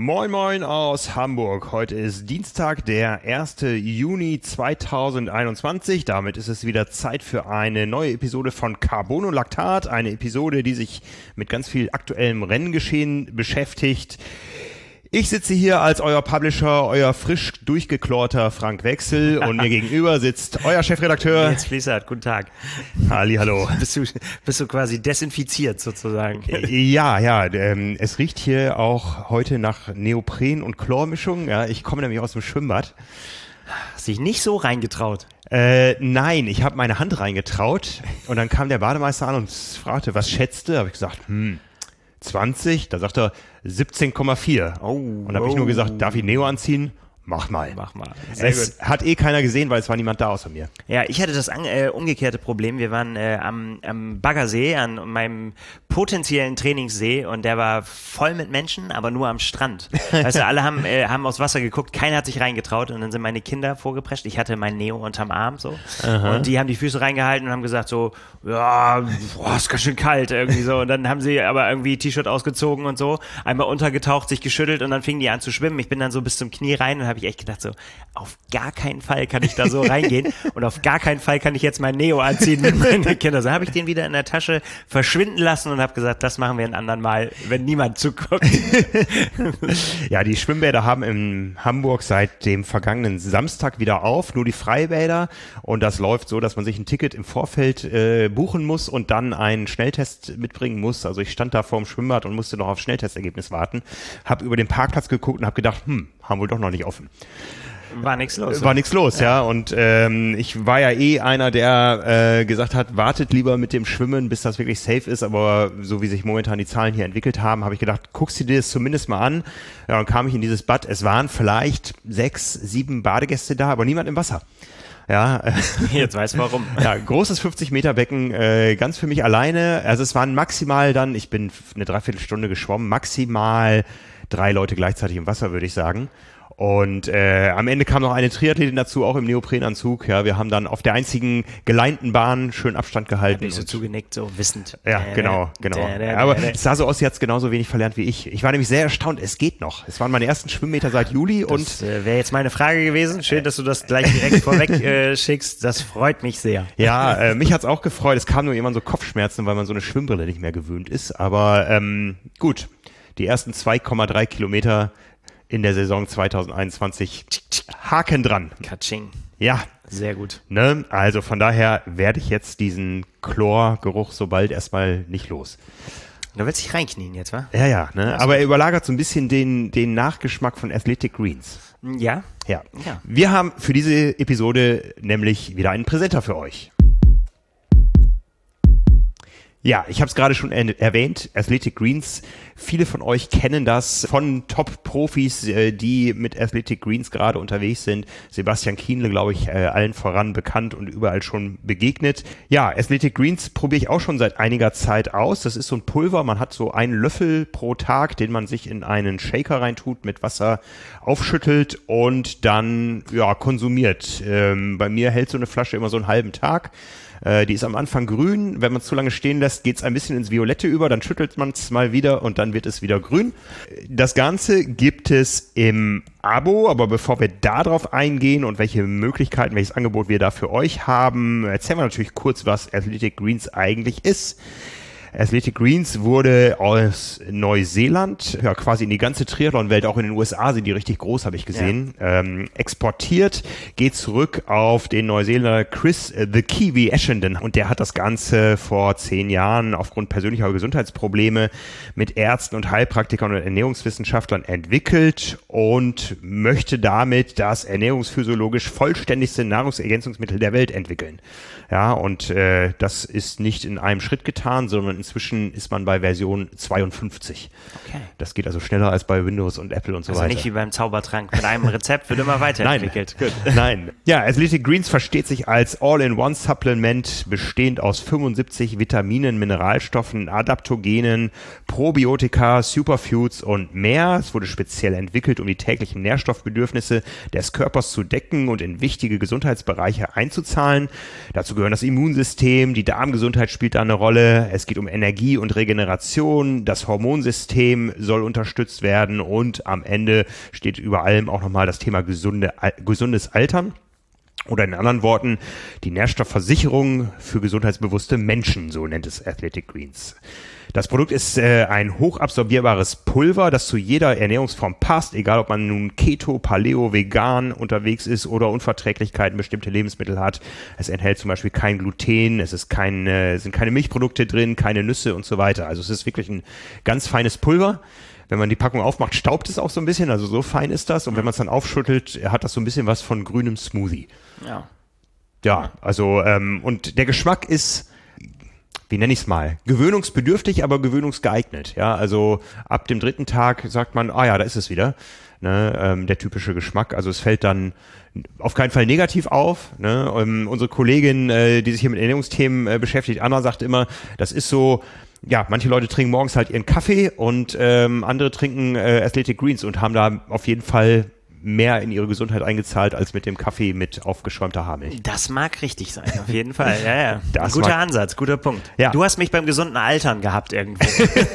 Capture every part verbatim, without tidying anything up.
Moin Moin aus Hamburg. Heute ist Dienstag, der erster Juni zweitausendeinundzwanzig. Damit ist es wieder Zeit für eine neue Episode von Carbonolactat. Eine Episode, die sich mit ganz viel aktuellem Renngeschehen beschäftigt. Ich sitze hier als euer Publisher, euer frisch durchgeklorter Frank Wechsel und mir gegenüber sitzt euer Chefredakteur. Jetzt Fließert, guten Tag. Halli, hallo. Bist du, bist du quasi desinfiziert sozusagen? Ja, ja, ähm, es riecht hier auch heute nach Neopren- und Chlormischung. Ja, ich komme nämlich aus dem Schwimmbad. Hast dich nicht so reingetraut? Äh, nein, ich habe meine Hand reingetraut und dann kam der Bademeister an und fragte, was schätzte? Habe ich gesagt, hm, zwanzig, da sagt er siebzehn Komma vier. Oh, und da habe oh. ich nur gesagt, darf ich Neo anziehen? Mach mal. Mach mal. Sehr es gut. hat eh keiner gesehen, weil es war niemand da außer mir. Ja, ich hatte das an, äh, umgekehrte Problem. Wir waren äh, am, am Baggersee, an meinem potenziellen Trainingssee und der war voll mit Menschen, aber nur am Strand. Weißt du, alle haben, äh, haben aufs Wasser geguckt, keiner hat sich reingetraut und dann sind meine Kinder vorgeprescht. Ich hatte mein Neo unterm Arm so. Aha. Und die haben die Füße reingehalten und haben gesagt so, ja, boah, ist ganz schön kalt irgendwie so. Und dann haben sie aber irgendwie T-Shirt ausgezogen und so, einmal untergetaucht, sich geschüttelt und dann fingen die an zu schwimmen. Ich bin dann so bis zum Knie rein und habe ich echt gedacht so, auf gar keinen Fall kann ich da so reingehen und auf gar keinen Fall kann ich jetzt mein Neo anziehen mit meinen Kindern. So habe ich den wieder in der Tasche verschwinden lassen und habe gesagt, das machen wir ein andern Mal, wenn niemand zuguckt. Ja, die Schwimmbäder haben in Hamburg seit dem vergangenen Samstag wieder auf, nur die Freibäder, und das läuft so, dass man sich ein Ticket im Vorfeld äh, buchen muss und dann einen Schnelltest mitbringen muss. Also ich stand da vorm Schwimmbad und musste noch auf Schnelltestergebnis warten, habe über den Parkplatz geguckt und habe gedacht, hm, haben wohl doch noch nicht offen. War nichts los. War nichts los, ja. ja. Und ähm, ich war ja eh einer, der äh, gesagt hat, wartet lieber mit dem Schwimmen, bis das wirklich safe ist. Aber so wie sich momentan die Zahlen hier entwickelt haben, habe ich gedacht, guckst du dir das zumindest mal an. Ja, dann kam ich in dieses Bad. Es waren vielleicht sechs, sieben Badegäste da, aber niemand im Wasser. Ja, jetzt weiß warum. Ja, großes fünfzig Meter Becken, äh, ganz für mich alleine. Also es waren maximal dann, ich bin eine Dreiviertelstunde geschwommen, maximal drei Leute gleichzeitig im Wasser, würde ich sagen. Und äh, am Ende kam noch eine Triathletin dazu, auch im Neoprenanzug. Ja, wir haben dann auf der einzigen geleinten Bahn schön Abstand gehalten. Hab ich so zugenickt, so wissend. Ja, äh, genau, genau. Äh, äh, Aber äh, es sah so aus, sie hat es genauso wenig verlernt wie ich. Ich war nämlich sehr erstaunt, es geht noch. Es waren meine ersten Schwimmmeter seit Juli. Das und äh, wäre jetzt meine Frage gewesen. Schön, dass du das gleich direkt vorweg äh, schickst. Das freut mich sehr. Ja, äh, mich hat's auch gefreut. Es kam nur irgendwann so Kopfschmerzen, weil man so eine Schwimmbrille nicht mehr gewöhnt ist. Aber ähm, gut, die ersten zwei Komma drei Kilometer in der Saison zweitausendeinundzwanzig, Haken dran. Katsching. Ja. Sehr gut. Ne? Also von daher werde ich jetzt diesen Chlorgeruch so bald erstmal nicht los. Du willst dich reinknien jetzt, wa? Ja, ja. Ne? Aber er überlagert so ein bisschen den, den Nachgeschmack von Athletic Greens. Ja. Ja. Ja. Wir haben für diese Episode nämlich wieder einen Präsenter für euch. Ja, ich habe es gerade schon er- erwähnt, Athletic Greens. Viele von euch kennen das von Top-Profis, äh, die mit Athletic Greens gerade unterwegs sind. Sebastian Kienle, glaube ich, äh, allen voran bekannt und überall schon begegnet. Ja, Athletic Greens probiere ich auch schon seit einiger Zeit aus. Das ist so ein Pulver, man hat so einen Löffel pro Tag, den man sich in einen Shaker reintut, mit Wasser aufschüttelt und dann ja konsumiert. Ähm, bei mir hält so eine Flasche immer so einen halben Tag. Die ist am Anfang grün, wenn man es zu lange stehen lässt, geht es ein bisschen ins Violette über, dann schüttelt man es mal wieder und dann wird es wieder grün. Das Ganze gibt es im Abo, aber bevor wir da drauf eingehen und welche Möglichkeiten, welches Angebot wir da für euch haben, erzählen wir natürlich kurz, was Athletic Greens eigentlich ist. Athletic Greens wurde aus Neuseeland, ja quasi in die ganze Triathlon-Welt, auch in den U S A sind die richtig groß, habe ich gesehen, ja. ähm, exportiert, geht zurück auf den Neuseeländer Chris äh, The Kiwi Essendon, und der hat das Ganze vor zehn Jahren aufgrund persönlicher Gesundheitsprobleme mit Ärzten und Heilpraktikern und Ernährungswissenschaftlern entwickelt und möchte damit das ernährungsphysiologisch vollständigste Nahrungsergänzungsmittel der Welt entwickeln. Ja, und äh, das ist nicht in einem Schritt getan, sondern inzwischen ist man bei Version zweiundfünfzig. Okay. Das geht also schneller als bei Windows und Apple und so also weiter. Also nicht wie beim Zaubertrank. Mit einem Rezept wird immer weiterentwickelt. Nein. Gut. Nein. Ja, Athletic Greens versteht sich als All-in-One-Supplement, bestehend aus fünfundsiebzig Vitaminen, Mineralstoffen, Adaptogenen, Probiotika, Superfoods und mehr. Es wurde speziell entwickelt, um die täglichen Nährstoffbedürfnisse des Körpers zu decken und in wichtige Gesundheitsbereiche einzuzahlen. Dazu gehören das Immunsystem, die Darmgesundheit spielt da eine Rolle. Es geht um Energie und Regeneration, das Hormonsystem soll unterstützt werden und am Ende steht über allem auch nochmal das Thema gesunde, gesundes Altern. Oder in anderen Worten, die Nährstoffversicherung für gesundheitsbewusste Menschen, so nennt es Athletic Greens. Das Produkt ist äh, ein hochabsorbierbares Pulver, das zu jeder Ernährungsform passt, egal ob man nun Keto, Paleo, Vegan unterwegs ist oder Unverträglichkeiten bestimmte Lebensmittel hat. Es enthält zum Beispiel kein Gluten, es ist kein, äh, sind keine Milchprodukte drin, keine Nüsse und so weiter. Also es ist wirklich ein ganz feines Pulver. Wenn man die Packung aufmacht, staubt es auch so ein bisschen, also so fein ist das. Und wenn man es dann aufschüttelt, hat das so ein bisschen was von grünem Smoothie. Ja. Ja, also ähm, und der Geschmack ist, wie nenne ich es mal, gewöhnungsbedürftig, aber gewöhnungsgeeignet. Ja, also ab dem dritten Tag sagt man, ah ja, da ist es wieder, ne, ähm, der typische Geschmack. Also es fällt dann auf keinen Fall negativ auf. Ne? Ähm, unsere Kollegin, äh, die sich hier mit Ernährungsthemen äh, beschäftigt, Anna, sagt immer, das ist so, ja, manche Leute trinken morgens halt ihren Kaffee und ähm, andere trinken äh, Athletic Greens und haben da auf jeden Fall mehr in ihre Gesundheit eingezahlt als mit dem Kaffee mit aufgeschäumter Haarmilch. Das mag richtig sein, auf jeden Fall. Ja, ja. Das guter mag- Ansatz, guter Punkt. Ja. Du hast mich beim gesunden Altern gehabt irgendwo.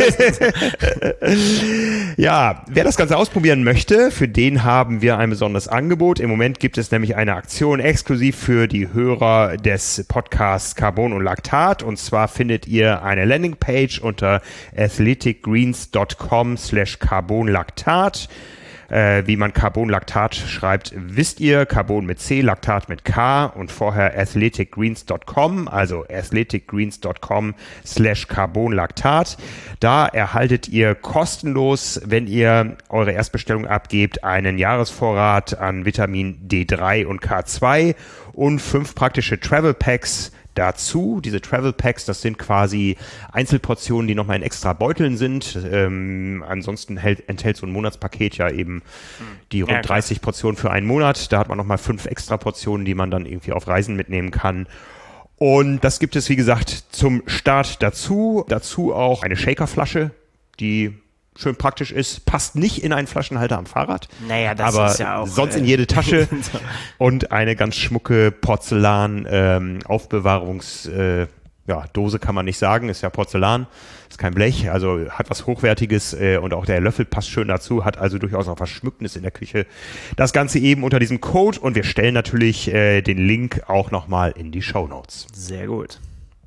Ja, wer das Ganze ausprobieren möchte, für den haben wir ein besonderes Angebot. Im Moment gibt es nämlich eine Aktion exklusiv für die Hörer des Podcasts Carbon und Laktat. Und zwar findet ihr eine Landingpage unter athleticgreens.com slash carbonlaktat. Äh, wie man Carbonlaktat schreibt, wisst ihr. Carbon mit C, Laktat mit K und vorher athleticgreens Punkt com, also athleticgreens Punkt com slash Carbonlaktat. Da erhaltet ihr kostenlos, wenn ihr eure Erstbestellung abgebt, einen Jahresvorrat an Vitamin D drei und K zwei und fünf praktische Travel Packs dazu. Diese Travel Packs, das sind quasi Einzelportionen, die nochmal in extra Beuteln sind. Ähm, ansonsten hält, enthält so ein Monatspaket ja eben die rund Ja, klar. dreißig Portionen für einen Monat. Da hat man nochmal fünf extra Portionen, die man dann irgendwie auf Reisen mitnehmen kann. Und das gibt es, wie gesagt, zum Start dazu. Dazu auch eine Shakerflasche, die schön praktisch ist, passt nicht in einen Flaschenhalter am Fahrrad, Naja, das aber ist ja auch, sonst in äh, jede Tasche und eine ganz schmucke Porzellan ähm, Aufbewahrungs äh, ja, Dose kann man nicht sagen, ist ja Porzellan, ist kein Blech, also hat was Hochwertiges äh, und auch der Löffel passt schön dazu, hat also durchaus auch was Schmückendes in der Küche. Das Ganze eben unter diesem Code und wir stellen natürlich äh, den Link auch nochmal in die Shownotes. Sehr gut.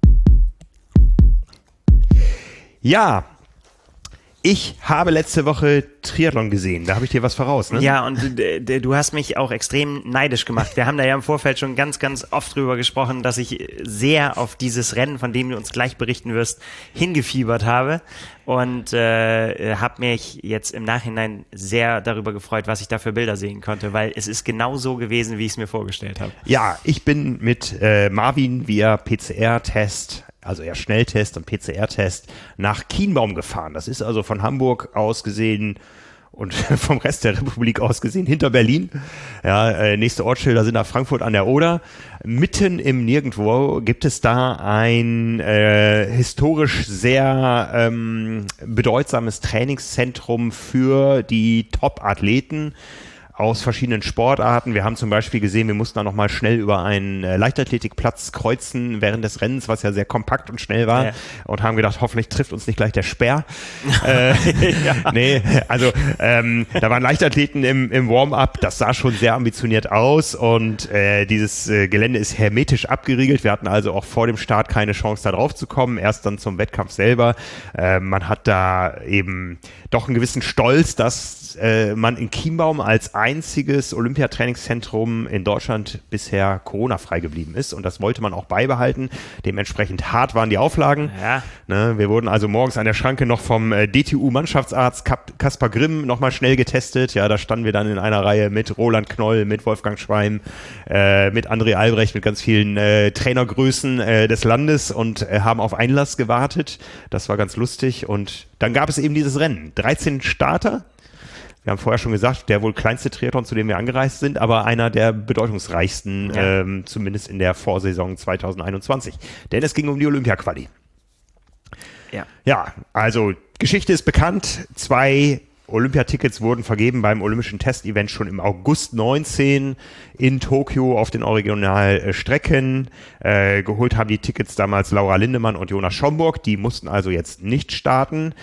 Ja, ich habe letzte Woche Triathlon gesehen. Da habe ich dir was voraus, ne? Ja, und äh, d- du hast mich auch extrem neidisch gemacht. Wir haben da ja im Vorfeld schon ganz, ganz oft drüber gesprochen, dass ich sehr auf dieses Rennen, von dem du uns gleich berichten wirst, hingefiebert habe. Und äh, habe mich jetzt im Nachhinein sehr darüber gefreut, was ich da für Bilder sehen konnte, weil es ist genau so gewesen, wie ich es mir vorgestellt habe. Ja, ich bin mit äh, Marvin via P C R-Test, also eher Schnelltest und P C R-Test, nach Kienbaum gefahren. Das ist also von Hamburg aus gesehen und vom Rest der Republik aus gesehen hinter Berlin. Ja, äh, nächste Ortsschilder sind nach Frankfurt an der Oder. Mitten im Nirgendwo gibt es da ein äh, historisch sehr ähm, bedeutsames Trainingszentrum für die Top-Athleten aus verschiedenen Sportarten. Wir haben zum Beispiel gesehen, wir mussten da nochmal schnell über einen äh, Leichtathletikplatz kreuzen während des Rennens, was ja sehr kompakt und schnell war, Ja. und haben gedacht, hoffentlich trifft uns nicht gleich der Speer. äh, Ja. Nee, also ähm, da waren Leichtathleten im, im Warm-up, das sah schon sehr ambitioniert aus und äh, dieses äh, Gelände ist hermetisch abgeriegelt. Wir hatten also auch vor dem Start keine Chance da drauf zu kommen, erst dann zum Wettkampf selber. Äh, man hat da eben doch einen gewissen Stolz, dass äh, man in Chiembaum als einziges Olympiatrainingszentrum in Deutschland bisher Corona-frei geblieben ist und das wollte man auch beibehalten. Dementsprechend hart waren die Auflagen. Ja. Ne, wir wurden also morgens an der Schranke noch vom äh, D T U-Mannschaftsarzt Kap- Kaspar Grimm nochmal schnell getestet. Ja, da standen wir dann in einer Reihe mit Roland Knoll, mit Wolfgang Schweim, äh, mit André Albrecht, mit ganz vielen äh, Trainergrößen äh, des Landes und äh, haben auf Einlass gewartet. Das war ganz lustig und dann gab es eben dieses Rennen. dreizehn Starter. Wir haben vorher schon gesagt, der wohl kleinste Triathlon, zu dem wir angereist sind, aber einer der bedeutungsreichsten, Ja. ähm, zumindest in der Vorsaison zwanzig einundzwanzig. Denn es ging um die Olympia-Quali. Ja. Ja, also Geschichte ist bekannt. Zwei Olympiatickets wurden vergeben beim Olympischen Testevent schon im August neunzehn in Tokio auf den Originalstrecken. Äh, geholt haben die Tickets damals Laura Lindemann und Jonas Schomburg. Die mussten also jetzt nicht starten.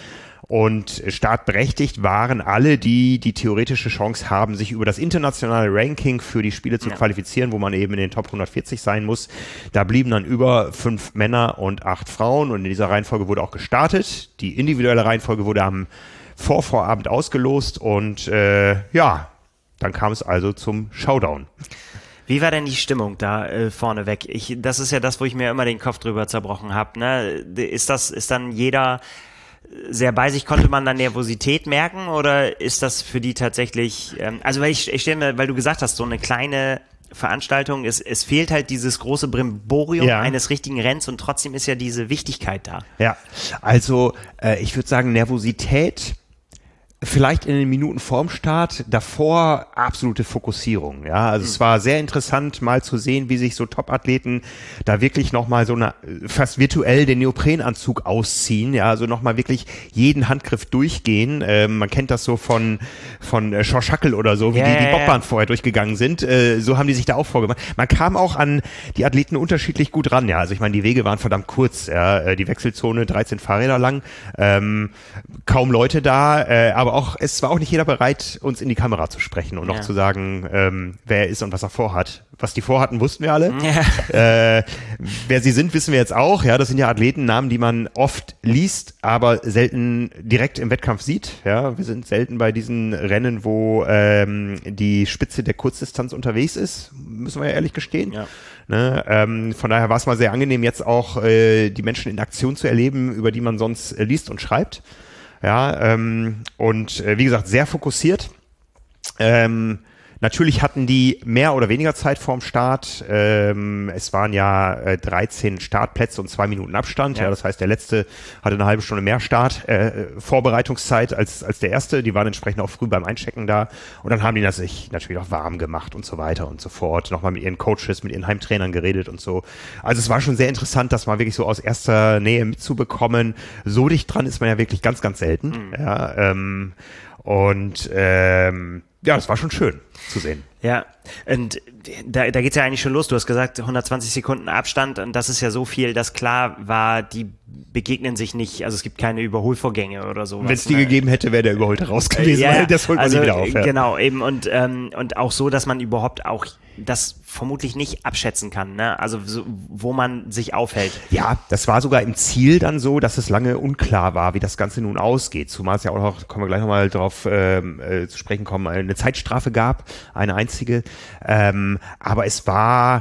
Und startberechtigt waren alle, die die theoretische Chance haben, sich über das internationale Ranking für die Spiele zu ja. qualifizieren, wo man eben in den Top hundertvierzig sein muss. Da blieben dann über fünf Männer und acht Frauen und in dieser Reihenfolge wurde auch gestartet. Die individuelle Reihenfolge wurde am Vorvorabend ausgelost und äh, ja, dann kam es also zum Showdown. Wie war denn die Stimmung da äh, vorneweg? Ich, das ist ja das, wo ich mir immer den Kopf drüber zerbrochen habe. Ne? Ist das, ist dann jeder sehr bei sich? Konnte man dann Nervosität merken oder ist das für die tatsächlich, ähm, also weil ich, ich stelle mir, weil du gesagt hast, so eine kleine Veranstaltung, es, es fehlt halt dieses große Brimborium ja. eines richtigen Rennens und trotzdem ist ja diese Wichtigkeit da. Ja, also äh, ich würde sagen Nervosität, vielleicht in den Minuten vorm Start, davor absolute Fokussierung, ja, also mhm. es war sehr interessant mal zu sehen, wie sich so Top-Athleten da wirklich nochmal so eine, fast virtuell den Neoprenanzug ausziehen, ja, also nochmal wirklich jeden Handgriff durchgehen, äh, man kennt das so von von äh, Schorschackel oder so, wie yeah. die die Bobbahn vorher durchgegangen sind, äh, so haben die sich da auch vorgemacht. Man kam auch an die Athleten unterschiedlich gut ran, ja, also ich meine, die Wege waren verdammt kurz, ja, die Wechselzone dreizehn Fahrräder lang, ähm, kaum Leute da, äh, aber auch, es war auch nicht jeder bereit, uns in die Kamera zu sprechen und noch ja. zu sagen, ähm, wer er ist und was er vorhat. Was die vorhatten, wussten wir alle. Ja. Äh, wer sie sind, wissen wir jetzt auch. Ja, das sind ja Athletennamen, die man oft liest, aber selten direkt im Wettkampf sieht. Ja, wir sind selten bei diesen Rennen, wo ähm, die Spitze der Kurzdistanz unterwegs ist, müssen wir ja ehrlich gestehen. Ja. Ne, ähm, von daher war es mal sehr angenehm, jetzt auch äh, die Menschen in Aktion zu erleben, über die man sonst äh, liest und schreibt. Ja, ähm, und äh, wie gesagt, sehr fokussiert. Ähm, natürlich hatten die mehr oder weniger Zeit vorm Start. Ähm, es waren ja äh, dreizehn Startplätze und zwei Minuten Abstand. Ja. ja, das heißt, der letzte hatte eine halbe Stunde mehr Start, äh, Vorbereitungszeit als als der erste. Die waren entsprechend auch früh beim Einchecken da. Und dann haben die das sich natürlich auch warm gemacht und so weiter und so fort. Nochmal mit ihren Coaches, mit ihren Heimtrainern geredet und so. Also es war schon sehr interessant, das mal wirklich so aus erster Nähe mitzubekommen. So dicht dran ist man ja wirklich ganz, ganz selten. Mhm. Ja, ähm, und ähm, ja, das war schon schön zu sehen. Ja, und da, da geht's ja eigentlich schon los. Du hast gesagt, hundertzwanzig Sekunden Abstand und das ist ja so viel, dass klar war, die begegnen sich nicht, also es gibt keine Überholvorgänge oder so. Wenn es die ne? gegeben hätte, wäre der Überholte raus gewesen, ja, weil das holt man also, nicht wieder auf. Ja. Genau, eben und, ähm, und auch so, dass man überhaupt auch das vermutlich nicht abschätzen kann, ne? Also so, wo man sich aufhält. Ja, das war sogar im Ziel dann so, dass es lange unklar war, wie das Ganze nun ausgeht. Zumal es ja auch noch, kommen wir gleich nochmal drauf ähm, äh, zu sprechen kommen, eine Zeitstrafe gab, eine einzige. Ähm, aber es war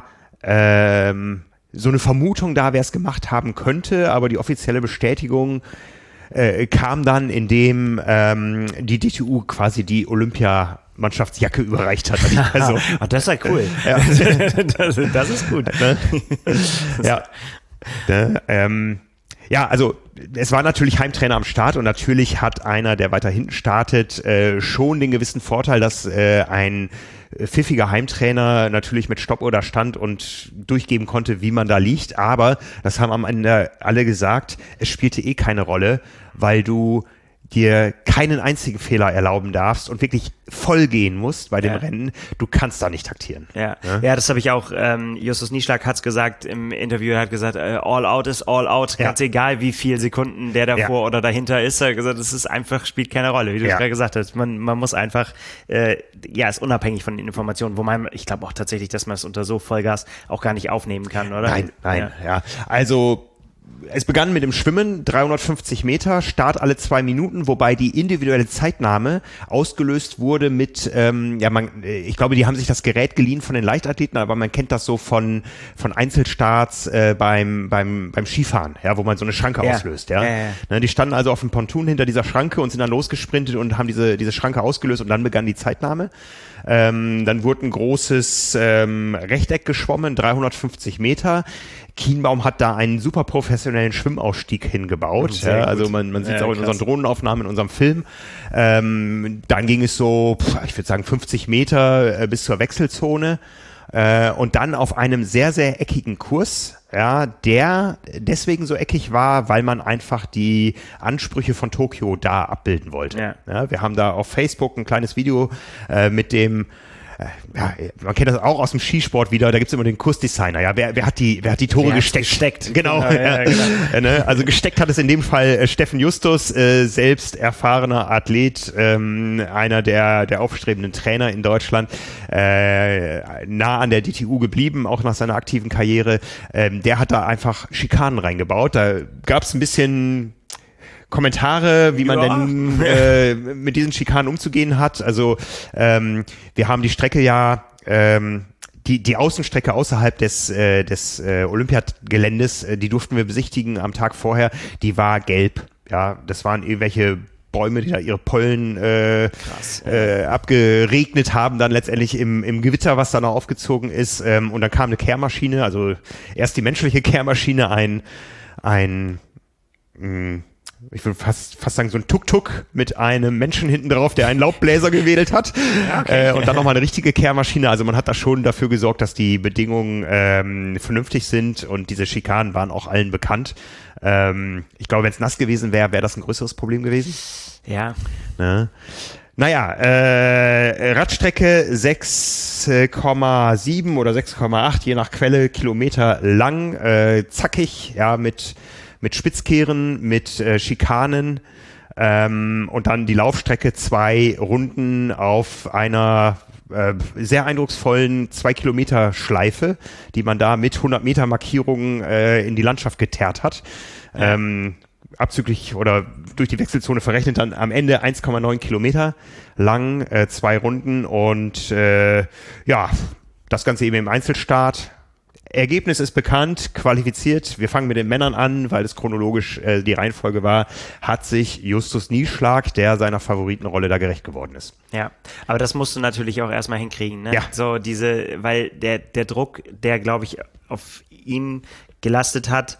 ähm, so eine Vermutung da, wer es gemacht haben könnte, aber die offizielle Bestätigung äh, kam dann, indem ähm, die D T U quasi die Olympia Mannschaftsjacke überreicht hat. Also, oh, das ist ja cool. Ja. das, das ist gut. Ne? Ja. Ne? Ähm, ja, also es war natürlich Heimtrainer am Start und natürlich hat einer, der weiter hinten startet, äh, schon den gewissen Vorteil, dass äh, ein pfiffiger Heimtrainer natürlich mit Stoppuhr da stand und durchgeben konnte, wie man da liegt. Aber, das haben am Ende alle gesagt, es spielte eh keine Rolle, weil du dir keinen einzigen Fehler erlauben darfst und wirklich voll gehen musst bei dem ja. Rennen, du kannst da nicht taktieren. Ja, ja? ja das habe ich auch, ähm, Justus Nieschlag hat's gesagt im Interview, er hat gesagt, äh, all out ist all out, ja. ganz egal wie viel Sekunden der davor ja. oder dahinter ist, er hat gesagt, es ist einfach, spielt keine Rolle, wie du ja. gerade gesagt hast, man, man muss einfach, äh, ja, ist unabhängig von den Informationen, wo man, ich glaube auch tatsächlich, dass man es unter so Vollgas auch gar nicht aufnehmen kann, oder? Nein, nein, ja, ja. also es begann mit dem Schwimmen, dreihundertfünfzig Meter, Start alle zwei Minuten, wobei die individuelle Zeitnahme ausgelöst wurde mit, ähm, ja, man, ich glaube, die haben sich das Gerät geliehen von den Leichtathleten, aber man kennt das so von von Einzelstarts äh, beim beim beim Skifahren, ja, wo man so eine Schranke ja. auslöst, ja. Ja, ja. Ne, die standen also auf dem Ponton hinter dieser Schranke und sind dann losgesprintet und haben diese diese Schranke ausgelöst und dann begann die Zeitnahme. Ähm, dann wurde ein großes ähm, Rechteck geschwommen, dreihundertfünfzig Meter. Kienbaum hat da einen super professionellen Schwimmausstieg hingebaut. Ja, also man, man sieht es ja, auch in krass. unseren Drohnenaufnahmen, in unserem Film. Ähm, dann ging es so, ich würde sagen, fünfzig Meter äh, bis zur Wechselzone. Äh, und dann auf einem sehr, sehr eckigen Kurs ja, der deswegen so eckig war, weil man einfach die Ansprüche von Tokio da abbilden wollte. Ja. Ja, wir haben da auf Facebook ein kleines Video äh, mit dem ja, man kennt das auch aus dem Skisport wieder, da gibt's immer den Kursdesigner, ja, wer, wer hat die, wer hat die Tore gesteckt? gesteckt? Genau, genau, ja, genau. Ja, also gesteckt hat es in dem Fall äh, Steffen Justus, äh, selbst erfahrener Athlet, ähm, einer der, der aufstrebenden Trainer in Deutschland, äh, nah an der D T U geblieben, auch nach seiner aktiven Karriere, ähm, der hat da einfach Schikanen reingebaut, da gab's ein bisschen Kommentare, wie man ja. denn äh, mit diesen Schikanen umzugehen hat. Also ähm, wir haben die Strecke ja, ähm, die die Außenstrecke außerhalb des äh, des äh, Olympiageländes, äh, die durften wir besichtigen am Tag vorher. Die war gelb. Ja, das waren irgendwelche Bäume, die da ihre Pollen äh, Krass, ja. äh, abgeregnet haben, dann letztendlich im, im Gewitter, was da noch aufgezogen ist. Ähm, und dann kam eine Kehrmaschine, also erst die menschliche Kehrmaschine, ein ein mh, ich würde fast, fast sagen, so ein Tuk-Tuk mit einem Menschen hinten drauf, der einen Laubbläser gewedelt hat. Okay. Äh, und dann nochmal eine richtige Kehrmaschine. Also man hat da schon dafür gesorgt, dass die Bedingungen ähm, vernünftig sind und diese Schikanen waren auch allen bekannt. Ähm, ich glaube, wenn es nass gewesen wäre, wäre das ein größeres Problem gewesen. Ja. Ne? Naja, äh, Radstrecke sechs Komma sieben oder sechs Komma acht, je nach Quelle, Kilometer lang, äh, zackig, ja, mit mit Spitzkehren, mit äh, Schikanen ähm, und dann die Laufstrecke, zwei Runden auf einer äh, sehr eindrucksvollen zwei Kilometer Schleife, die man da mit hundert Meter Markierungen äh, in die Landschaft geteert hat. Ja. Ähm, abzüglich oder durch die Wechselzone verrechnet dann am Ende eins Komma neun Kilometer lang, äh, zwei Runden und äh, ja, das Ganze eben im Einzelstart. Ergebnis ist bekannt, qualifiziert. Wir fangen mit den Männern an, weil es chronologisch äh, die Reihenfolge war, hat sich Justus Nieschlag, der seiner Favoritenrolle da gerecht geworden ist. Ja, aber das musst du natürlich auch erstmal hinkriegen, ne? Ja. So diese, weil der, der Druck, der, glaube ich, auf ihn gelastet hat,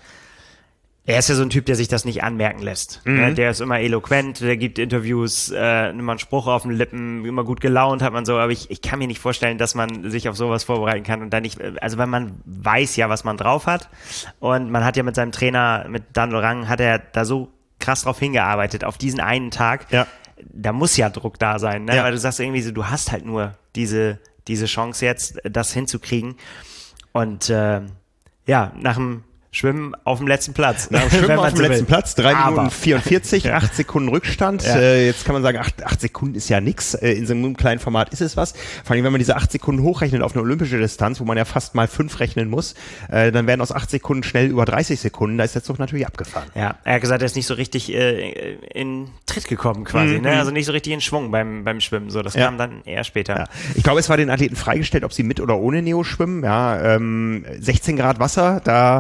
er ist ja so ein Typ, der sich das nicht anmerken lässt. Mhm. Ne? Der ist immer eloquent, der gibt Interviews, äh, immer einen Spruch auf den Lippen, immer gut gelaunt hat man so, aber ich, ich kann mir nicht vorstellen, dass man sich auf sowas vorbereiten kann und dann nicht, also weil man weiß ja, was man drauf hat und man hat ja mit seinem Trainer, mit Dan Lorang, hat er da so krass drauf hingearbeitet, auf diesen einen Tag, ja. Da muss ja Druck da sein, ne? Ja. Weil du sagst irgendwie so, du hast halt nur diese, diese Chance jetzt, das hinzukriegen und äh, ja, nach dem Schwimmen auf dem letzten Platz. Nach dem Schwimmen auf dem so letzten will. Platz, drei Aber. Minuten vierundvierzig, Ja. acht Sekunden Rückstand. Ja. Äh, jetzt kann man sagen, acht, acht Sekunden ist ja nix. Äh, in so einem kleinen Format ist es was. Vor allem, wenn man diese acht Sekunden hochrechnet auf eine olympische Distanz, wo man ja fast mal fünf rechnen muss, äh, dann werden aus acht Sekunden schnell über dreißig Sekunden. Da ist der Zug natürlich abgefahren. Ja, er hat gesagt, er ist nicht so richtig äh, in Tritt gekommen quasi, Mhm. ne? Also nicht so richtig in Schwung beim, beim Schwimmen. So, das Ja. kam dann eher später. Ja. Ich glaube, es war den Athleten freigestellt, ob sie mit oder ohne Neo schwimmen. Ja, ähm, sechzehn Grad Wasser, da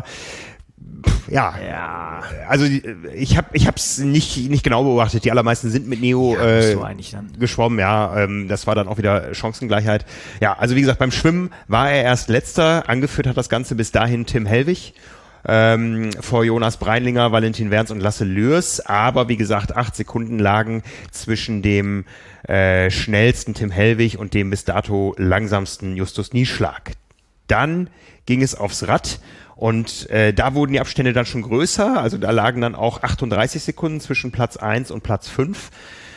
ja, Ja. also ich habe ich hab's nicht nicht genau beobachtet. Die allermeisten sind mit Neo Ja, äh, so eigentlich dann. geschwommen. Ja, ähm, das war dann auch wieder Chancengleichheit. Ja, also wie gesagt, beim Schwimmen war er erst Letzter. Angeführt hat das Ganze bis dahin Tim Hellwig ähm, vor Jonas Breinlinger, Valentin Werns und Lasse Lürs. Aber wie gesagt, acht Sekunden lagen zwischen dem äh, schnellsten Tim Hellwig und dem bis dato langsamsten Justus Nieschlag. Dann ging es aufs Rad. Und äh, da wurden die Abstände dann schon größer, also da lagen dann auch achtunddreißig Sekunden zwischen Platz eins und Platz fünf.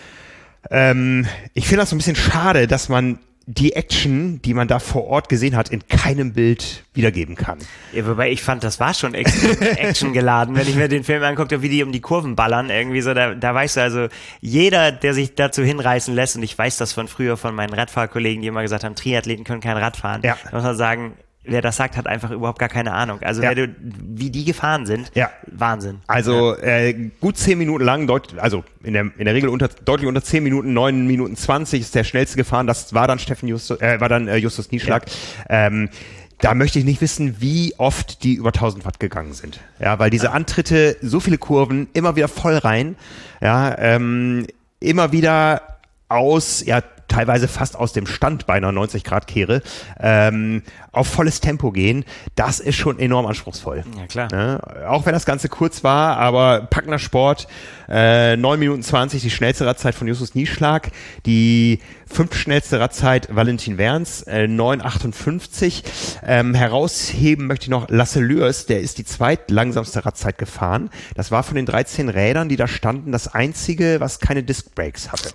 Ähm, ich finde das so ein bisschen schade, dass man die Action, die man da vor Ort gesehen hat, in keinem Bild wiedergeben kann. Ja, wobei ich fand, das war schon extrem actiongeladen, wenn ich mir den Film angucke, wie die um die Kurven ballern, irgendwie so, da, da weißt du also, jeder, der sich dazu hinreißen lässt, und ich weiß das von früher von meinen Radfahrkollegen, die immer gesagt haben, Triathleten können kein Rad fahren, Ja. da muss man sagen, wer das sagt, hat einfach überhaupt gar keine Ahnung. Also, Ja. wer du, wie die gefahren sind, Ja. Wahnsinn. Also äh, gut zehn Minuten lang, deut- also in der in der Regel unter deutlich unter zehn Minuten, neun Minuten zwanzig ist der schnellste gefahren. Das war dann Steffen Justus, äh, war dann äh, Justus Nieschlag. Ja. Ähm, da möchte ich nicht wissen, wie oft die über tausend Watt gegangen sind. Ja, weil diese Antritte, so viele Kurven, immer wieder voll rein. Ja, ähm, immer wieder aus ja teilweise fast aus dem Stand bei einer neunzig Grad Kehre, ähm, auf volles Tempo gehen, das ist schon enorm anspruchsvoll. Ja, klar. Ja, auch wenn das Ganze kurz war, aber packender Sport, äh, neun Minuten zwanzig die schnellste Radzeit von Justus Nieschlag, die fünftschnellste Radzeit Valentin Werns, äh, neun achtundfünfzig. Ähm, herausheben möchte ich noch Lasse Lürs, der ist die zweitlangsamste Radzeit gefahren. Das war von den dreizehn Rädern, die da standen, das einzige, was keine Disc Brakes hatte.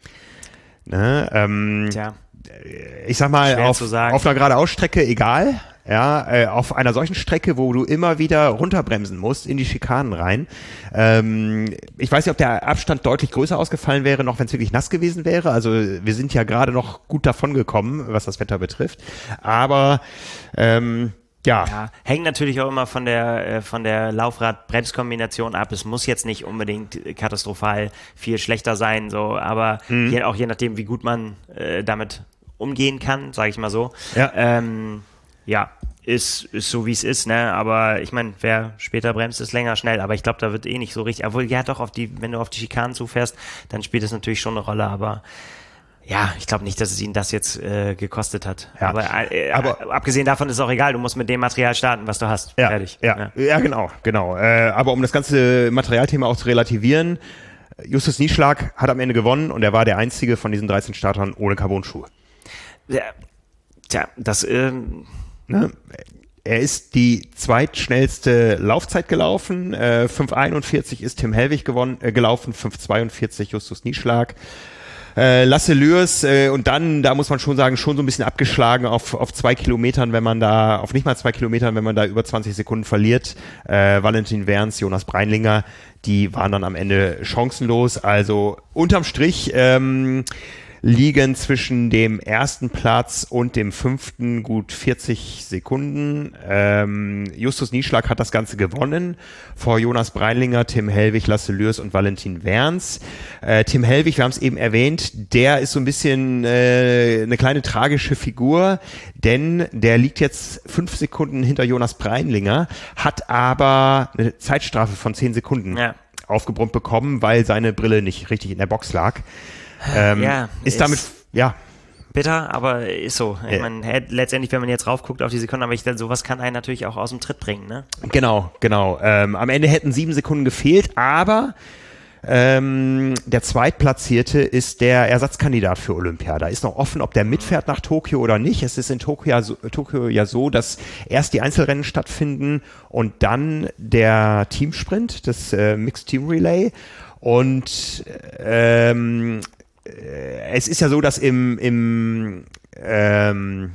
Ne, ähm, Tja. Ich sag mal, Schwer auf, zu sagen. auf einer geradeausstrecke egal, ja, äh, auf einer solchen Strecke, wo du immer wieder runterbremsen musst in die Schikanen rein. Ähm, ich weiß nicht, ob der Abstand deutlich größer ausgefallen wäre, noch wenn es wirklich nass gewesen wäre. Also wir sind ja gerade noch gut davon gekommen, was das Wetter betrifft. Aber ähm, ja. Ja, hängt natürlich auch immer von der äh, von der Laufrad-Bremskombination ab. Es muss jetzt nicht unbedingt katastrophal viel schlechter sein, so, aber Mhm. je, auch je nachdem, wie gut man äh, damit umgehen kann, sage ich mal so. Ja. Ähm, ja, ist, ist so wie es ist, ne? Aber ich meine, wer später bremst, ist länger schnell. Aber ich glaube, da wird eh nicht so richtig. Obwohl, ja doch, auf die, wenn du auf die Schikanen zufährst, dann spielt das natürlich schon eine Rolle, aber ja, ich glaube nicht, dass es ihn das jetzt äh, gekostet hat. Ja. Aber, äh, Aber- abgesehen davon ist es auch egal, du musst mit dem Material starten, was du hast. Ja, Fertig. ja, ja, genau, genau. Äh, aber um das ganze Materialthema auch zu relativieren, Justus Nieschlag hat am Ende gewonnen und er war der einzige von diesen dreizehn Startern ohne Carbon-Schuhe. Ja. Tja, das, ähm, Ne? Er ist die zweitschnellste Laufzeit gelaufen. Äh, fünf einundvierzig ist Tim Hellwig gewonnen, äh, gelaufen, fünf zweiundvierzig Justus Nieschlag. Äh, Lasse Lürs äh, und dann, da muss man schon sagen, schon so ein bisschen abgeschlagen auf, auf zwei Kilometern, wenn man da, auf nicht mal zwei Kilometern, wenn man da über zwanzig Sekunden verliert. Äh, Valentin Werns, Jonas Breinlinger, die waren dann am Ende chancenlos. Also unterm Strich ähm, liegen zwischen dem ersten Platz und dem fünften gut vierzig Sekunden. Ähm, Justus Nieschlag hat das Ganze gewonnen vor Jonas Breinlinger, Tim Hellwig, Lasse Lürs und Valentin Werns. Äh, Tim Hellwig, wir haben es eben erwähnt, der ist so ein bisschen äh, eine kleine tragische Figur, denn der liegt jetzt fünf Sekunden hinter Jonas Breinlinger, hat aber eine Zeitstrafe von zehn Sekunden Ja. aufgebrummt bekommen, weil seine Brille nicht richtig in der Box lag. Ähm, Ja, ist ist- damit, ja, bitter, aber ist so. Ich Ja. meine, hä- letztendlich, wenn man jetzt raufguckt auf die Sekunden, aber ich, sowas kann einen natürlich auch aus dem Tritt bringen, ne? genau, genau. Ähm, am Ende hätten sieben Sekunden gefehlt, aber ähm, der Zweitplatzierte ist der Ersatzkandidat für Olympia. Da ist noch offen, ob der mitfährt nach Tokio oder nicht. Es ist in Tokio, ja so- Tokio ja so, dass erst die Einzelrennen stattfinden und dann der Teamsprint, das äh, Mixed Team Relay. Und ähm, äh, es ist ja so, dass im, im ähm,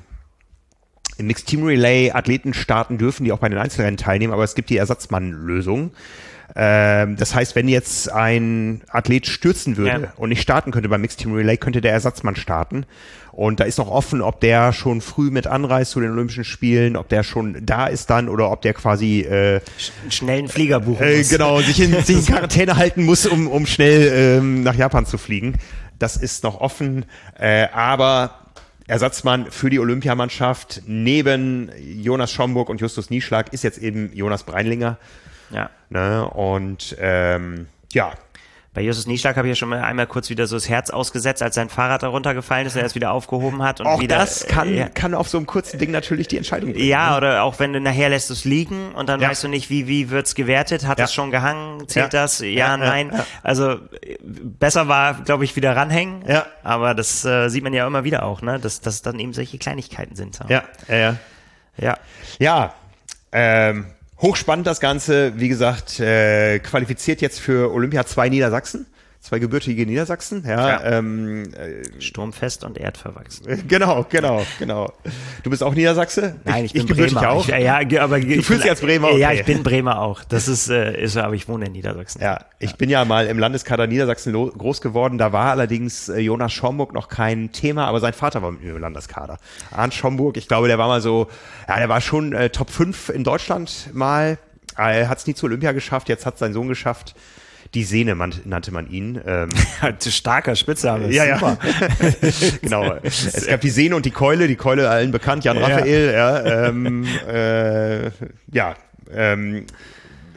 Im Mixed Team Relay Athleten starten dürfen, die auch bei den Einzelrennen teilnehmen, aber es gibt die Ersatzmann-Lösung. Ähm, das heißt, wenn jetzt ein Athlet stürzen würde Ja. und nicht starten könnte beim Mixed Team Relay, könnte der Ersatzmann starten. Und da ist noch offen, ob der schon früh mit anreist zu den Olympischen Spielen, ob der schon da ist dann oder ob der quasi äh, Einen schnellen Flieger buchen äh, muss. genau sich in, sich in Quarantäne halten muss, um, um schnell ähm, nach Japan zu fliegen. Das ist noch offen, äh, aber Ersatzmann für die Olympiamannschaft neben Jonas Schomburg und Justus Nieschlag ist jetzt eben Jonas Breinlinger. Ja. Ne? Und ähm, ja, Bei Justus Nieschlag habe ich ja schon mal einmal kurz wieder so das Herz ausgesetzt, als sein Fahrrad da runtergefallen ist und er es wieder aufgehoben hat. Und auch wieder, das kann, äh, ja. kann auf so einem kurzen Ding natürlich die Entscheidung bringen. Ja, ne? oder auch wenn du nachher lässt es liegen und dann Ja. weißt du nicht, wie, wie wird's gewertet? Hat Ja. es schon gehangen? Zählt Ja. das? Ja, Ja, ja, nein. ja. Also äh, besser war, glaube ich, wieder ranhängen. Ja. Aber das äh, sieht man ja immer wieder auch, ne? Dass das dann eben solche Kleinigkeiten sind. Ja, ja, ja. Ja. Ja, ähm, hochspannend das Ganze. Wie gesagt, äh, qualifiziert jetzt für Olympia zwei Niedersachsen, zwei gebürtige Niedersachsen. Ja, Ja. Ähm, äh, Sturmfest und erdverwachsen. genau, genau, genau. Du bist auch Niedersachse? Nein, ich, bin gebürtig Bremer. auch. Ich, ja, ge- aber du fühlst dich als Bremer, Ja, okay. ich bin Bremer auch. Das ist, äh, ist so, aber ich wohne in Niedersachsen. Ja, ich bin ja mal im Landeskader Niedersachsen lo- groß geworden. Da war allerdings äh, Jonas Schomburg noch kein Thema, aber sein Vater war mit mir im Landeskader. Arndt Schomburg, ich glaube, der war mal so, ja, der war schon äh, Top fünf in Deutschland mal. Er hat es nie zur Olympia geschafft, jetzt hat sein Sohn geschafft. Die Sehne man, nannte man ihn. Ähm, Starker Spitzname. ja, super. ja. Genau. Es gab die Sehne und die Keule, die Keule allen bekannt, Jan Ja. Raphael, ja. Ähm, äh, ja. Ähm,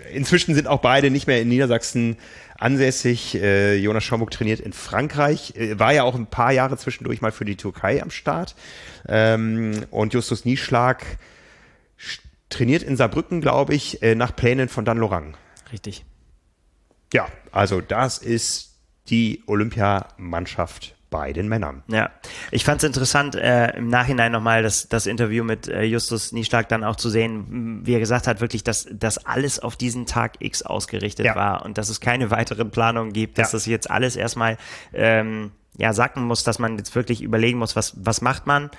inzwischen sind auch beide nicht mehr in Niedersachsen ansässig. Äh, Jonas Schaumburg trainiert in Frankreich, äh, war ja auch ein paar Jahre zwischendurch mal für die Türkei am Start. Ähm, und Justus Nieschlag trainiert in Saarbrücken, glaube ich, äh, nach Plänen von Dan Lorang. Richtig. Ja, also das ist die Olympiamannschaft bei den Männern. Ja, ich fand es interessant, äh, im Nachhinein nochmal das, das Interview mit äh, Justus Nieschlag dann auch zu sehen, wie er gesagt hat, wirklich, dass, dass alles auf diesen Tag X ausgerichtet ja. war und dass es keine weiteren Planungen gibt, dass ja. das jetzt alles erstmal ähm, ja, sacken muss, dass man jetzt wirklich überlegen muss, was, was macht man.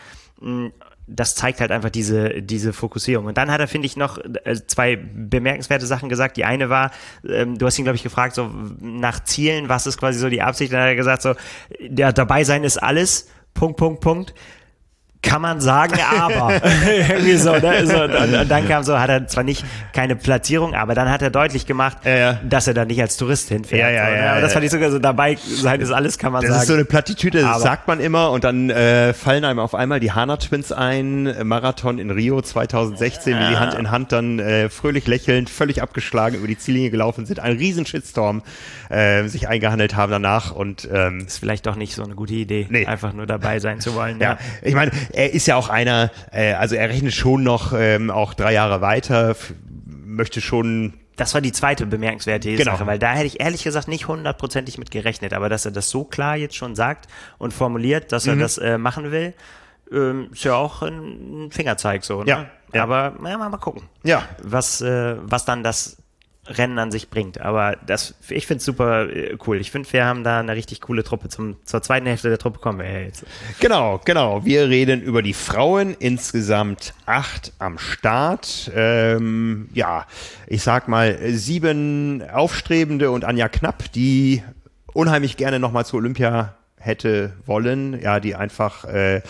Das zeigt halt einfach diese, diese Fokussierung. Und dann hat er, finde ich, noch äh, zwei bemerkenswerte Sachen gesagt. Die eine war, ähm, du hast ihn, glaube ich, gefragt, so nach Zielen, was ist quasi so die Absicht? Dann hat er gesagt, so, ja, dabei sein ist alles, Punkt, Punkt, Punkt. Kann man sagen, aber. Irgendwie so, ne? so und, und dann kam so, hat er zwar nicht keine Platzierung, aber dann hat er deutlich gemacht, ja, ja. dass er da nicht als Tourist hinfährt. Ja, ja, so, ja, ne? Aber ja, das fand ich sogar so, dabei sein ist alles, kann man das sagen. Das ist so eine Plattitüde, das aber. sagt man immer und dann äh, fallen einem auf einmal die Hana Twins ein, Marathon in Rio zwanzig sechzehn, ja. wie die Hand in Hand dann äh, fröhlich lächelnd, völlig abgeschlagen über die Ziellinie gelaufen sind, einen riesen Shitstorm äh, sich eingehandelt haben danach und ähm, ist vielleicht doch nicht so eine gute Idee, nee. einfach nur dabei sein zu wollen. Ja, ja. Ich meine, er ist ja auch einer, äh, also er rechnet schon noch ähm, auch drei Jahre weiter, f- möchte schon. Das war die zweite bemerkenswerte genau. Sache, weil da hätte ich ehrlich gesagt nicht hundertprozentig mit gerechnet, aber dass er das so klar jetzt schon sagt und formuliert, dass er mhm. das äh, machen will, ähm, ist ja auch ein Fingerzeig so. Ne? Ja, ja. Aber ja, mal, mal gucken, ja. was, äh, was dann das Rennen an sich bringt. Aber das, ich finde es super cool. Ich finde, wir haben da eine richtig coole Truppe. Zum, zur zweiten Hälfte der Truppe kommen wir ja jetzt. Genau, genau. Wir reden über die Frauen. Insgesamt acht am Start. Ähm, ja, ich sag mal sieben Aufstrebende und Anja Knapp, die unheimlich gerne nochmal zu Olympia hätte wollen. Ja, die einfach äh,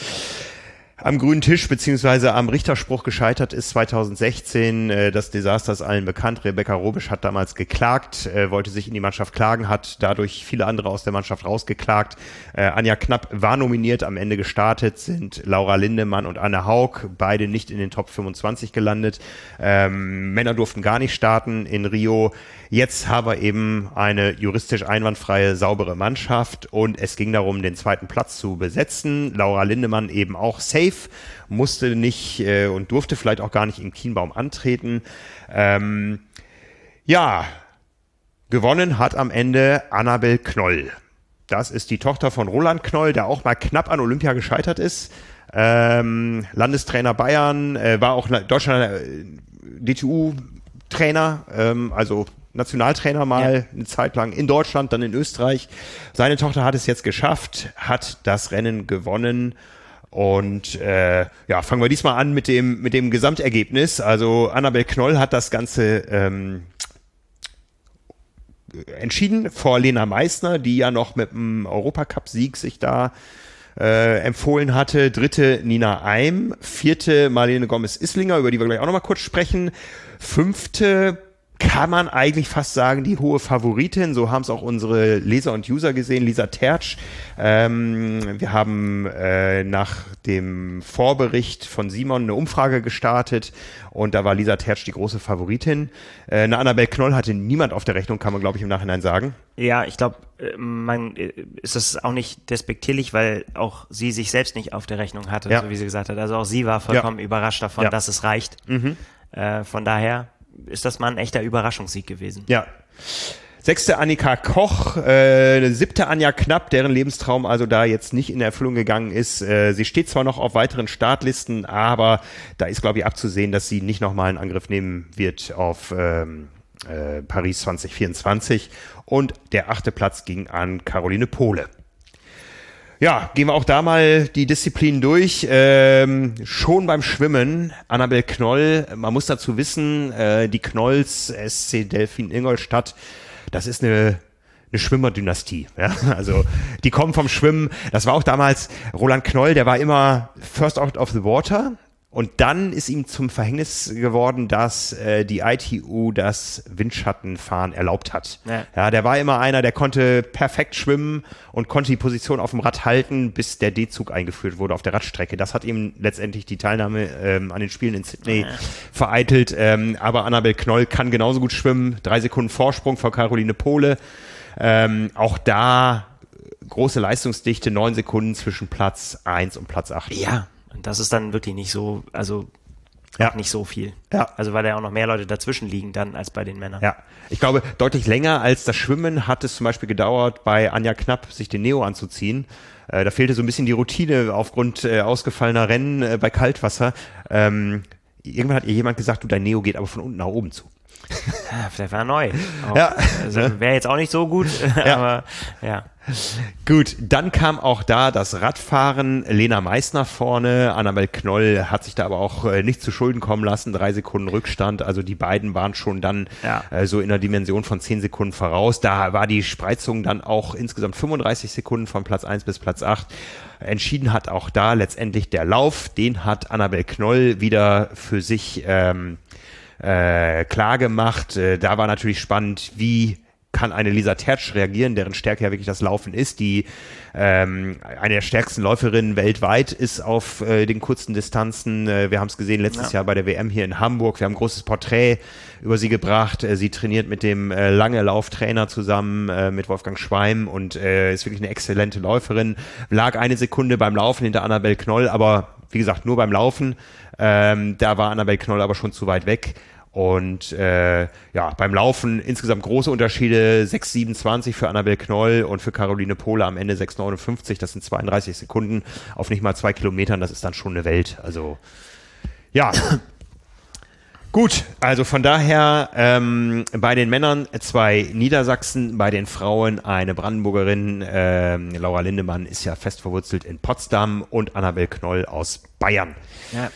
am grünen Tisch beziehungsweise am Richterspruch gescheitert ist zwanzig sechzehn. Äh, das Desaster ist allen bekannt. Rebecca Robisch hat damals geklagt, äh, wollte sich in die Mannschaft klagen, hat dadurch viele andere aus der Mannschaft rausgeklagt. Äh, Anja Knapp war nominiert, am Ende gestartet sind Laura Lindemann und Anne Haug, beide nicht in den Top fünfundzwanzig gelandet. Ähm, Männer durften gar nicht starten in Rio. Jetzt haben wir eben eine juristisch einwandfreie, saubere Mannschaft und es ging darum, den zweiten Platz zu besetzen. Laura Lindemann eben auch safe, musste nicht äh, und durfte vielleicht auch gar nicht in Kienbaum antreten. Ähm, ja, gewonnen hat am Ende Annabel Knoll. Das ist die Tochter von Roland Knoll, der auch mal knapp an Olympia gescheitert ist. Ähm, Landestrainer Bayern, äh, war auch Deutschland äh, D T U-Trainer, ähm, also Nationaltrainer mal ja. eine Zeit lang in Deutschland, dann in Österreich. Seine Tochter hat es jetzt geschafft, hat das Rennen gewonnen. Und äh, ja, fangen wir diesmal an mit dem mit dem Gesamtergebnis. Also Annabel Knoll hat das Ganze ähm, entschieden vor Lena Meissner, die ja noch mit einem Europacup-Sieg sich da äh, empfohlen hatte. Dritte Nina Eim, vierte Marlene Gomez-Islinger, über die wir gleich auch nochmal kurz sprechen. Fünfte kann man eigentlich fast sagen, die hohe Favoritin, so haben es auch unsere Leser und User gesehen, Lisa Tertsch. Ähm, wir haben äh, nach dem Vorbericht von Simon eine Umfrage gestartet und da war Lisa Tertsch die große Favoritin. Äh, eine Annabel Knoll hatte niemand auf der Rechnung, kann man glaube ich im Nachhinein sagen. Ja, ich glaube, man ist das auch nicht despektierlich, weil auch sie sich selbst nicht auf der Rechnung hatte, ja. so wie sie gesagt hat. Also auch sie war vollkommen ja. überrascht davon, ja. dass es reicht. Mhm. Äh, von daher ist das mal ein echter Überraschungssieg gewesen. Ja. Sechste Annika Koch, äh, siebte Anja Knapp, deren Lebenstraum also da jetzt nicht in Erfüllung gegangen ist. Äh, sie steht zwar noch auf weiteren Startlisten, aber da ist, glaube ich, abzusehen, dass sie nicht nochmal einen Angriff nehmen wird auf ähm, äh, Paris zwanzig vierundzwanzig. Und der achte Platz ging an Caroline Pohle. Ja, gehen wir auch da mal die Disziplinen durch. Ähm, schon beim Schwimmen, Annabel Knoll, man muss dazu wissen, äh, die Knolls, S C Delfin Ingolstadt, das ist eine, eine Schwimmerdynastie. Ja? Also die kommen vom Schwimmen. Das war auch damals Roland Knoll, der war immer first out of the water Und dann ist ihm zum Verhängnis geworden, dass äh, die I T U das Windschattenfahren erlaubt hat. Ja. ja, der war immer einer, der konnte perfekt schwimmen und konnte die Position auf dem Rad halten, bis der D-Zug eingeführt wurde auf der Radstrecke. Das hat ihm letztendlich die Teilnahme ähm, an den Spielen in Sydney ja. vereitelt. Ähm, aber Annabel Knoll kann genauso gut schwimmen. Drei Sekunden Vorsprung vor Caroline Pohle. Ähm, auch da große Leistungsdichte, neun Sekunden zwischen Platz eins und Platz acht. Ja. Und das ist dann wirklich nicht so, also ja. nicht so viel. Ja. Also weil da auch noch mehr Leute dazwischen liegen dann als bei den Männern. Ja, ich glaube, deutlich länger als das Schwimmen hat es zum Beispiel gedauert, bei Anja Knapp sich den Neo anzuziehen. Äh, da fehlte so ein bisschen die Routine aufgrund äh, ausgefallener Rennen äh, bei Kaltwasser. Ähm, irgendwann hat ihr jemand gesagt, du, dein Neo geht aber von unten nach oben zu. Ja, vielleicht war er neu. Auch, ja. Also wäre jetzt auch nicht so gut, ja. aber ja. Gut, dann kam auch da das Radfahren. Lena Meissner vorne, Annabel Knoll hat sich da aber auch äh, nicht zu Schulden kommen lassen, drei Sekunden Rückstand, also die beiden waren schon dann ja. äh, so in der Dimension von zehn Sekunden voraus. Da war die Spreizung dann auch insgesamt fünfunddreißig Sekunden von Platz eins bis Platz acht. Entschieden hat auch da letztendlich der Lauf, den hat Annabel Knoll wieder für sich ähm, äh, klar gemacht. Äh, da war natürlich spannend, wie kann eine Lisa Tertsch reagieren, deren Stärke ja wirklich das Laufen ist, die ähm, eine der stärksten Läuferinnen weltweit ist auf äh, den kurzen Distanzen. Äh, wir haben es gesehen letztes ja. Jahr bei der W M hier in Hamburg. Wir haben ein großes Porträt über sie gebracht. Äh, sie trainiert mit dem äh, lange Lauftrainer zusammen, äh, mit Wolfgang Schweim und äh, ist wirklich eine exzellente Läuferin. Lag eine Sekunde beim Laufen hinter Annabel Knoll, aber wie gesagt, nur beim Laufen. Ähm, da war Annabel Knoll aber schon zu weit weg. Und äh, ja, beim Laufen insgesamt große Unterschiede, sechs siebenundzwanzig für Annabel Knoll und für Caroline Pohle am Ende sechs neunundfünfzig, das sind zweiunddreißig Sekunden auf nicht mal zwei Kilometern, das ist dann schon eine Welt. Also ja, gut, also von daher ähm, bei den Männern zwei Niedersachsen, bei den Frauen eine Brandenburgerin, ähm, Laura Lindemann ist ja fest verwurzelt in Potsdam und Annabel Knoll aus Bayern. Ja.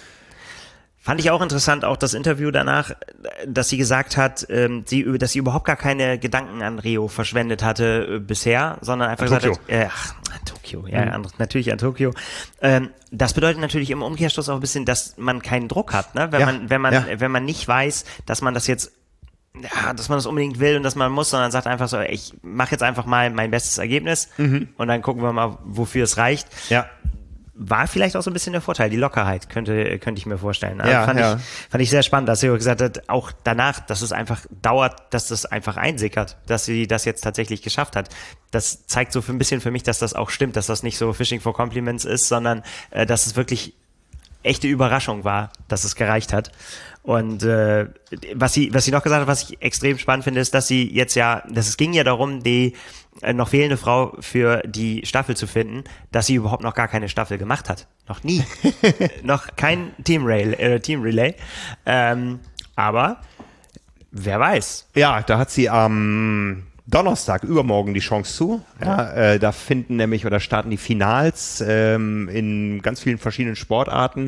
Fand ich auch interessant, auch das Interview danach, dass sie gesagt hat, ähm, sie, dass sie überhaupt gar keine Gedanken an Rio verschwendet hatte äh, bisher, sondern einfach an gesagt hat, äh, ach, an Tokio, ja, mhm. an, natürlich an Tokio. Ähm, das bedeutet natürlich im Umkehrschluss auch ein bisschen, dass man keinen Druck hat, ne? Wenn ja, man, wenn man, ja. wenn man nicht weiß, dass man das jetzt, ja, dass man das unbedingt will und dass man muss, sondern sagt einfach so, ich mache jetzt einfach mal mein bestes Ergebnis mhm. und dann gucken wir mal, wofür es reicht. Ja. War vielleicht auch so ein bisschen der Vorteil, die Lockerheit, könnte könnte ich mir vorstellen. Ja, fand, ja. Ich, fand ich sehr spannend, dass sie gesagt hat, auch danach, dass es einfach dauert, dass das einfach einsickert, dass sie das jetzt tatsächlich geschafft hat. Das zeigt so für ein bisschen für mich, dass das auch stimmt, dass das nicht so Fishing for Compliments ist, sondern äh, dass es wirklich echte Überraschung war, dass es gereicht hat. Und äh, was sie was sie noch gesagt hat, was ich extrem spannend finde, ist, dass sie jetzt ja, dass es ging ja darum, die äh, noch fehlende Frau für die Staffel zu finden, dass sie überhaupt noch gar keine Staffel gemacht hat. Noch nie. Noch kein Team Relay. Äh, Team Relay. Ähm, aber wer weiß. Ja, da hat sie am Donnerstag, übermorgen die Chance zu. Ja, äh, da finden nämlich oder starten die Finals ähm, in ganz vielen verschiedenen Sportarten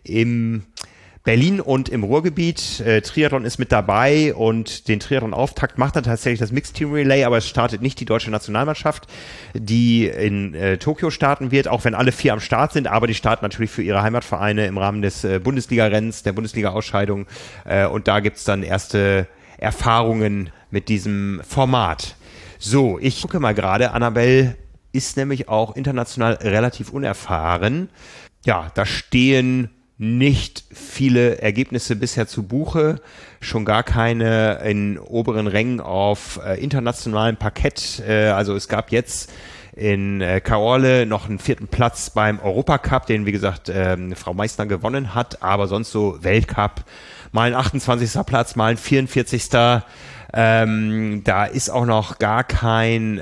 im Berlin und im Ruhrgebiet. Äh, Triathlon ist mit dabei und den Triathlon-Auftakt macht dann tatsächlich das Mixed Team Relay, aber es startet nicht die deutsche Nationalmannschaft, die in äh, Tokio starten wird, auch wenn alle vier am Start sind, aber die starten natürlich für ihre Heimatvereine im Rahmen des äh, Bundesliga-Rennens, der Bundesliga-Ausscheidung äh, und da gibt's dann erste Erfahrungen mit diesem Format. So, ich gucke mal gerade, Annabel ist nämlich auch international relativ unerfahren. Ja, da stehen nicht viele Ergebnisse bisher zu Buche, schon gar keine in oberen Rängen auf äh, internationalem Parkett. Äh, also es gab jetzt in äh, Caorle noch einen vierten Platz beim Europacup, den wie gesagt ähm, Frau Meissner gewonnen hat, aber sonst so Weltcup, mal ein achtundzwanzigster Platz, mal ein vierundvierzigster Ähm, da ist auch noch gar kein äh,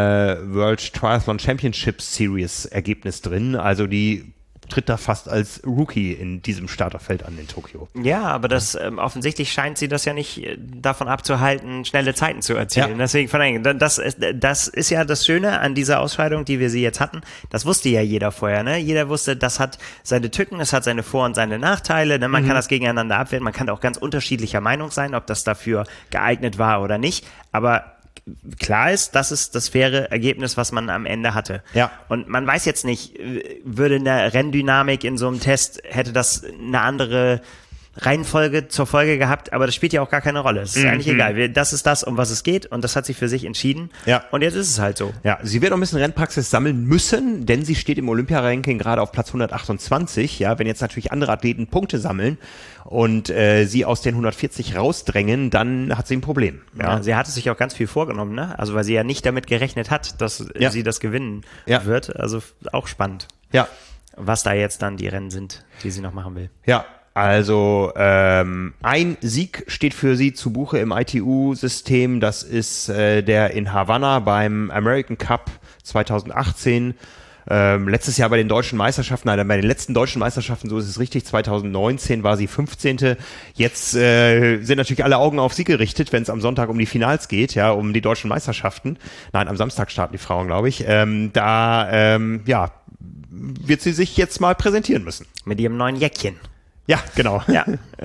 World Triathlon Championship Series Ergebnis drin, also die tritt da fast als Rookie in diesem Starterfeld an in Tokio. Ja, aber das ähm, offensichtlich scheint sie das ja nicht äh, davon abzuhalten, schnelle Zeiten zu erzielen. Ja. Deswegen von daher, das ist, das ist ja das Schöne an dieser Ausscheidung, die wir sie jetzt hatten. Das wusste ja jeder vorher, ne? Jeder wusste, das hat seine Tücken, das hat seine Vor- und seine Nachteile, ne? Man mhm. kann das gegeneinander abwerten, man kann auch ganz unterschiedlicher Meinung sein, ob das dafür geeignet war oder nicht. Aber klar ist, das ist das faire Ergebnis, was man am Ende hatte. Ja. Und man weiß jetzt nicht, würde eine Renndynamik in so einem Test, hätte das eine andere Reihenfolge zur Folge gehabt, aber das spielt ja auch gar keine Rolle. Es ist Mhm. eigentlich egal. Wir- Das ist das, um was es geht und das hat sie für sich entschieden. Ja. Und jetzt ist es halt so. Ja, sie wird noch ein bisschen Rennpraxis sammeln müssen, denn sie steht im Olympia-Ranking gerade auf Platz hundertachtundzwanzig. Ja, wenn jetzt natürlich andere Athleten Punkte sammeln und äh, sie aus den hundertvierzig rausdrängen, dann hat sie ein Problem. Ja. Ja, Sie hatte sich auch ganz viel vorgenommen, ne? Also weil sie ja nicht damit gerechnet hat, dass Ja. sie das gewinnen Ja. wird. Also f- auch spannend, ja. was da jetzt dann die Rennen sind, die sie noch machen will. Ja, also ähm, ein Sieg steht für sie zu Buche im I T U-System. Das ist äh, der in Havanna beim American Cup zweitausendachtzehn. Ähm, letztes Jahr bei den deutschen Meisterschaften, nein, bei den letzten deutschen Meisterschaften, so ist es richtig, zweitausendneunzehn war sie fünfzehnte. Jetzt äh, sind natürlich alle Augen auf sie gerichtet, wenn es am Sonntag um die Finals geht, ja, um die deutschen Meisterschaften. Nein, am Samstag starten die Frauen, glaube ich. Ähm, da, ähm, ja, wird sie sich jetzt mal präsentieren müssen. Mit ihrem neuen Jäckchen. Ja, genau. Ja.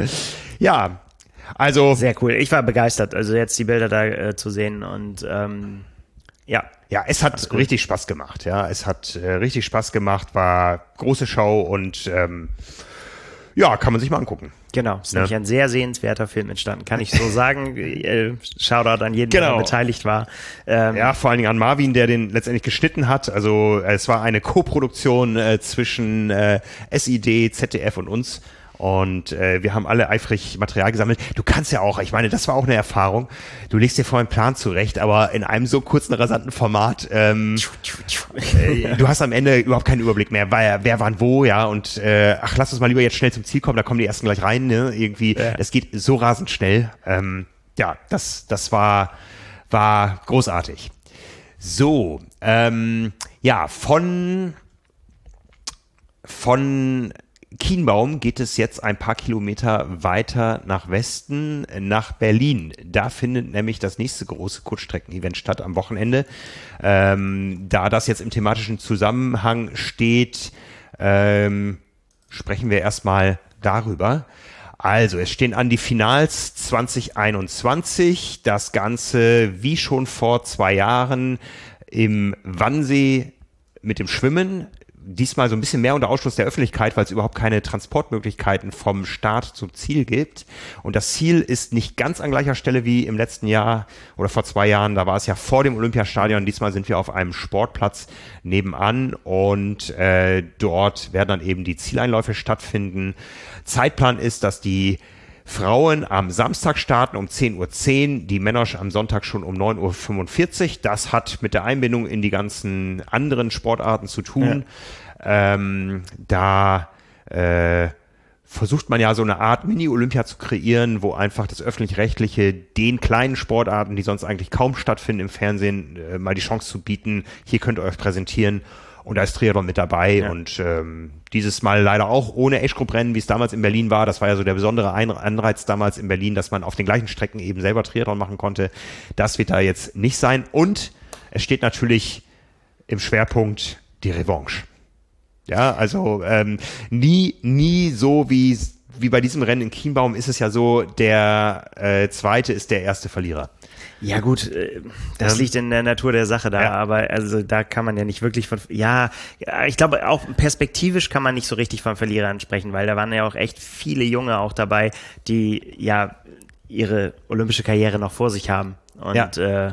Ja, also Sehr cool. Ich war begeistert, also jetzt die Bilder da äh, zu sehen und ähm, ja. ja, es hat richtig Spaß gemacht. Ja, es hat äh, richtig Spaß gemacht, war große Show und ähm, ja, kann man sich mal angucken. Genau, ist Ja. nämlich ein sehr sehenswerter Film entstanden, kann ich so sagen. Äh, Shoutout an jeden, der Genau. daran beteiligt war. Ähm, Ja, vor allen Dingen an Marvin, der den letztendlich geschnitten hat. Also äh, es war eine Co-Produktion äh, zwischen äh, S I D, Z D F und uns. Und äh, wir haben alle eifrig Material gesammelt. Du kannst ja auch, ich meine, das war auch eine Erfahrung. Du legst dir vorher einen Plan zurecht, aber in einem so kurzen, rasanten Format, ähm, äh, du hast am Ende überhaupt keinen Überblick mehr, wer, wer wann wo, ja. Und äh, ach, lass uns mal lieber jetzt schnell zum Ziel kommen, da kommen die ersten gleich rein, ne? Irgendwie, Ja. es geht so rasend schnell. Ähm, ja, das, das war, war großartig. So, ähm, ja, von, von Kienbaum geht es jetzt ein paar Kilometer weiter nach Westen, nach Berlin. Da findet nämlich das nächste große Kurzstrecken-Event statt am Wochenende. Ähm, da das jetzt im thematischen Zusammenhang steht, ähm, sprechen wir erstmal darüber. Also, es stehen an die Finals zwanzig einundzwanzig. Das Ganze wie schon vor zwei Jahren im Wannsee mit dem Schwimmen. Diesmal so ein bisschen mehr unter Ausschluss der Öffentlichkeit, weil es überhaupt keine Transportmöglichkeiten vom Start zum Ziel gibt. Und das Ziel ist nicht ganz an gleicher Stelle wie im letzten Jahr oder vor zwei Jahren. Da war es ja vor dem Olympiastadion. Diesmal sind wir auf einem Sportplatz nebenan und äh, dort werden dann eben die Zieleinläufe stattfinden. Zeitplan ist, dass die Frauen am Samstag starten um zehn Uhr zehn, die Männer am Sonntag schon um neun Uhr fünfundvierzig. Das hat mit der Einbindung in die ganzen anderen Sportarten zu tun. Ja. Ähm, da äh, versucht man ja so eine Art Mini-Olympia zu kreieren, wo einfach das Öffentlich-Rechtliche den kleinen Sportarten, die sonst eigentlich kaum stattfinden im Fernsehen, äh, mal die Chance zu bieten, hier könnt ihr euch präsentieren. Und da ist Triathlon mit dabei ja. und ähm, dieses Mal leider auch ohne Age-Group-Rennen, wie es damals in Berlin war. Das war ja so der besondere Anreiz damals in Berlin, dass man auf den gleichen Strecken eben selber Triathlon machen konnte. Das wird da jetzt nicht sein. Und es steht natürlich im Schwerpunkt die Revanche. Ja, also ähm, nie, nie so wie wie bei diesem Rennen in Kienbaum ist es ja so, der äh, Zweite ist der erste Verlierer. Ja gut, äh, das Ähm, liegt in der Natur der Sache da, ja. aber also da kann man ja nicht wirklich von, ja, ich glaube auch perspektivisch kann man nicht so richtig von Verlierern sprechen, weil da waren ja auch echt viele Junge auch dabei, die ja ihre olympische Karriere noch vor sich haben und Ja. äh,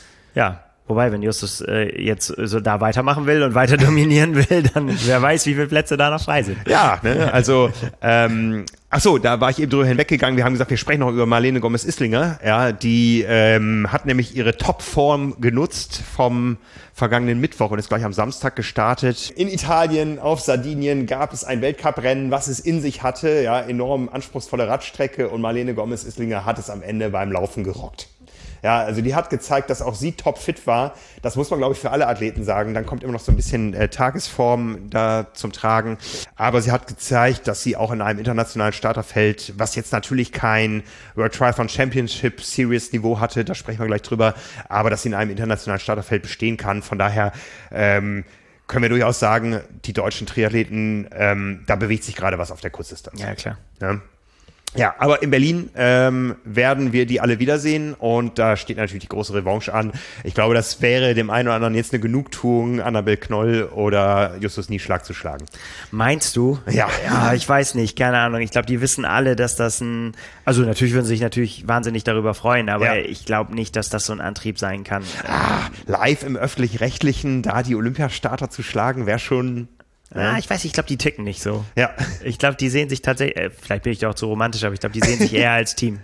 ja, wobei, wenn Justus äh, jetzt so da weitermachen will und weiter dominieren will, dann wer weiß, wie viele Plätze da noch frei sind. Ja, ne, also ähm, ach so, da war ich eben drüber hinweggegangen. Wir haben gesagt, wir sprechen noch über Marlene Gomez-Islinger. Ja, die ähm, hat nämlich ihre Topform genutzt vom vergangenen Mittwoch und ist gleich am Samstag gestartet. In Italien, auf Sardinien, gab es ein Weltcuprennen, was es in sich hatte. Ja, enorm anspruchsvolle Radstrecke und Marlene Gomez-Islinger hat es am Ende beim Laufen gerockt. Ja, also die hat gezeigt, dass auch sie topfit war. Das muss man, glaube ich, für alle Athleten sagen. Dann kommt immer noch so ein bisschen äh, Tagesform da zum Tragen. Aber sie hat gezeigt, dass sie auch in einem internationalen Starterfeld, was jetzt natürlich kein World Triathlon Championship Series Niveau hatte, da sprechen wir gleich drüber, aber dass sie in einem internationalen Starterfeld bestehen kann. Von daher ähm, können wir durchaus sagen, die deutschen Triathleten, ähm, da bewegt sich gerade was auf der Kurzdistanz. Ja, klar. Ja. Ja, aber in Berlin ähm, werden wir die alle wiedersehen und da steht natürlich die große Revanche an. Ich glaube, das wäre dem einen oder anderen jetzt eine Genugtuung, Annabel Knoll oder Justus Nieschlag zu schlagen. Meinst du? Ja. Ja, ich weiß nicht, keine Ahnung. Ich glaube, die wissen alle, dass das ein, also natürlich würden sie sich natürlich wahnsinnig darüber freuen, aber ja. ich glaube nicht, dass das so ein Antrieb sein kann. Ah, live im Öffentlich-Rechtlichen, da die Olympiastarter zu schlagen, wäre schon... Ja, ich weiß, ich glaube, die ticken nicht so. Ja. Ich glaube, die sehen sich tatsächlich, äh, vielleicht bin ich auch zu romantisch, aber ich glaube, die sehen sich eher als Team.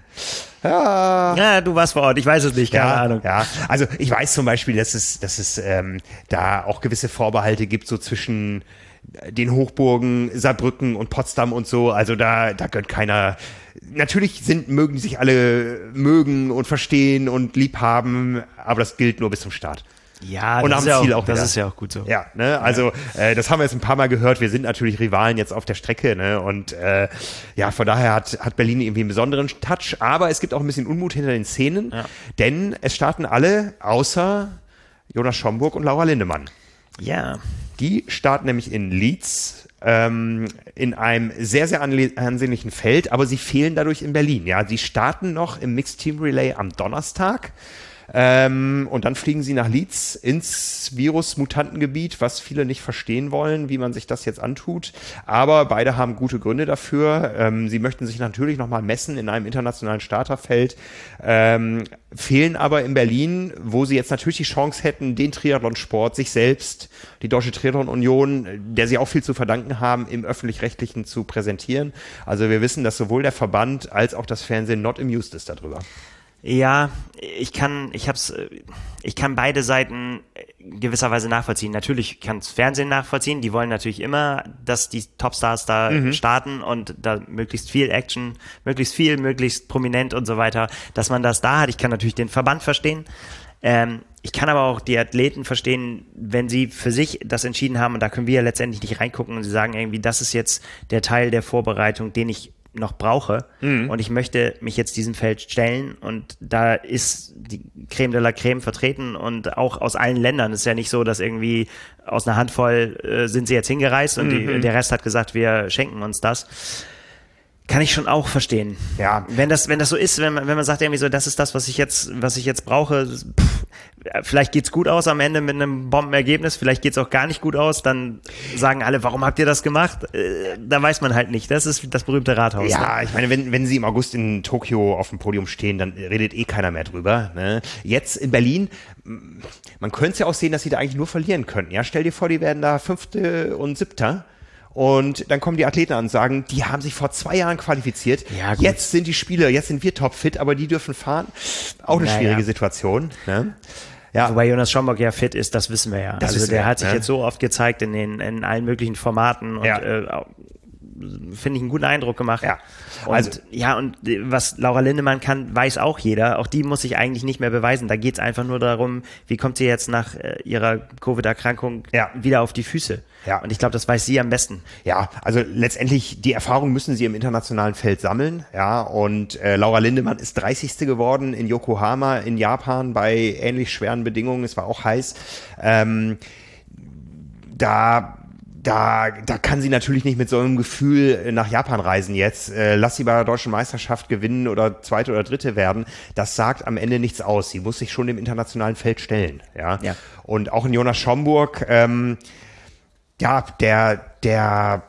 Ja. Ja, du warst vor Ort, ich weiß es nicht, keine ja, Ahnung. Ja, also ich weiß zum Beispiel, dass es, dass es ähm, da auch gewisse Vorbehalte gibt, so zwischen den Hochburgen, Saarbrücken und Potsdam und so. Also da, da gönnt keiner. Natürlich sind, mögen sich alle mögen und verstehen und lieb haben, aber das gilt nur bis zum Start. Ja, und das, am ist ja, Ziel auch, auch das wieder. ist ja auch gut so. Ja, ne, also äh, das haben wir jetzt ein paar Mal gehört. Wir sind natürlich Rivalen jetzt auf der Strecke, ne, und äh, ja, von daher hat hat Berlin irgendwie einen besonderen Touch. Aber es gibt auch ein bisschen Unmut hinter den Szenen, Ja. denn es starten alle außer Jonas Schomburg und Laura Lindemann. Ja. Die starten nämlich in Leeds ähm, in einem sehr, sehr anle- ansehnlichen Feld, aber sie fehlen dadurch in Berlin. Ja, sie starten noch im Mixed Team Relay am Donnerstag. Ähm, und dann fliegen sie nach Leeds ins Virus-Mutantengebiet, was viele nicht verstehen wollen, wie man sich das jetzt antut. Aber beide haben gute Gründe dafür. Ähm, sie möchten sich natürlich nochmal messen in einem internationalen Starterfeld, ähm, fehlen aber in Berlin, wo sie jetzt natürlich die Chance hätten, den Triathlonsport, sich selbst, die Deutsche Triathlon Union, der sie auch viel zu verdanken haben, im Öffentlich-Rechtlichen zu präsentieren. Also wir wissen, dass sowohl der Verband als auch das Fernsehen not amused ist darüber. Ja, ich kann, ich hab's, ich kann beide Seiten gewisserweise nachvollziehen. Natürlich kann das Fernsehen nachvollziehen. Die wollen natürlich immer, dass die Topstars da mhm. starten und da möglichst viel Action, möglichst viel, möglichst prominent und so weiter, dass man das da hat. Ich kann natürlich den Verband verstehen. Ähm, ich kann aber auch die Athleten verstehen, wenn sie für sich das entschieden haben und da können wir ja letztendlich nicht reingucken und sie sagen irgendwie, das ist jetzt der Teil der Vorbereitung, den ich noch brauche mhm. und ich möchte mich jetzt diesem Feld stellen und da ist die Creme de la Creme vertreten und auch aus allen Ländern. Es ist ja nicht so, dass irgendwie aus einer Handvoll äh, sind sie jetzt hingereist und mhm. die, der Rest hat gesagt, wir schenken uns das. Kann ich schon auch verstehen. Ja. Wenn das, wenn das so ist, wenn man, wenn man sagt irgendwie so, das ist das, was ich jetzt, was ich jetzt brauche, pff, vielleicht geht's gut aus am Ende mit einem Bombenergebnis, vielleicht geht's auch gar nicht gut aus, dann sagen alle, warum habt ihr das gemacht? Äh, da weiß man halt nicht. Das ist das berühmte Rathaus. Ja, ne? ich meine, wenn, wenn sie im August in Tokio auf dem Podium stehen, dann redet eh keiner mehr drüber. Ne? Jetzt in Berlin, man könnte es ja auch sehen, dass sie da eigentlich nur verlieren könnten. Ja, stell dir vor, die werden da Fünfte und Siebter. Und dann kommen die Athleten an und sagen, die haben sich vor zwei Jahren qualifiziert. Ja, jetzt sind die Spieler, jetzt sind wir topfit, aber die dürfen fahren. Auch eine naja. schwierige Situation. Ne? Ja. Wobei Jonas Schomburg ja fit ist, das wissen wir ja. Das also der wir, hat sich ne? jetzt so oft gezeigt in den in allen möglichen Formaten und ja. äh, finde ich einen guten Eindruck gemacht. Ja. Und, also, ja, und was Laura Lindemann kann, weiß auch jeder. Auch die muss sich eigentlich nicht mehr beweisen. Da geht es einfach nur darum, wie kommt sie jetzt nach äh, ihrer Covid-Erkrankung ja. wieder auf die Füße. Ja. Und ich glaube, das weiß sie am besten. Ja, also letztendlich, die Erfahrung müssen sie im internationalen Feld sammeln. Ja, und äh, Laura Lindemann ist dreißigste geworden in Yokohama in Japan bei ähnlich schweren Bedingungen. Es war auch heiß. Ähm, da Da, da kann sie natürlich nicht mit so einem Gefühl nach Japan reisen jetzt. Äh, lass sie bei der deutschen Meisterschaft gewinnen oder zweite oder dritte werden. Das sagt am Ende nichts aus. Sie muss sich schon dem internationalen Feld stellen. Ja. ja. Und auch in Jonas Schomburg, ähm, ja, der, der,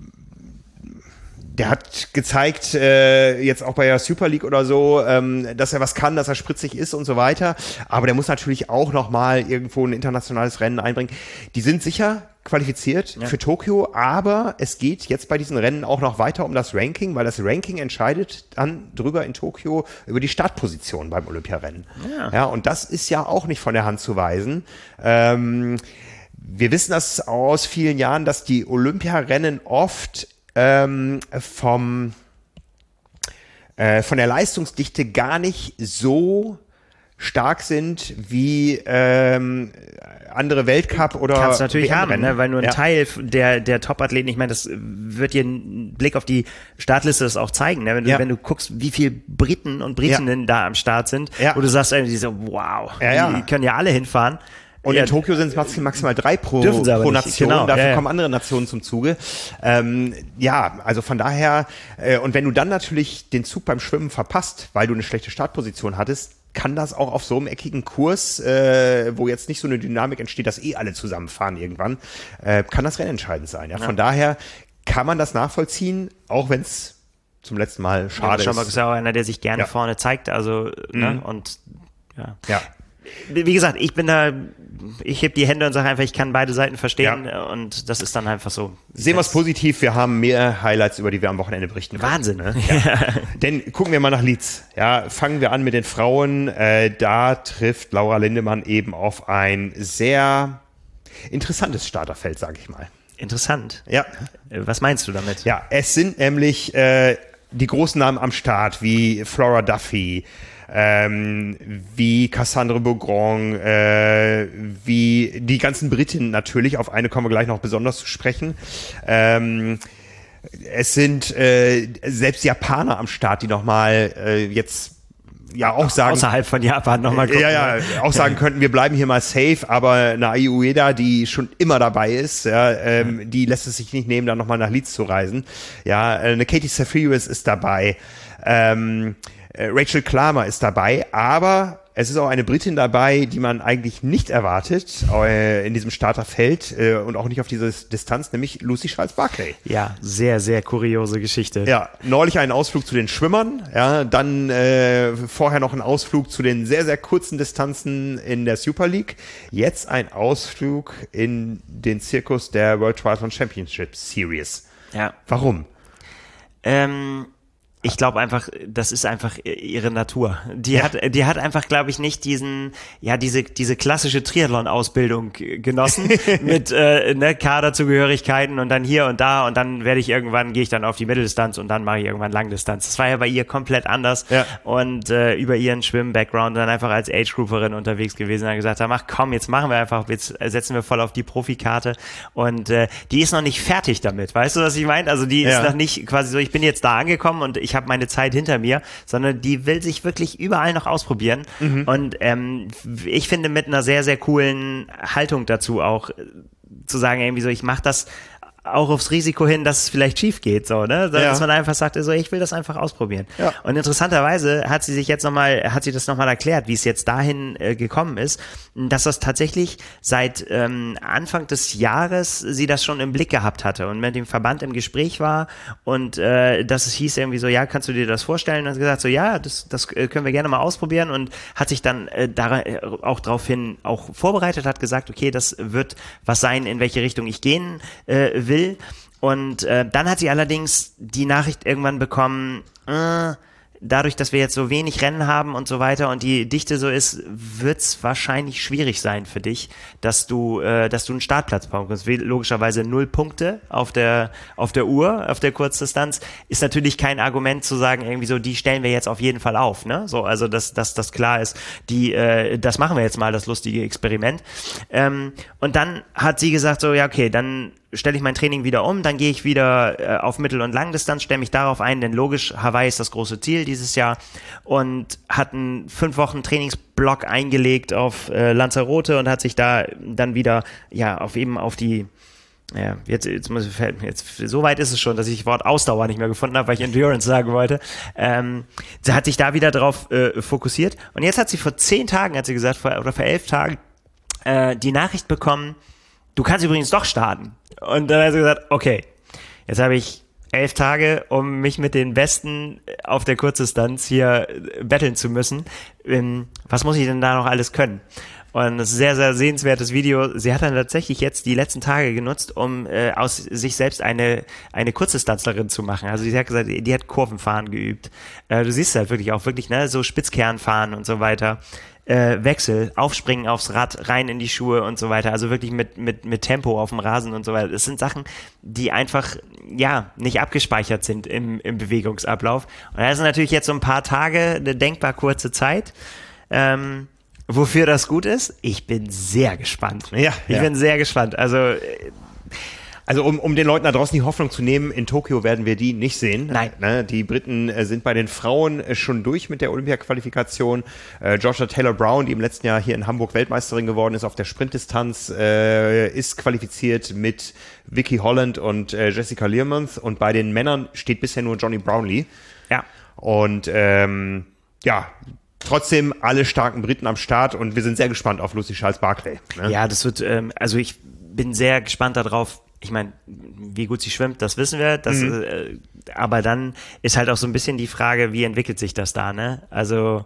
der hat gezeigt, äh, jetzt auch bei der Super League oder so, ähm, dass er was kann, dass er spritzig ist und so weiter. Aber der muss natürlich auch nochmal irgendwo ein internationales Rennen einbringen. Die sind sicher qualifiziert ja. für Tokio, aber es geht jetzt bei diesen Rennen auch noch weiter um das Ranking, weil das Ranking entscheidet dann drüber in Tokio über die Startposition beim Olympiarennen. Ja. ja, und das ist ja auch nicht von der Hand zu weisen. Ähm, wir wissen das aus vielen Jahren, dass die Olympiarennen oft ähm, vom äh, von der Leistungsdichte gar nicht so stark sind wie ähm, andere Weltcup oder kannst du natürlich W M haben, ne? Weil nur ein ja. Teil der der Top-Athleten, ich meine, das wird dir ein Blick auf die Startliste das auch zeigen, ne? Wenn du ja. wenn du guckst, wie viel Briten und Britinnen ja. da am Start sind, ja. wo du sagst irgendwie so, wow, ja, ja. die können ja alle hinfahren. Und ja, in Tokio sind es maximal drei pro, dürfen sie aber pro nicht. Nation. Genau, Dafür ja, ja. kommen andere Nationen zum Zuge. Ähm, ja, also von daher, äh, und wenn du dann natürlich den Zug beim Schwimmen verpasst, weil du eine schlechte Startposition hattest, kann das auch auf so einem eckigen Kurs, äh, wo jetzt nicht so eine Dynamik entsteht, dass eh alle zusammenfahren irgendwann, äh, kann das rennentscheidend sein. Ja? Von ja. daher kann man das nachvollziehen, auch wenn es zum letzten Mal schade ja, ist. ist ja auch einer, der sich gerne ja. vorne zeigt, also mhm. ne? und ja. ja. Wie gesagt, ich bin da, ich heb die Hände und sage einfach, ich kann beide Seiten verstehen ja. und das ist dann einfach so. Sehen wir es positiv, wir haben mehr Highlights, über die wir am Wochenende berichten können. Wahnsinn, ne? Ja. Denn gucken wir mal nach Leeds. Ja, fangen wir an mit den Frauen. Äh, da trifft Laura Lindemann eben auf ein sehr interessantes Starterfeld, sage ich mal. Interessant? Ja. Was meinst du damit? Ja, es sind nämlich äh, die großen Namen am Start, wie Flora Duffy, Ähm, wie Cassandre Beaugrand, äh, wie die ganzen Britinnen natürlich, auf eine kommen wir gleich noch besonders zu sprechen. Ähm, es sind äh, selbst Japaner am Start, die nochmal äh, jetzt ja auch sagen, außerhalb von Japan nochmal gucken. Ja, ja, auch sagen könnten, wir bleiben hier mal safe, aber eine Ai Ueda, die schon immer dabei ist, ja, ähm, die lässt es sich nicht nehmen, dann nochmal nach Leeds zu reisen. Ja, eine Katie Safiris ist dabei, ähm, Rachel Klammer ist dabei, aber es ist auch eine Britin dabei, die man eigentlich nicht erwartet äh, in diesem Starterfeld äh, und auch nicht auf diese Distanz, nämlich Lucy Charles-Barclay. Ja, sehr, sehr kuriose Geschichte. Ja, neulich einen Ausflug zu den Schwimmern, ja, dann äh, vorher noch ein Ausflug zu den sehr, sehr kurzen Distanzen in der Super League, jetzt ein Ausflug in den Zirkus der World Triathlon Championship Series. Ja. Warum? Ähm... Ich glaube einfach, das ist einfach ihre Natur. Die ja. hat, die hat einfach, glaube ich, nicht diesen, ja, diese, diese klassische Triathlon-Ausbildung genossen mit äh, ne, Kaderzugehörigkeiten und dann hier und da und dann werde ich irgendwann, gehe ich dann auf die Mitteldistanz und dann mache ich irgendwann Langdistanz. Das war ja bei ihr komplett anders ja. und äh, über ihren Schwimm-Background dann einfach als Age-Grouperin unterwegs gewesen und dann gesagt haben, ach komm, jetzt machen wir einfach, jetzt setzen wir voll auf die Profikarte und äh, die ist noch nicht fertig damit. Weißt du, was ich meine? Also die ja. ist noch nicht quasi so, ich bin jetzt da angekommen und ich habe meine Zeit hinter mir, sondern die will sich wirklich überall noch ausprobieren. Mhm. Und ähm, ich finde mit einer sehr, sehr coolen Haltung dazu auch äh, zu sagen, irgendwie so, ich mache das auch aufs Risiko hin, dass es vielleicht schief geht, so, ne? Dass ja. man einfach sagt, so, ich will das einfach ausprobieren. Ja. Und interessanterweise hat sie sich jetzt nochmal, hat sie das nochmal erklärt, wie es jetzt dahin äh, gekommen ist, dass das tatsächlich seit ähm, Anfang des Jahres sie das schon im Blick gehabt hatte und mit dem Verband im Gespräch war und äh, dass es hieß irgendwie so, ja, kannst du dir das vorstellen? Und hat gesagt so, ja, das, das können wir gerne mal ausprobieren und hat sich dann äh, da auch daraufhin auch vorbereitet, hat gesagt, okay, das wird was sein, in welche Richtung ich gehen äh, will. Und äh, dann hat sie allerdings die Nachricht irgendwann bekommen, äh, dadurch, dass wir jetzt so wenig Rennen haben und so weiter und die Dichte so ist, wird es wahrscheinlich schwierig sein für dich, dass du, äh, dass du einen Startplatz bekommst. Logischerweise null Punkte auf der auf der Uhr, auf der Kurzdistanz, ist natürlich kein Argument zu sagen, irgendwie so, die stellen wir jetzt auf jeden Fall auf, ne? So, also dass dass das klar ist, die, äh, das machen wir jetzt mal, das lustige Experiment. Ähm, und dann hat sie gesagt so, ja okay, dann stelle ich mein Training wieder um, dann gehe ich wieder äh, auf Mittel- und Langdistanz, stelle mich darauf ein, denn logisch, Hawaii ist das große Ziel dieses Jahr und hat einen fünf Wochen Trainingsblock eingelegt auf äh, Lanzarote und hat sich da dann wieder, ja, auf eben auf die, ja, jetzt, jetzt muss ich, jetzt, so weit ist es schon, dass ich das Wort Ausdauer nicht mehr gefunden habe, weil ich Endurance sagen wollte. Ähm, sie hat sich da wieder drauf äh, fokussiert und jetzt hat sie vor zehn Tagen, hat sie gesagt, vor, oder vor elf Tagen, äh, die Nachricht bekommen, du kannst übrigens doch starten. Und dann hat sie gesagt, okay, jetzt habe ich elf Tage, um mich mit den Besten auf der Kurzdistanz hier betteln zu müssen. Was muss ich denn da noch alles können? Und das ist ein sehr, sehr sehenswertes Video. Sie hat dann tatsächlich jetzt die letzten Tage genutzt, um äh, aus sich selbst eine eine Kurzdistanzlerin zu machen. Also sie hat gesagt, die hat Kurvenfahren geübt. Äh, du siehst halt wirklich auch wirklich, ne, so Spitzkernfahren und so weiter. Äh, Wechsel, Aufspringen aufs Rad, rein in die Schuhe und so weiter, also wirklich mit mit mit Tempo auf dem Rasen und so weiter. Das sind Sachen, die einfach, ja, nicht abgespeichert sind im im Bewegungsablauf. Und da ist natürlich jetzt so ein paar Tage, eine denkbar kurze Zeit. Ähm, wofür das gut ist? Ich bin sehr gespannt. Ja, ich ja. bin sehr gespannt. Also Also um, um den Leuten da draußen die Hoffnung zu nehmen, in Tokio werden wir die nicht sehen. Nein. Ne, die Briten äh, sind bei den Frauen äh, schon durch mit der Olympia-Qualifikation. Äh, Georgia Taylor-Brown, die im letzten Jahr hier in Hamburg Weltmeisterin geworden ist auf der Sprintdistanz, äh, ist qualifiziert mit Vicky Holland und äh, Jessica Learmonth. Und bei den Männern steht bisher nur Johnny Brownlee. Ja. Und ähm, ja, trotzdem alle starken Briten am Start und wir sind sehr gespannt auf Lucy Charles-Barclay. Ne? Ja, das wird, ähm, also ich bin sehr gespannt darauf. Ich meine, wie gut sie schwimmt, das wissen wir. Das, mhm. äh, aber dann ist halt auch so ein bisschen die Frage, wie entwickelt sich das da, ne? Also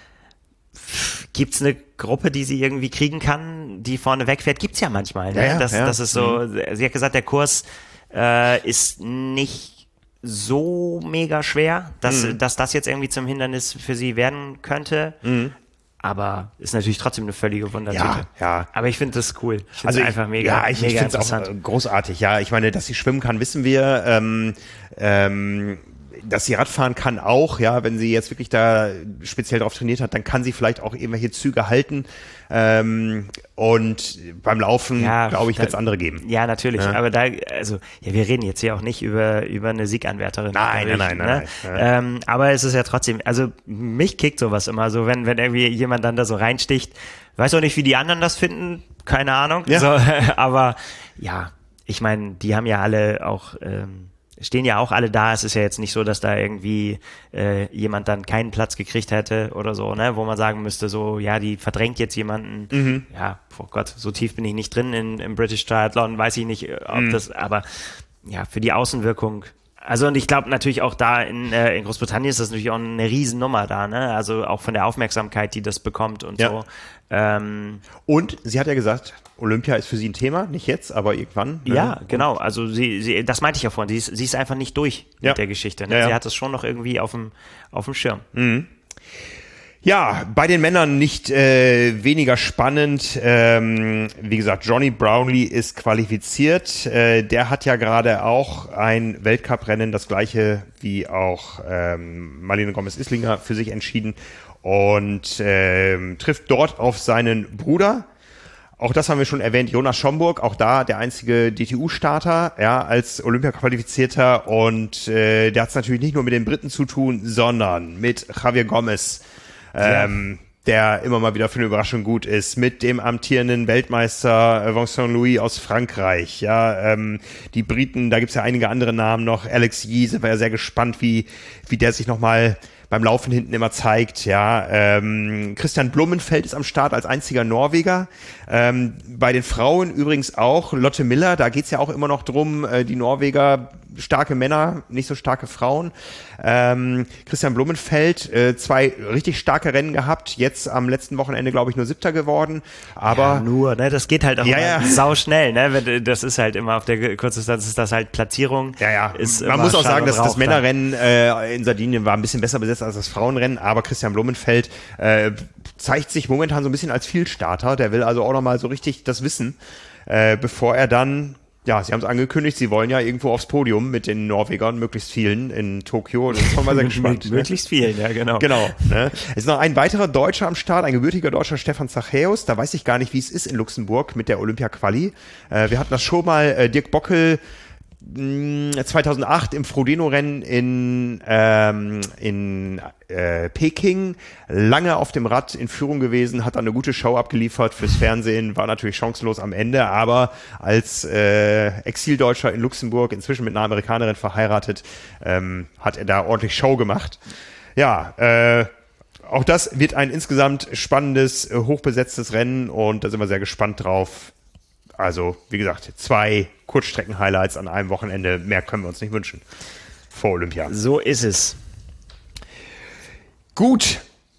gibt's eine Gruppe, die sie irgendwie kriegen kann, die vorne wegfährt? Gibt's ja manchmal. Ne? Ja, ja, das, ja. das ist so, mhm. Sie hat gesagt, der Kurs äh, ist nicht so mega schwer, dass, mhm. dass das jetzt irgendwie zum Hindernis für sie werden könnte. Mhm. Aber ist natürlich trotzdem eine völlige Wundertüte. Ja, ja. Aber ich finde das cool. Ich finde Also es ich, einfach mega, ja, ich, mega ich finde es interessant. auch großartig. Ja, ich meine, dass sie schwimmen kann, wissen wir. Ähm, ähm, dass sie Radfahren kann auch, ja, wenn sie jetzt wirklich da speziell drauf trainiert hat, dann kann sie vielleicht auch irgendwelche Züge halten. Ähm, und beim Laufen, ja, glaube ich, wird es andere geben. Ja, natürlich. Ja. Aber da, also, ja, wir reden jetzt hier auch nicht über, über eine Sieganwärterin. Nein, nein, nein, ne? nein. nein ja. ähm, aber es ist ja trotzdem, also mich kickt sowas immer so, wenn, wenn irgendwie jemand dann da so reinsticht. Weiß auch nicht, wie die anderen das finden, keine Ahnung. Ja. So, aber ja, ich meine, die haben ja alle auch, ähm, stehen ja auch alle da. Es ist ja jetzt nicht so, dass da irgendwie äh, jemand dann keinen Platz gekriegt hätte oder so, ne, wo man sagen müsste, so, ja, die verdrängt jetzt jemanden. Mhm. Ja, oh Gott, so tief bin ich nicht drin in, im British Triathlon, weiß ich nicht, ob mhm. das, aber ja, für die Außenwirkung. Also und ich glaube natürlich auch da in, äh, in Großbritannien ist das natürlich auch eine Riesennummer da, ne? Also auch von der Aufmerksamkeit, die das bekommt und ja. so. Ähm, und sie hat ja gesagt, Olympia ist für sie ein Thema, nicht jetzt, aber irgendwann. Ne? Ja, genau. Also sie, sie, das meinte ich ja vorhin. Sie ist, sie ist einfach nicht durch ja. mit der Geschichte. Ne? Ja, ja. Sie hat das schon noch irgendwie auf dem, auf dem Schirm. Mhm. Ja, bei den Männern nicht äh, weniger spannend. Ähm, wie gesagt, Johnny Brownlee ist qualifiziert. Äh, der hat ja gerade auch ein Weltcuprennen, das gleiche wie auch ähm, Marlene Gomez-Islinger, für sich entschieden und ähm, trifft dort auf seinen Bruder. Auch das haben wir schon erwähnt, Jonas Schomburg, auch da der einzige D T U-Starter, ja, als Olympia-Qualifizierter und äh, der hat es natürlich nicht nur mit den Briten zu tun, sondern mit Javier Gomez. Ähm, ja. Der immer mal wieder für eine Überraschung gut ist, mit dem amtierenden Weltmeister Vincent Louis aus Frankreich, ja, ähm, die Briten, da gibt's ja einige andere Namen noch, Alex Yee, sind wir ja sehr gespannt, wie, wie der sich nochmal beim Laufen hinten immer zeigt, ja, ähm, Christian Blumenfeld ist am Start als einziger Norweger, ähm, bei den Frauen übrigens auch Lotte Miller, da geht's ja auch immer noch drum, äh, die Norweger, starke Männer, nicht so starke Frauen. Ähm, Christian Blumenfeld, äh, zwei richtig starke Rennen gehabt, jetzt am letzten Wochenende, glaube ich, nur Siebter geworden. Aber ja, nur, ne, das geht halt auch ja, ja. sau schnell, ne? Das ist halt immer auf der Kurzdistanz ist das halt Platzierung. Ja, ja. Ist Man muss auch sagen, dass das ne? Männerrennen äh, in Sardinien war ein bisschen besser besetzt als das Frauenrennen, aber Christian Blumenfeld äh, zeigt sich momentan so ein bisschen als Vielstarter. Der will also auch nochmal so richtig das wissen, äh, bevor er dann ja, sie haben es angekündigt, sie wollen ja irgendwo aufs Podium mit den Norwegern, möglichst vielen in Tokio. Das ist schon mal sehr gespannt. ne? Möglichst vielen, ja, genau. Genau. Ne? Es ist noch ein weiterer Deutscher am Start, ein gebürtiger Deutscher, Stefan Zachäus. Da weiß ich gar nicht, wie es ist in Luxemburg mit der Olympia-Quali. Äh, wir hatten das schon mal, äh, Dirk Bockel, zweitausendacht im Frodeno-Rennen in, ähm, in äh, Peking, lange auf dem Rad in Führung gewesen, hat dann eine gute Show abgeliefert fürs Fernsehen, war natürlich chancenlos am Ende, aber als äh, Exildeutscher in Luxemburg, inzwischen mit einer Amerikanerin verheiratet, ähm, hat er da ordentlich Show gemacht. Ja, äh, auch das wird ein insgesamt spannendes, äh, hochbesetztes Rennen und da sind wir sehr gespannt drauf. Also, wie gesagt, zwei Kurzstrecken-Highlights an einem Wochenende. Mehr können wir uns nicht wünschen vor Olympia. So ist es. Gut.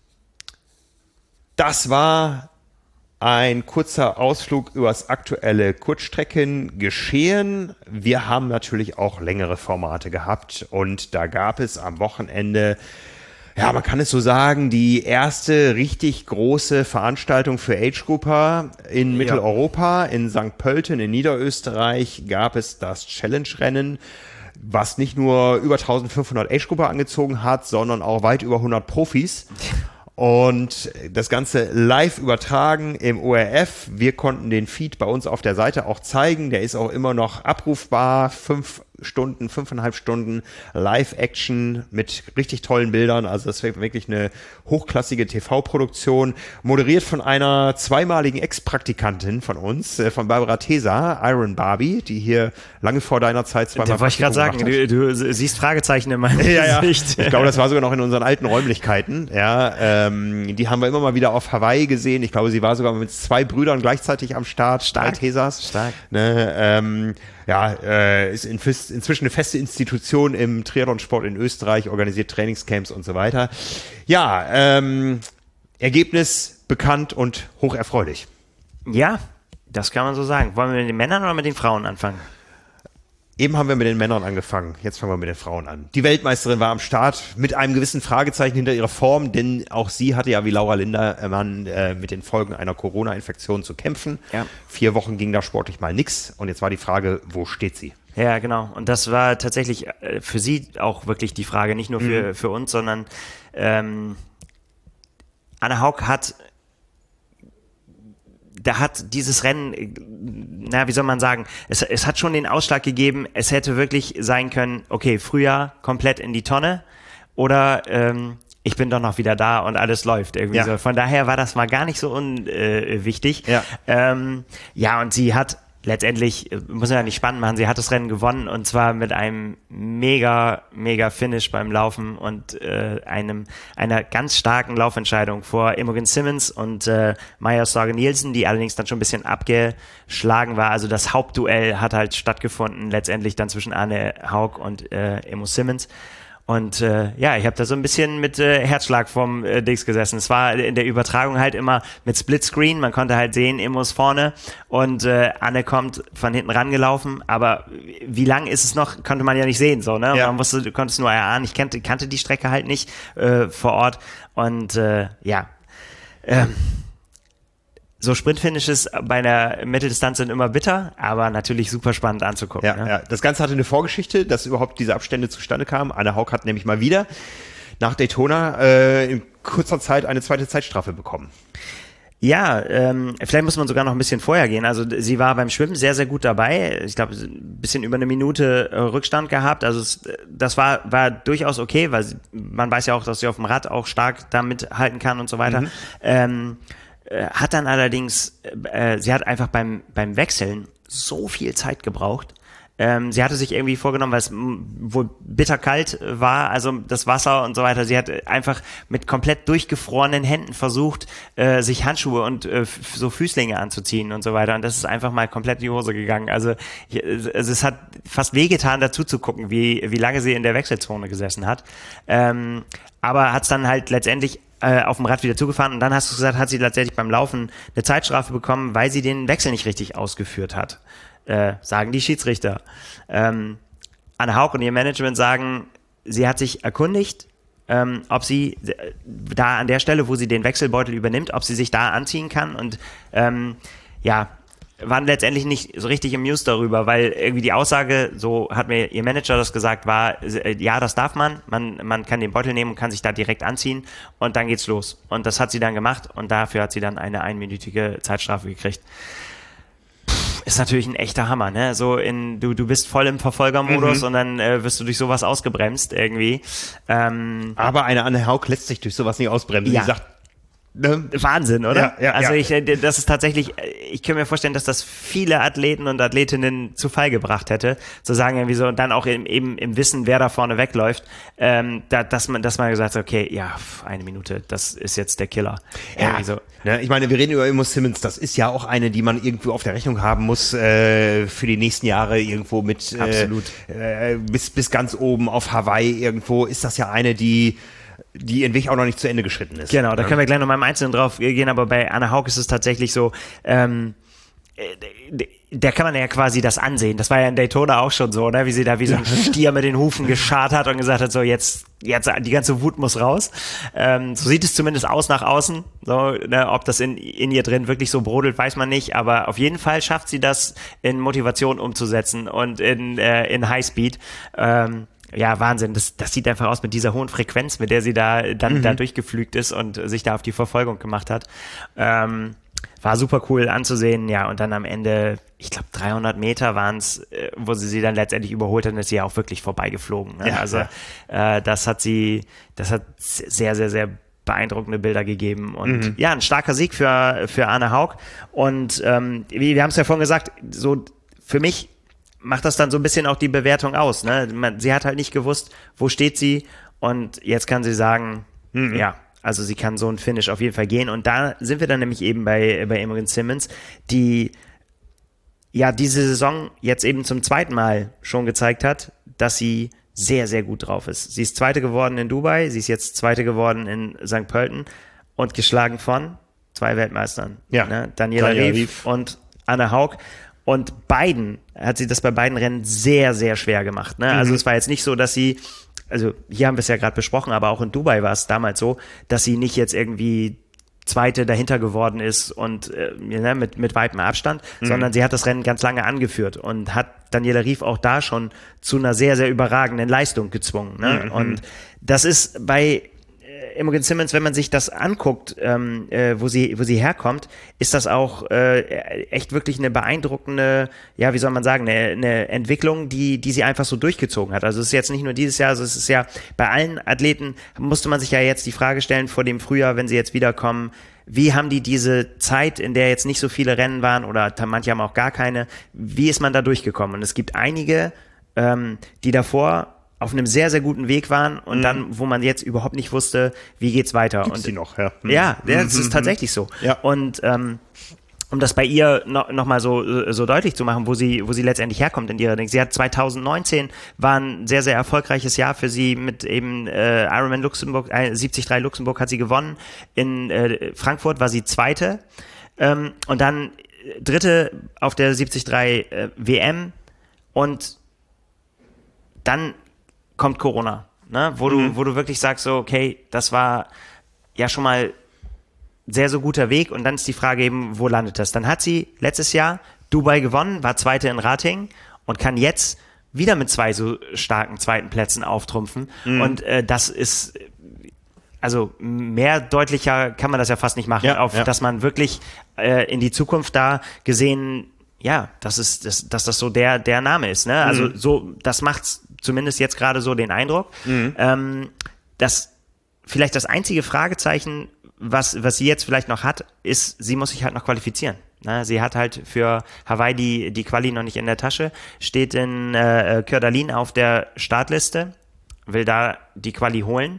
Das war ein kurzer Ausflug übers aktuelle Kurzstreckengeschehen. Wir haben natürlich auch längere Formate gehabt und da gab es am Wochenende, ja, man kann es so sagen, die erste richtig große Veranstaltung für Age-Grupper in Mitteleuropa. In Sankt Pölten in Niederösterreich gab es das Challenge-Rennen, was nicht nur über eintausendfünfhundert Age-Grupper angezogen hat, sondern auch weit über hundert Profis. Und das Ganze live übertragen im O R F. Wir konnten den Feed bei uns auf der Seite auch zeigen. Der ist auch immer noch abrufbar. Fünf Stunden, fünfeinhalb Stunden Live-Action mit richtig tollen Bildern. Also das wäre wirklich eine hochklassige T V-Produktion. Moderiert von einer zweimaligen Ex-Praktikantin von uns, äh, von Barbara Tesa, Iron Barbie, die hier lange vor deiner Zeit zweimal Da wollte ich gerade sagen, du, du siehst Fragezeichen in meinem ja, Gesicht. Ja. Ich glaube, das war sogar noch in unseren alten Räumlichkeiten. Ja, ähm, die haben wir immer mal wieder auf Hawaii gesehen. Ich glaube, sie war sogar mit zwei Brüdern gleichzeitig am Start. Stark. Tesas. Stark. Ne, ähm, ja, äh, ist in, inzwischen eine feste Institution im Triathlonsport in Österreich, organisiert Trainingscamps und so weiter. Ja, ähm, Ergebnis bekannt und hocherfreulich. Ja, das kann man so sagen. Wollen wir mit den Männern oder mit den Frauen anfangen? Eben haben wir mit den Männern angefangen, jetzt fangen wir mit den Frauen an. Die Weltmeisterin war am Start mit einem gewissen Fragezeichen hinter ihrer Form, denn auch sie hatte ja wie Laura Lindermann äh, mit den Folgen einer Corona-Infektion zu kämpfen. Ja. Vier Wochen ging da sportlich mal nix und jetzt war die Frage, wo steht sie? Ja, genau. Und das war tatsächlich äh, für sie auch wirklich die Frage, nicht nur für, mhm. für uns, sondern ähm, Anne Haug hat da hat dieses Rennen, na, wie soll man sagen, es, es hat schon den Ausschlag gegeben, es hätte wirklich sein können, okay, Frühjahr komplett in die Tonne oder ähm, ich bin doch noch wieder da und alles läuft irgendwie ja. so. Von daher war das mal gar nicht so unwichtig. Äh, ja. Ähm, ja, und sie hat letztendlich, muss man ja nicht spannend machen, sie hat das Rennen gewonnen und zwar mit einem mega, mega Finish beim Laufen und äh, einem einer ganz starken Laufentscheidung vor Imogen Simmons und äh, Maja Storge-Nielsen, die allerdings dann schon ein bisschen abgeschlagen war. Also das Hauptduell hat halt stattgefunden, letztendlich dann zwischen Anne Haug und äh, Imo Simmons. Und äh, ja, ich habe da so ein bisschen mit äh, Herzschlag vom äh, Dings gesessen. Es war in der Übertragung halt immer mit Splitscreen. Man konnte halt sehen, Immos vorne und äh, Anne kommt von hinten rangelaufen. Aber wie lang ist es noch, konnte man ja nicht sehen. So, ne? Ja. Man wusste, du konntest nur erahnen. Ich kannte, kannte die Strecke halt nicht äh, vor Ort. Und äh, ja, äh, so Sprintfinishes bei einer Mitteldistanz sind immer bitter, aber natürlich super spannend anzugucken. Ja, ne? ja. Das Ganze hatte eine Vorgeschichte, dass überhaupt diese Abstände zustande kamen. Anne Haug hat nämlich mal wieder nach Daytona äh, in kurzer Zeit eine zweite Zeitstrafe bekommen. Ja, ähm, vielleicht muss man sogar noch ein bisschen vorher gehen. Also sie war beim Schwimmen sehr, sehr gut dabei. Ich glaube, ein bisschen über eine Minute äh, Rückstand gehabt. Also es, das war war durchaus okay, weil sie, man weiß ja auch, dass sie auf dem Rad auch stark da mithalten kann und so weiter. Mhm. Ähm, hat dann allerdings, äh, sie hat einfach beim beim Wechseln so viel Zeit gebraucht. Ähm, sie hatte sich irgendwie vorgenommen, weil es wohl bitterkalt war, also das Wasser und so weiter. Sie hat einfach mit komplett durchgefrorenen Händen versucht, äh, sich Handschuhe und äh, so Füßlinge anzuziehen und so weiter. Und das ist einfach mal komplett in die Hose gegangen. Also, ich, also es hat fast wehgetan, dazu zu gucken, wie wie lange sie in der Wechselzone gesessen hat. Ähm, aber hat es dann halt letztendlich auf dem Rad wieder zugefahren und dann hast du gesagt, hat sie tatsächlich beim Laufen eine Zeitstrafe bekommen, weil sie den Wechsel nicht richtig ausgeführt hat, äh, sagen die Schiedsrichter. Ähm, Anne Haug und ihr Management sagen, sie hat sich erkundigt, ähm, ob sie da an der Stelle, wo sie den Wechselbeutel übernimmt, ob sie sich da anziehen kann und ähm, ja, waren letztendlich nicht so richtig amused darüber, weil irgendwie die Aussage, so hat mir ihr Manager das gesagt, war, ja, das darf man, man man kann den Beutel nehmen und kann sich da direkt anziehen und dann geht's los. Und das hat sie dann gemacht und dafür hat sie dann eine einminütige Zeitstrafe gekriegt. Puh, ist natürlich ein echter Hammer, ne? So in, du, du bist voll im Verfolgermodus mhm. und dann äh, wirst du durch sowas ausgebremst irgendwie. Ähm, Aber eine Anne Haug lässt sich durch sowas nicht ausbremsen. Ja. Sie sagt, ne? Wahnsinn, oder? Ja, ja, also ja. ich, das ist tatsächlich, ich kann mir vorstellen, dass das viele Athleten und Athletinnen zu Fall gebracht hätte, zu sagen irgendwie so, und dann auch im, eben im Wissen, wer da vorne wegläuft, ähm, da, dass man, dass man gesagt hat, okay, ja, eine Minute, das ist jetzt der Killer. Ja, so. Ne, ich meine, wir reden über Imo Simmons, das ist ja auch eine, die man irgendwo auf der Rechnung haben muss, äh, für die nächsten Jahre irgendwo mit, Absolut. Äh, bis, bis ganz oben auf Hawaii irgendwo, ist das ja eine, die die ihren Weg auch noch nicht zu Ende geschritten ist. Genau, da können wir gleich noch mal im Einzelnen drauf gehen, aber bei Anne Haug ist es tatsächlich so, ähm, der kann man ja quasi das ansehen. Das war ja in Daytona auch schon so, ne? Wie sie da wie so ein Stier mit den Hufen geschart hat und gesagt hat, so jetzt, jetzt die ganze Wut muss raus. Ähm, so sieht es zumindest aus nach außen. So, ne? Ob das in, in ihr drin wirklich so brodelt, weiß man nicht. Aber auf jeden Fall schafft sie das in Motivation umzusetzen und in, äh, in Highspeed. Ähm, ja, Wahnsinn. Das, das sieht einfach aus mit dieser hohen Frequenz, mit der sie da dann mhm. da durchgeflügt ist und sich da auf die Verfolgung gemacht hat. Ähm, war super cool anzusehen, ja, und dann am Ende, ich glaube dreihundert Meter waren es, wo sie sie dann letztendlich überholt hat, und ist sie ja auch wirklich vorbeigeflogen. Ne? Ja, also ja. Äh, das hat sie, das hat sehr, sehr, sehr beeindruckende Bilder gegeben und mhm. ja, ein starker Sieg für, für Anne Haug und ähm, wie wir haben es ja vorhin gesagt, so für mich macht das dann so ein bisschen auch die Bewertung aus. Ne? Man, sie hat halt nicht gewusst, wo steht sie und jetzt kann sie sagen, mhm. ja, also sie kann so ein Finish auf jeden Fall gehen und da sind wir dann nämlich eben bei, bei Imogen Simmons, die ja diese Saison jetzt eben zum zweiten Mal schon gezeigt hat, dass sie sehr, sehr gut drauf ist. Sie ist Zweite geworden in Dubai, sie ist jetzt Zweite geworden in Sankt Pölten und geschlagen von zwei Weltmeistern. Ja. Ne? Daniela Ryf und Anne Haug. Und beiden hat sie das bei beiden Rennen sehr, sehr schwer gemacht. Ne? Mhm. Also es war jetzt nicht so, dass sie, also hier haben wir es ja gerade besprochen, aber auch in Dubai war es damals so, dass sie nicht jetzt irgendwie Zweite dahinter geworden ist und äh, ne, mit, mit weitem Abstand, mhm. sondern sie hat das Rennen ganz lange angeführt und hat Daniela Ryf auch da schon zu einer sehr, sehr überragenden Leistung gezwungen. Ne? Mhm. Und das ist bei äh, Imogen Simmons, wenn man sich das anguckt, ähm, äh, wo sie, wo sie herkommt, ist das auch äh, echt wirklich eine beeindruckende, ja, wie soll man sagen, eine, eine Entwicklung, die, die sie einfach so durchgezogen hat. Also es ist jetzt nicht nur dieses Jahr, also es ist ja bei allen Athleten, musste man sich ja jetzt die Frage stellen vor dem Frühjahr, wenn sie jetzt wiederkommen, wie haben die diese Zeit, in der jetzt nicht so viele Rennen waren oder manche haben auch gar keine, wie ist man da durchgekommen? Und es gibt einige, ähm, die davor auf einem sehr, sehr guten Weg waren und mhm. dann, wo man jetzt überhaupt nicht wusste, wie geht's weiter. Gibt's und die noch, ja. Mhm. Ja, das ist tatsächlich so. Ja. Und ähm, um das bei ihr noch, noch mal so, so deutlich zu machen, wo sie, wo sie letztendlich herkommt in ihrer Ding. Sie hat zwanzig neunzehn, war ein sehr, sehr erfolgreiches Jahr für sie mit eben äh, Ironman Luxemburg, äh, siebzig Komma drei Luxemburg hat sie gewonnen. In äh, Frankfurt war sie Zweite. Ähm, und dann Dritte auf der siebzig Komma drei äh, W M. Und dann kommt Corona, ne? Wo mhm. du, wo du wirklich sagst, so, okay, das war ja schon mal sehr, so guter Weg und dann ist die Frage eben, wo landet das? Dann hat sie letztes Jahr Dubai gewonnen, war Zweite in Rating und kann jetzt wieder mit zwei so starken zweiten Plätzen auftrumpfen mhm. und äh, das ist, also mehr deutlicher kann man das ja fast nicht machen, ja, auf, ja. dass man wirklich äh, in die Zukunft da gesehen, ja, das ist, das, dass das so der, der Name ist, ne? Also mhm. so, das macht's zumindest jetzt gerade so den Eindruck. Mhm. Ähm, das vielleicht das einzige Fragezeichen, was, was sie jetzt vielleicht noch hat, ist, sie muss sich halt noch qualifizieren. Ne? Sie hat halt für Hawaii die, die Quali noch nicht in der Tasche, steht in äh, Coeur d'Alene auf der Startliste, will da die Quali holen.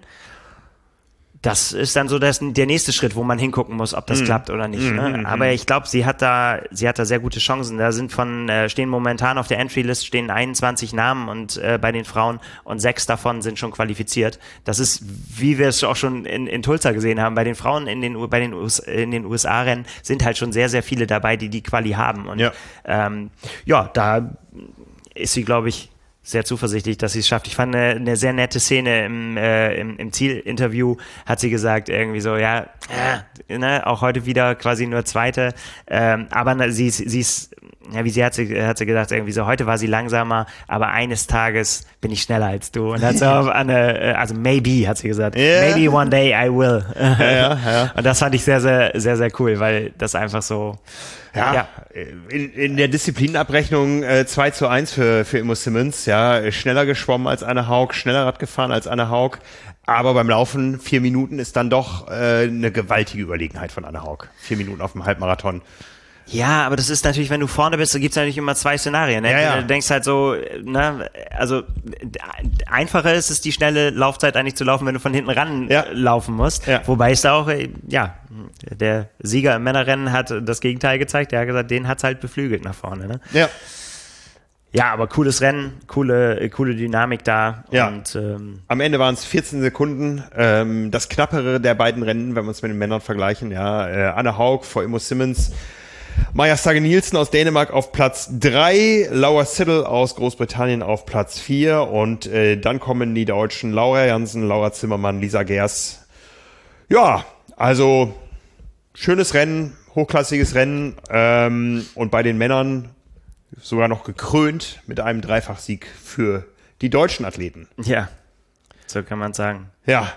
Das ist dann so das, der nächste Schritt, wo man hingucken muss, ob das mm. klappt oder nicht. Mm, ne? mm, Aber ich glaube, sie hat da, sie hat da sehr gute Chancen. Da sind von, äh, stehen momentan auf der Entry-List stehen einundzwanzig Namen und äh, bei den Frauen und sechs davon sind schon qualifiziert. Das ist, wie wir es auch schon in, in Tulsa gesehen haben, bei den Frauen in den, bei den, in den U S A-Rennen sind halt schon sehr, sehr viele dabei, die die Quali haben. Und ja, ähm, ja da ist sie, glaube ich, sehr zuversichtlich, dass sie es schafft. Ich fand eine, eine sehr nette Szene im, äh, im, im Zielinterview, hat sie gesagt, irgendwie so, ja, äh, ne, auch heute wieder quasi nur Zweite, ähm, aber na, sie, sie ist, ja, wie sie hat sie, hat sie gedacht, irgendwie so, heute war sie langsamer, aber eines Tages bin ich schneller als du. Und hat so auf eine, also maybe, hat sie gesagt, yeah. maybe one day I will. Ja, ja, ja. Und das fand ich sehr, sehr, sehr, sehr cool, weil das einfach so, Ja, ja. In, in der Disziplinabrechnung äh, zwei zu eins für, für Imo Simmons, ja, schneller geschwommen als Anne Haug, schneller Rad gefahren als Anne Haug, aber beim Laufen vier Minuten ist dann doch äh, eine gewaltige Überlegenheit von Anne Haug. Vier Minuten auf dem Halbmarathon. Ja, aber das ist natürlich, wenn du vorne bist, da gibt's natürlich immer zwei Szenarien. Ne? Ja, ja. Du denkst halt so, ne, also einfacher ist es, die schnelle Laufzeit eigentlich zu laufen, wenn du von hinten ran ja. laufen musst. Ja. Wobei es da auch, ja, der Sieger im Männerrennen hat das Gegenteil gezeigt. Der hat gesagt, den hat's halt beflügelt nach vorne. Ne? Ja. Ja, aber cooles Rennen, coole, coole Dynamik da. Ja. Und, ähm, am Ende waren es vierzehn Sekunden. Ähm, das knappere der beiden Rennen, wenn wir uns mit den Männern vergleichen. Ja, äh, Anne Haug vor Imo Simmons. Maja Stage Nielsen aus Dänemark auf Platz drei, Laura Siddle aus Großbritannien auf Platz vier und äh, dann kommen die Deutschen Laura Jansen, Laura Zimmermann, Lisa Gers. Ja, also schönes Rennen, hochklassiges Rennen ähm, und bei den Männern sogar noch gekrönt mit einem Dreifachsieg für die deutschen Athleten. Ja, so kann man sagen. Ja.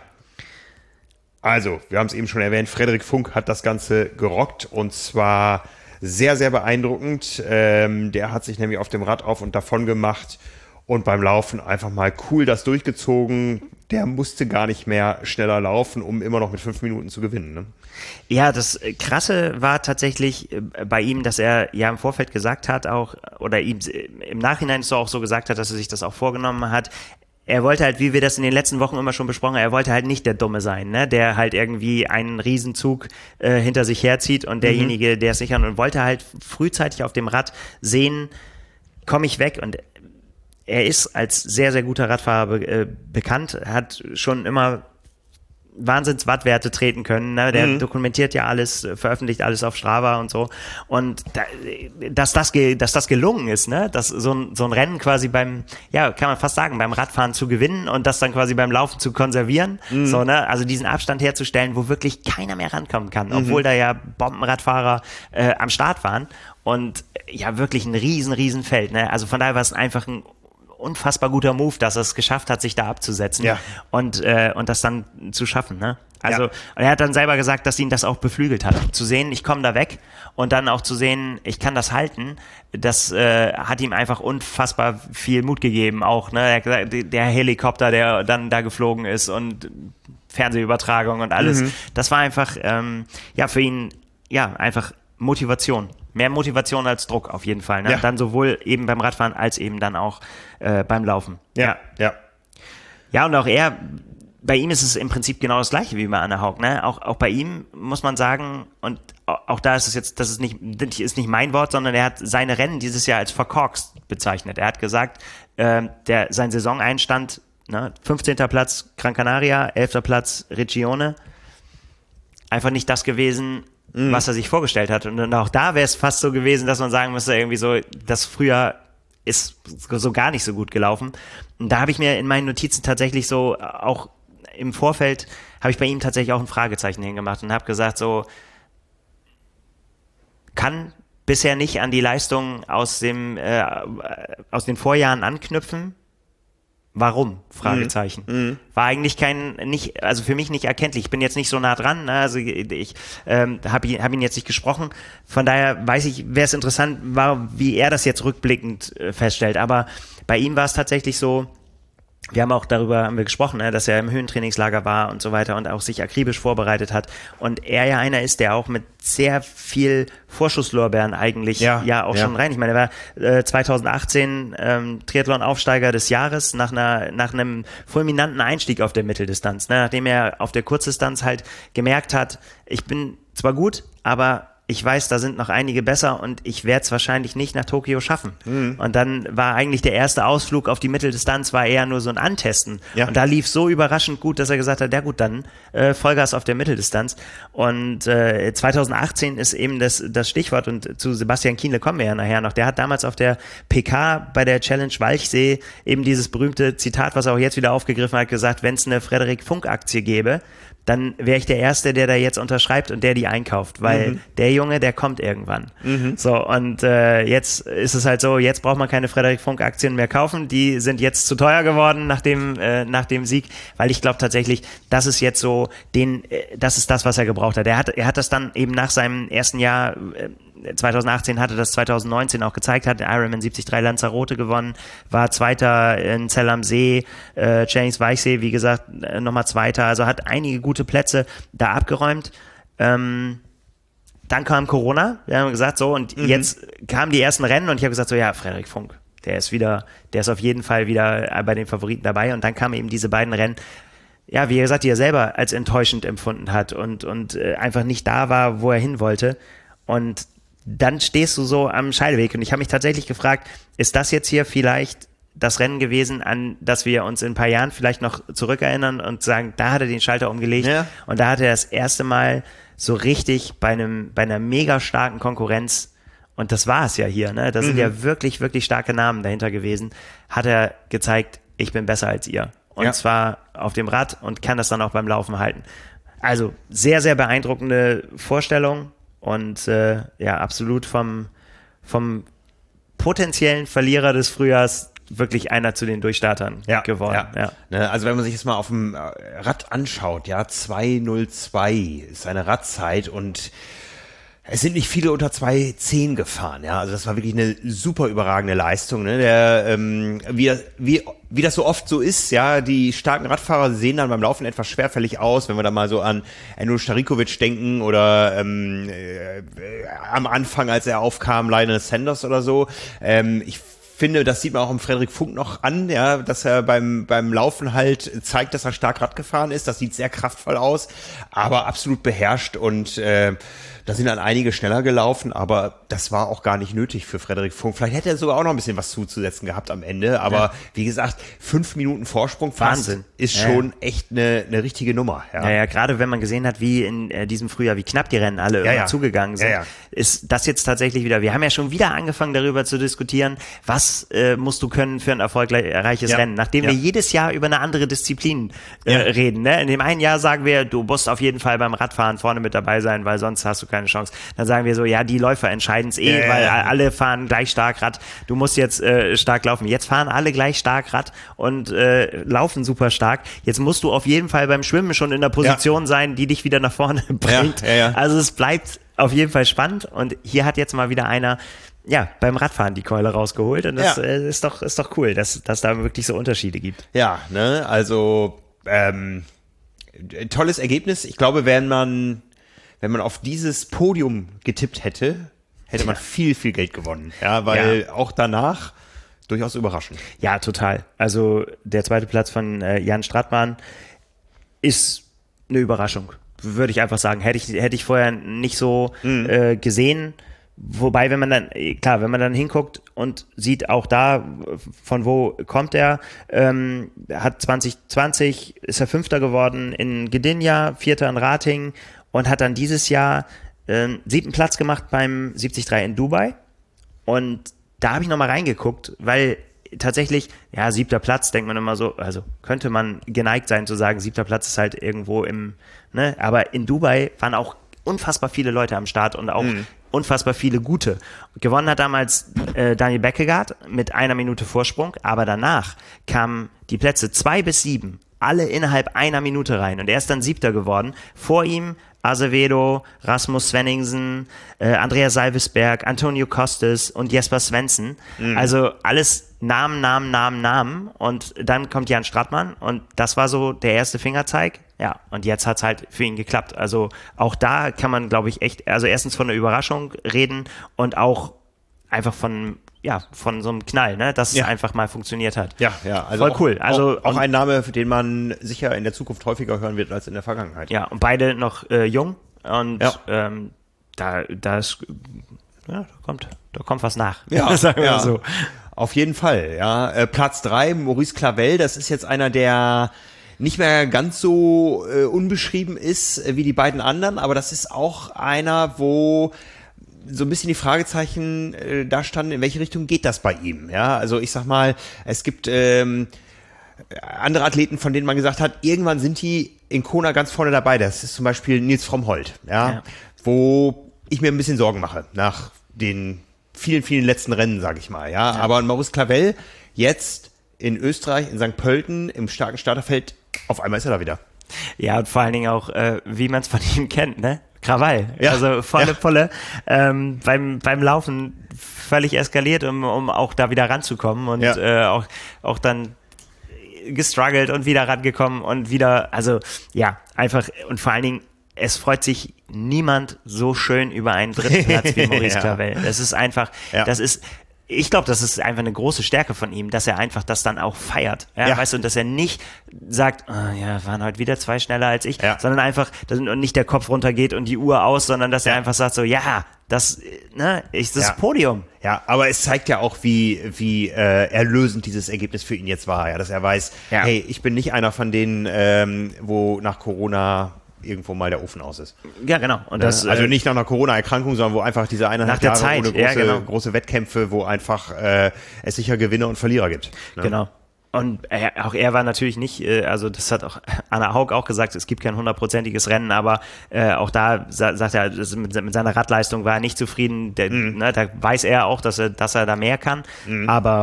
Also, wir haben es eben schon erwähnt, Frederik Funk hat das Ganze gerockt und zwar sehr, sehr beeindruckend. Ähm, der hat sich nämlich auf dem Rad auf und davon gemacht und beim Laufen einfach mal cool das durchgezogen. Der musste gar nicht mehr schneller laufen, um immer noch mit fünf Minuten zu gewinnen. Ne? Ja, das Krasse war tatsächlich bei ihm, dass er ja im Vorfeld gesagt hat auch, oder ihm im Nachhinein so auch so gesagt hat, dass er sich das auch vorgenommen hat. Er wollte halt, wie wir das in den letzten Wochen immer schon besprochen haben, er wollte halt nicht der Dumme sein, ne, der halt irgendwie einen Riesenzug äh, hinter sich herzieht und derjenige, der es nicht kann, und wollte halt frühzeitig auf dem Rad sehen, komme ich weg. Und er ist als sehr, sehr guter Radfahrer be- äh, bekannt, hat schon immer Wahnsinns-Wattwerte treten können, ne? Der mhm. dokumentiert ja alles, veröffentlicht alles auf Strava und so. Und da, dass das ge, dass das gelungen ist, ne, dass so ein so ein Rennen quasi beim, ja, kann man fast sagen, beim Radfahren zu gewinnen und das dann quasi beim Laufen zu konservieren, mhm. so, ne, also diesen Abstand herzustellen, wo wirklich keiner mehr rankommen kann, mhm. obwohl da ja Bombenradfahrer äh, am Start waren und ja wirklich ein riesen riesen Feld, ne? Also von daher war es einfach ein unfassbar guter Move, dass er es geschafft hat, sich da abzusetzen ja. und äh, und das dann zu schaffen, ne? Also ja. und er hat dann selber gesagt, dass ihn das auch beflügelt hat, zu sehen, ich komme da weg und dann auch zu sehen, ich kann das halten. Das äh, hat ihm einfach unfassbar viel Mut gegeben, auch, ne? Er hat gesagt, der Helikopter, der dann da geflogen ist und Fernsehübertragung und alles, mhm. das war einfach ähm, ja für ihn ja einfach Motivation. Mehr Motivation als Druck auf jeden Fall. Ne? Ja. Dann sowohl eben beim Radfahren als eben dann auch äh, beim Laufen. Ja, ja. Ja, und auch er, bei ihm ist es im Prinzip genau das Gleiche wie bei Anne Haug. Ne? Auch, auch bei ihm muss man sagen, und auch da ist es jetzt, das ist nicht, das ist nicht mein Wort, sondern er hat seine Rennen dieses Jahr als verkorkst bezeichnet. Er hat gesagt, äh, der, sein Saisoneinstand, ne, fünfzehnter Platz Gran Canaria, elfter Platz Regione, einfach nicht das gewesen, Mhm. was er sich vorgestellt hat. Und auch da wäre es fast so gewesen, dass man sagen müsste, irgendwie so, das früher ist so gar nicht so gut gelaufen. Und da habe ich mir in meinen Notizen tatsächlich so, auch im Vorfeld, habe ich bei ihm tatsächlich auch ein Fragezeichen hingemacht und habe gesagt, so, kann bisher nicht an die Leistung aus dem, äh, aus den Vorjahren anknüpfen. Warum? Fragezeichen. Mhm. War eigentlich kein, nicht, also für mich nicht erkenntlich. Ich bin jetzt nicht so nah dran, ne? Also ich ähm, habe ihn, hab ihn jetzt nicht gesprochen. Von daher weiß ich, wäre es interessant, war, wie er das jetzt rückblickend äh, feststellt. Aber bei ihm war es tatsächlich so, wir haben auch darüber haben wir gesprochen, ne, dass er im Höhentrainingslager war und so weiter und auch sich akribisch vorbereitet hat. Und er ja einer ist, der auch mit sehr viel Vorschusslorbeeren eigentlich ja, ja auch ja. schon rein. Ich meine, er war äh, zweitausendachtzehn ähm, Triathlon-Aufsteiger des Jahres nach einer nach einem fulminanten Einstieg auf der Mitteldistanz, ne, nachdem er auf der Kurzdistanz halt gemerkt hat, ich bin zwar gut, aber ich weiß, da sind noch einige besser und ich werde es wahrscheinlich nicht nach Tokio schaffen. Mhm. Und dann war eigentlich der erste Ausflug auf die Mitteldistanz war eher nur so ein Antesten. Ja. Und da lief so überraschend gut, dass er gesagt hat, ja gut, dann äh, Vollgas auf der Mitteldistanz. Und äh, zweitausendachtzehn ist eben das, das Stichwort und zu Sebastian Kienle kommen wir ja nachher noch. Der hat damals auf der P K bei der Challenge Walchsee eben dieses berühmte Zitat, was er auch jetzt wieder aufgegriffen hat, gesagt, wenn es eine Frederik Funk-Aktie gäbe, dann wäre ich der Erste, der da jetzt unterschreibt und der die einkauft, weil mhm. der Junge, der kommt irgendwann. Mhm. So, und äh, jetzt ist es halt so, jetzt braucht man keine Frederik Funk-Aktien mehr kaufen, die sind jetzt zu teuer geworden nach dem, äh, nach dem Sieg, weil ich glaube tatsächlich, das ist jetzt so, den, äh, das ist das, was er gebraucht hat. Er hat, er hat das dann eben nach seinem ersten Jahr, äh, zweitausendachtzehn hatte das zweitausendneunzehn auch gezeigt, hat Ironman siebzig drei Lanzarote gewonnen, war Zweiter in Zell am See, äh, Challenge Weichsee, wie gesagt, äh, nochmal Zweiter, also hat einige gute Plätze da abgeräumt. Ähm, dann kam Corona, wir haben gesagt, so, und mhm. jetzt kamen die ersten Rennen und ich habe gesagt, so, ja, Frederik Funk, der ist wieder, der ist auf jeden Fall wieder bei den Favoriten dabei und dann kamen eben diese beiden Rennen, ja, wie gesagt, die er selber als enttäuschend empfunden hat und, und äh, einfach nicht da war, wo er hin wollte. Und dann stehst du so am Scheideweg und ich habe mich tatsächlich gefragt, ist das jetzt hier vielleicht das Rennen gewesen, an das wir uns in ein paar Jahren vielleicht noch zurückerinnern und sagen, da hat er den Schalter umgelegt ja. und da hat er das erste Mal so richtig bei einem bei einer mega starken Konkurrenz, und das war es ja hier, ne? Da sind mhm. ja wirklich, wirklich starke Namen dahinter gewesen, hat er gezeigt, ich bin besser als ihr. Und ja. zwar auf dem Rad und kann das dann auch beim Laufen halten. Also sehr, sehr beeindruckende Vorstellung. Und äh, ja, absolut vom, vom potenziellen Verlierer des Frühjahrs wirklich einer zu den Durchstartern ja, geworden. Ja. Ja. Ne, also wenn man sich das mal auf dem Rad anschaut, ja, zwei null zwei ist seine Radzeit und es sind nicht viele unter zwei zehn gefahren, ja, also das war wirklich eine super überragende Leistung, ne, der, ähm, wie, wie, wie das so oft so ist, ja, die starken Radfahrer sehen dann beim Laufen etwas schwerfällig aus, wenn wir da mal so an Enno Starikovic denken oder ähm, äh, am Anfang, als er aufkam, Lionel Sanders oder so, ähm, ich finde, das sieht man auch im Frederik Funk noch an, ja, dass er beim beim Laufen halt zeigt, dass er stark Rad gefahren ist. Das sieht sehr kraftvoll aus, aber absolut beherrscht und äh, da sind dann einige schneller gelaufen, aber das war auch gar nicht nötig für Frederik Funk. Vielleicht hätte er sogar auch noch ein bisschen was zuzusetzen gehabt am Ende, aber ja. wie gesagt, fünf Minuten Vorsprung fast Wahnsinn. ist ja. schon echt eine eine richtige Nummer. Ja, ja, ja, gerade wenn man gesehen hat, wie in äh, diesem Frühjahr, wie knapp die Rennen alle ja, immer ja. zugegangen sind, ja, ja. ist das jetzt tatsächlich wieder, wir haben ja schon wieder angefangen darüber zu diskutieren, was äh, musst du können für ein erfolgreiches ja. Rennen, nachdem ja. wir jedes Jahr über eine andere Disziplin äh, ja. reden. Ne? In dem einen Jahr sagen wir, du musst auf jeden Fall beim Radfahren vorne mit dabei sein, weil sonst hast du keine Chance. Dann sagen wir so, ja, die Läufer entscheiden es eh, ja, weil ja. alle fahren gleich stark Rad. Du musst jetzt äh, stark laufen. Jetzt fahren alle gleich stark Rad und äh, laufen super stark. Jetzt musst du auf jeden Fall beim Schwimmen schon in der Position ja. sein, die dich wieder nach vorne bringt. Ja, ja, ja. Also es bleibt auf jeden Fall spannend und hier hat jetzt mal wieder einer ja, beim Radfahren die Keule rausgeholt und das ja. äh, ist doch ist doch cool, dass dass da wirklich so Unterschiede gibt. Ja, ne, also ähm, tolles Ergebnis. Ich glaube, wenn man wenn man auf dieses Podium getippt hätte, hätte man viel, viel Geld gewonnen. Ja, weil ja. auch danach durchaus überraschend. Ja, total. Also der zweite Platz von äh, Jan Stratmann ist eine Überraschung, würde ich einfach sagen. Hätte ich, hätte ich vorher nicht so mhm. äh, gesehen. Wobei, wenn man dann, klar, wenn man dann hinguckt und sieht auch da, von wo kommt er, ähm, hat zwanzig zwanzig, ist er Fünfter geworden in Gdynia, Vierter in Rating und hat dann dieses Jahr ähm, siebten Platz gemacht beim siebzig drei in Dubai. Und da habe ich nochmal reingeguckt, weil tatsächlich, ja, siebter Platz, denkt man immer so, also könnte man geneigt sein zu sagen, siebter Platz ist halt irgendwo im, ne, aber in Dubai waren auch unfassbar viele Leute am Start und auch mhm. unfassbar viele gute. Gewonnen hat damals äh, Daniel Beckegaard mit einer Minute Vorsprung, aber danach kamen die Plätze zwei bis sieben, alle innerhalb einer Minute rein und er ist dann Siebter geworden. Vor ihm Azevedo, Rasmus Svenningsen, äh, Andreas Salvesberg, Antonio Costes und Jesper Svensson. Mhm. Also alles Namen, Namen, Namen, Namen. Und dann kommt Jan Stratmann und das war so der erste Fingerzeig. Ja, und jetzt hat's halt für ihn geklappt. Also auch da kann man, glaube ich, echt, also erstens von einer Überraschung reden und auch einfach von ja, von so einem Knall, ne, dass ja. es einfach mal funktioniert hat. Ja, ja, also voll auch, cool. Also auch, auch ein Name, für den man sicher in der Zukunft häufiger hören wird als in der Vergangenheit. Ja, und beide noch äh, jung und ja. ähm, da, da ist, ja, da kommt, da kommt was nach. Ja, sagen wir ja. so. Auf jeden Fall, ja. Äh, Platz drei, Maurice Clavel, das ist jetzt einer, der nicht mehr ganz so äh, unbeschrieben ist äh, wie die beiden anderen, aber das ist auch einer, wo so ein bisschen die Fragezeichen äh, da standen, in welche Richtung geht das bei ihm? Ja, also ich sag mal, es gibt ähm, andere Athleten, von denen man gesagt hat, irgendwann sind die in Kona ganz vorne dabei. Das ist zum Beispiel Nils Frommholt, ja, ja. wo ich mir ein bisschen Sorgen mache nach den vielen, vielen letzten Rennen, sage ich mal. Ja, ja. Aber Maurice Clavel jetzt in Österreich, in Sankt Pölten, im starken Starterfeld, auf einmal ist er da wieder. Ja, und vor allen Dingen auch, äh, wie man es von ihm kennt, ne? Krawall, ja, also volle ja. Pulle, ähm, beim beim Laufen völlig eskaliert, um um auch da wieder ranzukommen und ja. äh, auch auch dann gestruggelt und wieder rangekommen und wieder, also ja, einfach und vor allen Dingen, es freut sich niemand so schön über einen dritten Platz wie Maurice ja. Clavel. Das ist einfach, ja. das ist Ich glaube, das ist einfach eine große Stärke von ihm, dass er einfach das dann auch feiert. Ja, ja. Weißt du, und dass er nicht sagt, oh, ja, waren heute wieder zwei schneller als ich, ja. sondern einfach, dass nicht der Kopf runtergeht und die Uhr aus, sondern dass er ja. einfach sagt so, ja, das, ne, ist das ja. Podium. Ja, aber es zeigt ja auch, wie, wie äh, erlösend dieses Ergebnis für ihn jetzt war, ja, dass er weiß, ja. hey, ich bin nicht einer von denen, ähm, wo nach Corona irgendwo mal der Ofen aus ist. Ja, genau. Und das, also äh, nicht nach einer Corona-Erkrankung, sondern wo einfach diese eineinhalb Jahre Zeit. ohne große, ja, genau. große Wettkämpfe, wo einfach äh, es sicher Gewinner und Verlierer gibt. Ne? Genau. Und er, auch er war natürlich nicht, äh, also das hat auch Anna Haug auch gesagt, es gibt kein hundertprozentiges Rennen, aber äh, auch da sa- sagt er, mit, mit seiner Radleistung war er nicht zufrieden. Der, mhm. ne, da weiß er auch, dass er, dass er da mehr kann, mhm. aber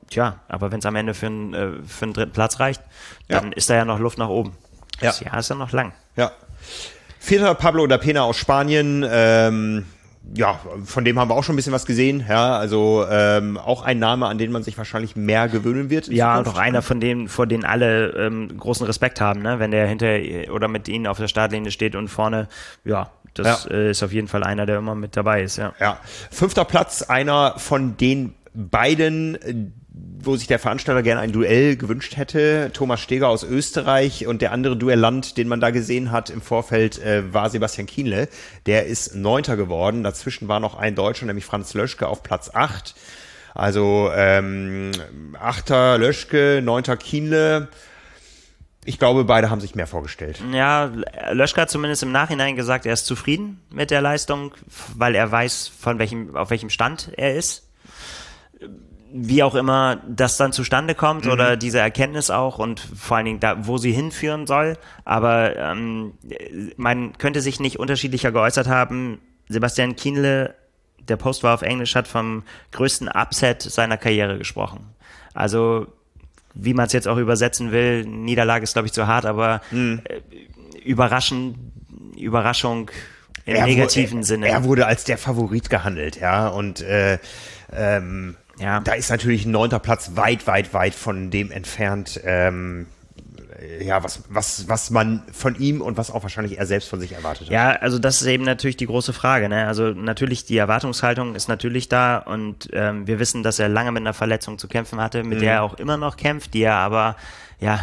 Tja, aber wenn es am Ende für einen, äh, für einen dritten Platz reicht, dann ja. ist da ja noch Luft nach oben. Ja. Das Jahr ist ja noch lang. Ja. Vierter Pablo da Pena aus Spanien. Ähm, ja, von dem haben wir auch schon ein bisschen was gesehen. Ja, also ähm, auch ein Name, an den man sich wahrscheinlich mehr gewöhnen wird. Ja, und auch einer von denen, vor denen alle ähm, großen Respekt haben, ne? Wenn der hinter oder mit ihnen auf der Startlinie steht und vorne, ja, das ja. äh, ist auf jeden Fall einer, der immer mit dabei ist. Ja. Ja. Fünfter Platz, einer von den beiden, wo sich der Veranstalter gerne ein Duell gewünscht hätte. Thomas Steger aus Österreich und der andere Duellant, den man da gesehen hat im Vorfeld, äh, war Sebastian Kienle. Der ist Neunter geworden. Dazwischen war noch ein Deutscher, nämlich Franz Löschke auf Platz acht. Also ähm, Achter Löschke, Neunter Kienle. Ich glaube, beide haben sich mehr vorgestellt. Ja, Löschke hat zumindest im Nachhinein gesagt, er ist zufrieden mit der Leistung, weil er weiß, von welchem, auf welchem Stand er ist. Wie auch immer das dann zustande kommt mhm. oder diese Erkenntnis auch und vor allen Dingen da, wo sie hinführen soll. Aber ähm, man könnte sich nicht unterschiedlicher geäußert haben. Sebastian Kienle, der Post war auf Englisch, hat vom größten Upset seiner Karriere gesprochen. Also wie man es jetzt auch übersetzen will, Niederlage ist glaube ich zu hart, aber mhm. äh, überraschen, Überraschung im er negativen wo, er, Sinne. Er wurde als der Favorit gehandelt, ja, und äh, ähm, ja. Da ist natürlich ein neunter Platz weit, weit, weit von dem entfernt, ähm, ja, was, was, was man von ihm und was auch wahrscheinlich er selbst von sich erwartet hat. Ja, also das ist eben natürlich die große Frage, ne? Also natürlich die Erwartungshaltung ist natürlich da und ähm, wir wissen, dass er lange mit einer Verletzung zu kämpfen hatte, mit mhm. der er auch immer noch kämpft, die er aber, ja,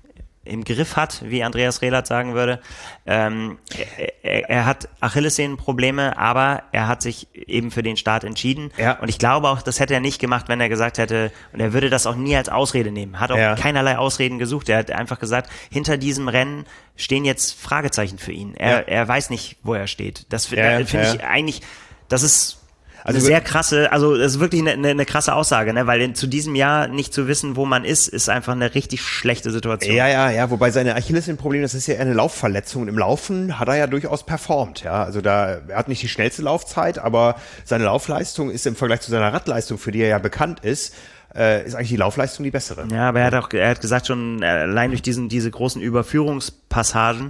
im Griff hat, wie Andreas Rehlert sagen würde. Ähm, er, er hat Achillessehnenprobleme, aber er hat sich eben für den Start entschieden. Ja. Und ich glaube auch, das hätte er nicht gemacht, wenn er gesagt hätte, und er würde das auch nie als Ausrede nehmen. Hat auch ja. keinerlei Ausreden gesucht. Er hat einfach gesagt, hinter diesem Rennen stehen jetzt Fragezeichen für ihn. Er, ja. er weiß nicht, wo er steht. Das ja, finde ja. ich eigentlich, das ist Also eine sehr krasse, also das ist wirklich eine, eine, eine krasse Aussage, ne? Weil in, zu diesem Jahr nicht zu wissen, wo man ist, ist einfach eine richtig schlechte Situation. Ja, ja, ja, wobei seine Achillessehnenproblem, das ist ja eher eine Laufverletzung. Und im Laufen hat er ja durchaus performt, ja. Also da, er hat nicht die schnellste Laufzeit, aber seine Laufleistung ist im Vergleich zu seiner Radleistung, für die er ja bekannt ist, äh, ist eigentlich die Laufleistung die bessere. Ja, aber er hat auch, er hat gesagt schon, allein durch diesen, diese großen Überführungspassagen,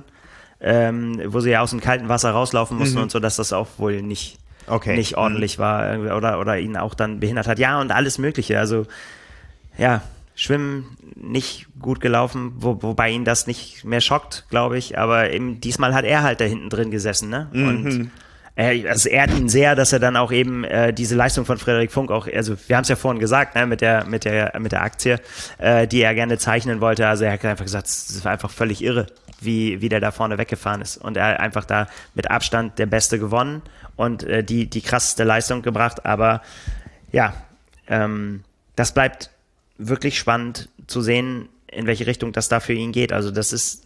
ähm, wo sie ja aus dem kalten Wasser rauslaufen mussten mhm. und so, dass das auch wohl nicht Okay. nicht ordentlich war oder, oder ihn auch dann behindert hat. Ja, und alles Mögliche. Also, ja, Schwimmen nicht gut gelaufen, wo, wobei ihn das nicht mehr schockt, glaube ich. Aber eben diesmal hat er halt da hinten drin gesessen, ne? Mhm. Und er, also ehrt ihn sehr, dass er dann auch eben äh, diese Leistung von Frederik Funk auch, also wir haben es ja vorhin gesagt, ne, mit der, mit der, mit der Aktie, äh, die er gerne zeichnen wollte. Also er hat einfach gesagt, es war einfach völlig irre, wie, wie der da vorne weggefahren ist. Und er hat einfach da mit Abstand der Beste gewonnen und äh, die, die krasseste Leistung gebracht. Aber ja, ähm, das bleibt wirklich spannend zu sehen, in welche Richtung das da für ihn geht. Also das ist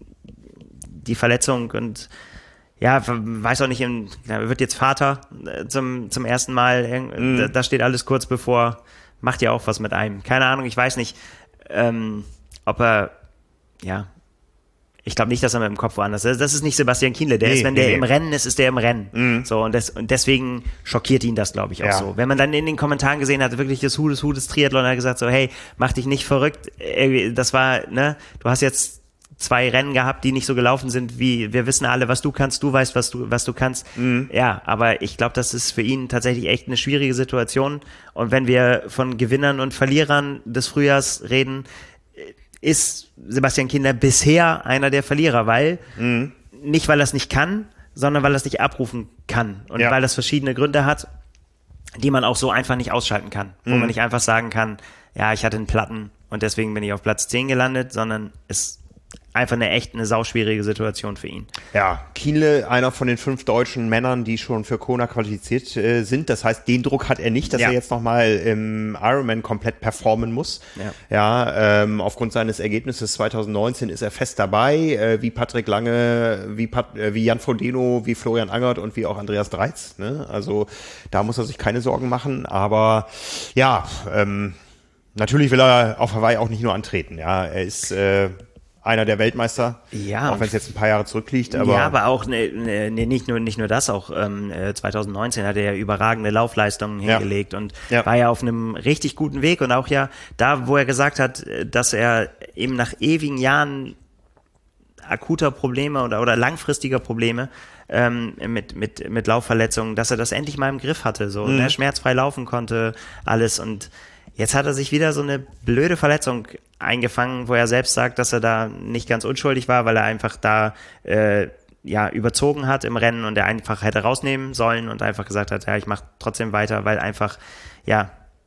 die Verletzung und ja, weiß auch nicht, er wird jetzt Vater zum, zum ersten Mal, mm. da, da steht alles kurz bevor, macht ja auch was mit einem. Keine Ahnung, ich weiß nicht, ähm, ob er, ja, ich glaube nicht, dass er mit dem Kopf woanders ist. Das ist nicht Sebastian Kienle, der nee, ist, wenn der nee. im Rennen ist, ist der im Rennen. Mm. So, und, das, und deswegen schockiert ihn das, glaube ich, auch ja. so. Wenn man dann in den Kommentaren gesehen hat, wirklich das Hudes, Hudes Triathlon, hat gesagt so, hey, mach dich nicht verrückt, das war, ne, du hast jetzt zwei Rennen gehabt, die nicht so gelaufen sind, wie wir wissen alle, was du kannst, du weißt, was du, was du kannst. Mhm. Ja, aber ich glaube, das ist für ihn tatsächlich echt eine schwierige Situation. Und wenn wir von Gewinnern und Verlierern des Frühjahrs reden, ist Sebastian Kienle bisher einer der Verlierer, weil, mhm. nicht weil er es nicht kann, sondern weil er es nicht abrufen kann. Und ja. weil das verschiedene Gründe hat, die man auch so einfach nicht ausschalten kann. Mhm. Wo man nicht einfach sagen kann, ja, ich hatte einen Platten und deswegen bin ich auf Platz zehn gelandet, sondern es einfach eine echt eine sauschwierige Situation für ihn. Ja, Kienle, einer von den fünf deutschen Männern, die schon für Kona qualifiziert äh, sind. Das heißt, den Druck hat er nicht, dass ja. er jetzt nochmal im Ironman komplett performen muss. Ja, ja ähm, aufgrund seines Ergebnisses zwanzig neunzehn ist er fest dabei, äh, wie Patrick Lange, wie, Pat, äh, wie Jan Frodeno, wie Florian Angert und wie auch Andreas Dreiz. Ne? Also da muss er sich keine Sorgen machen. Aber ja, ähm, natürlich will er auf Hawaii auch nicht nur antreten. Ja, er ist äh, einer der Weltmeister, ja. auch wenn es jetzt ein paar Jahre zurückliegt. Aber ja, aber auch ne, ne, nicht nur nicht nur das, auch ähm, zwanzig neunzehn hat er ja überragende Laufleistungen hingelegt ja. und ja. war ja auf einem richtig guten Weg und auch ja da, wo er gesagt hat, dass er eben nach ewigen Jahren akuter Probleme oder, oder langfristiger Probleme ähm, mit, mit, mit Laufverletzungen, dass er das endlich mal im Griff hatte, so, mhm. ne, schmerzfrei laufen konnte, alles und jetzt hat er sich wieder so eine blöde Verletzung eingefangen, wo er selbst sagt, dass er da nicht ganz unschuldig war, weil er einfach da äh, ja überzogen hat im Rennen und er einfach hätte rausnehmen sollen und einfach gesagt hat, ja, ich mache trotzdem weiter, weil einfach, ja,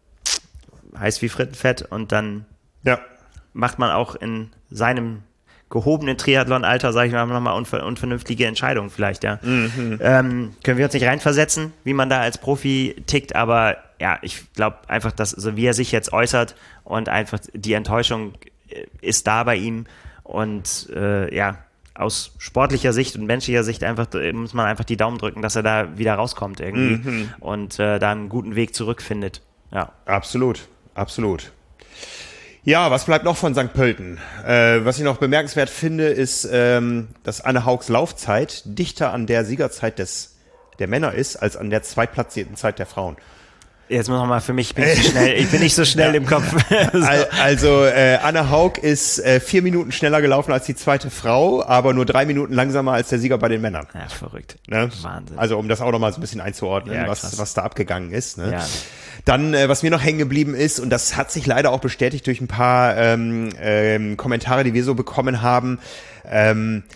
heiß wie Frittenfett und dann ja. macht man auch in seinem gehobenen Triathlon-Alter, sage ich mal, nochmal unver- unvernünftige Entscheidungen vielleicht, ja. Mhm. Ähm, können wir uns nicht reinversetzen, wie man da als Profi tickt, aber ja, ich glaube einfach, dass, also wie er sich jetzt äußert und einfach die Enttäuschung ist da bei ihm und äh, ja, aus sportlicher Sicht und menschlicher Sicht einfach muss man einfach die Daumen drücken, dass er da wieder rauskommt irgendwie mhm. und äh, da einen guten Weg zurückfindet. Ja. Absolut, absolut. Ja, was bleibt noch von Sankt Pölten? Äh, was ich noch bemerkenswert finde, ist, ähm, dass Anne Haugs Laufzeit dichter an der Siegerzeit des der Männer ist, als an der zweitplatzierten Zeit der Frauen. Jetzt muss noch mal für mich, ich bin nicht so schnell, ich bin nicht so schnell ja. im Kopf. so. Also äh, Anne Haug ist äh, vier Minuten schneller gelaufen als die zweite Frau, aber nur drei Minuten langsamer als der Sieger bei den Männern. Ja, verrückt. Ne? Wahnsinn. Also um das auch noch mal so ein bisschen einzuordnen, ja, was, was da abgegangen ist. Ne? Ja. Dann, äh, was mir noch hängen geblieben ist, und das hat sich leider auch bestätigt durch ein paar ähm, ähm, Kommentare, die wir so bekommen haben, ähm,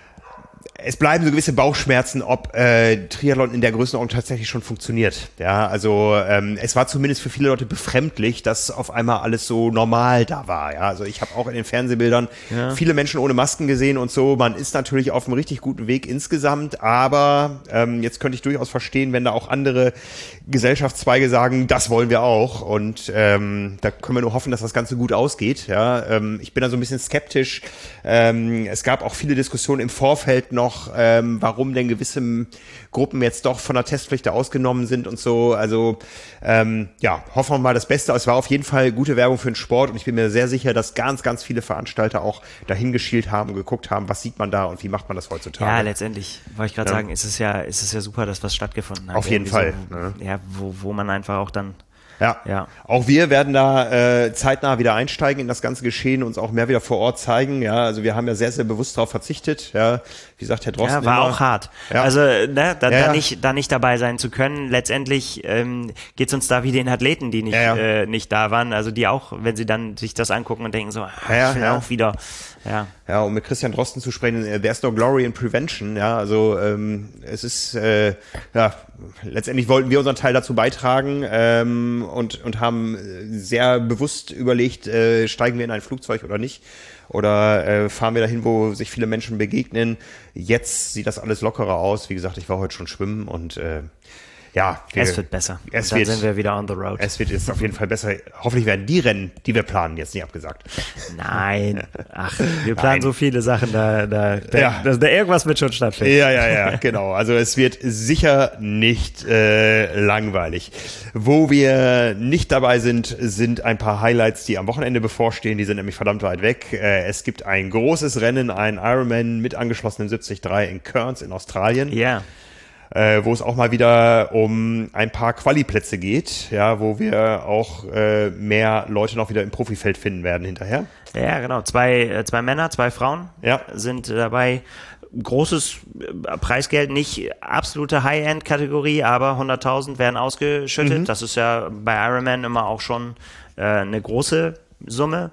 es bleiben so gewisse Bauchschmerzen, ob äh, Triathlon in der Größenordnung tatsächlich schon funktioniert. Ja, also ähm, es war zumindest für viele Leute befremdlich, dass auf einmal alles so normal da war. Ja, also ich habe auch in den Fernsehbildern ja. viele Menschen ohne Masken gesehen und so. Man ist natürlich auf einem richtig guten Weg insgesamt, aber ähm, jetzt könnte ich durchaus verstehen, wenn da auch andere Gesellschaftszweige sagen, das wollen wir auch. Und ähm, da können wir nur hoffen, dass das Ganze gut ausgeht. Ja, ähm, ich bin da so ein bisschen skeptisch. Ähm, es gab auch viele Diskussionen im Vorfeld noch, Ähm, warum denn gewisse Gruppen jetzt doch von der Testpflicht ausgenommen sind und so. Also ähm, ja, hoffen wir mal das Beste. Es war auf jeden Fall gute Werbung für den Sport und ich bin mir sehr sicher, dass ganz, ganz viele Veranstalter auch dahin geschielt haben und geguckt haben, was sieht man da und wie macht man das heutzutage. Ja, letztendlich, wollte ich gerade ja. sagen, ist es ja, ist es ja super, dass was stattgefunden hat. Auf jeden Fall. So, ne? Ja, wo, wo man einfach auch dann Ja. ja, auch wir werden da äh, zeitnah wieder einsteigen in das ganze Geschehen, uns auch mehr wieder vor Ort zeigen. Ja, also wir haben ja sehr, sehr bewusst darauf verzichtet. Ja, wie sagt Herr Drosten. Ja, war immer. auch hart. Ja. Also ne, da, ja, da, nicht, da nicht dabei sein zu können. Letztendlich ähm, geht es uns da wie den Athleten, die nicht, ja, ja. Äh, nicht da waren. Also die auch, wenn sie dann sich das angucken und denken so, ach, ja, ich will ja. auch wieder. Ja. Ja, um mit Christian Drosten zu sprechen, there's no glory in prevention. Ja, also ähm, es ist, äh, ja, letztendlich wollten wir unseren Teil dazu beitragen ähm, und und haben sehr bewusst überlegt, äh, steigen wir in ein Flugzeug oder nicht oder äh, fahren wir dahin, wo sich viele Menschen begegnen. Jetzt sieht das alles lockerer aus. Wie gesagt, ich war heute schon schwimmen und äh, ja, wir, es wird besser. Es und dann wird, sind wir wieder on the road. Es wird jetzt auf jeden Fall besser. Hoffentlich werden die Rennen, die wir planen, jetzt nicht abgesagt. Nein. Ach, wir planen Nein. so viele Sachen, da, da, da, ja. da, da irgendwas wird schon stattfinden. Ja, ja, ja, genau. Also es wird sicher nicht äh, langweilig. Wo wir nicht dabei sind, sind ein paar Highlights, die am Wochenende bevorstehen. Die sind nämlich verdammt weit weg. Äh, es gibt ein großes Rennen, ein Ironman mit angeschlossenem siebzig Komma drei in Cairns in Australien. Ja. Äh, wo es auch mal wieder um ein paar Quali-Plätze geht, ja, wo wir auch äh, mehr Leute noch wieder im Profifeld finden werden hinterher. Ja, genau. Zwei, äh, zwei Männer, zwei Frauen ja. sind dabei. Großes Preisgeld, nicht absolute High-End-Kategorie, aber hunderttausend werden ausgeschüttet. Mhm. Das ist ja bei Ironman immer auch schon äh, eine große Summe.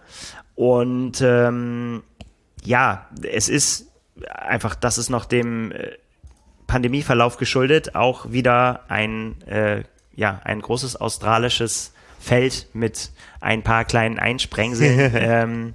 Und ähm, ja, es ist einfach, das ist noch dem äh, Pandemieverlauf geschuldet, auch wieder ein, äh, ja, ein großes australisches Feld mit ein paar kleinen Einsprengseln. ähm,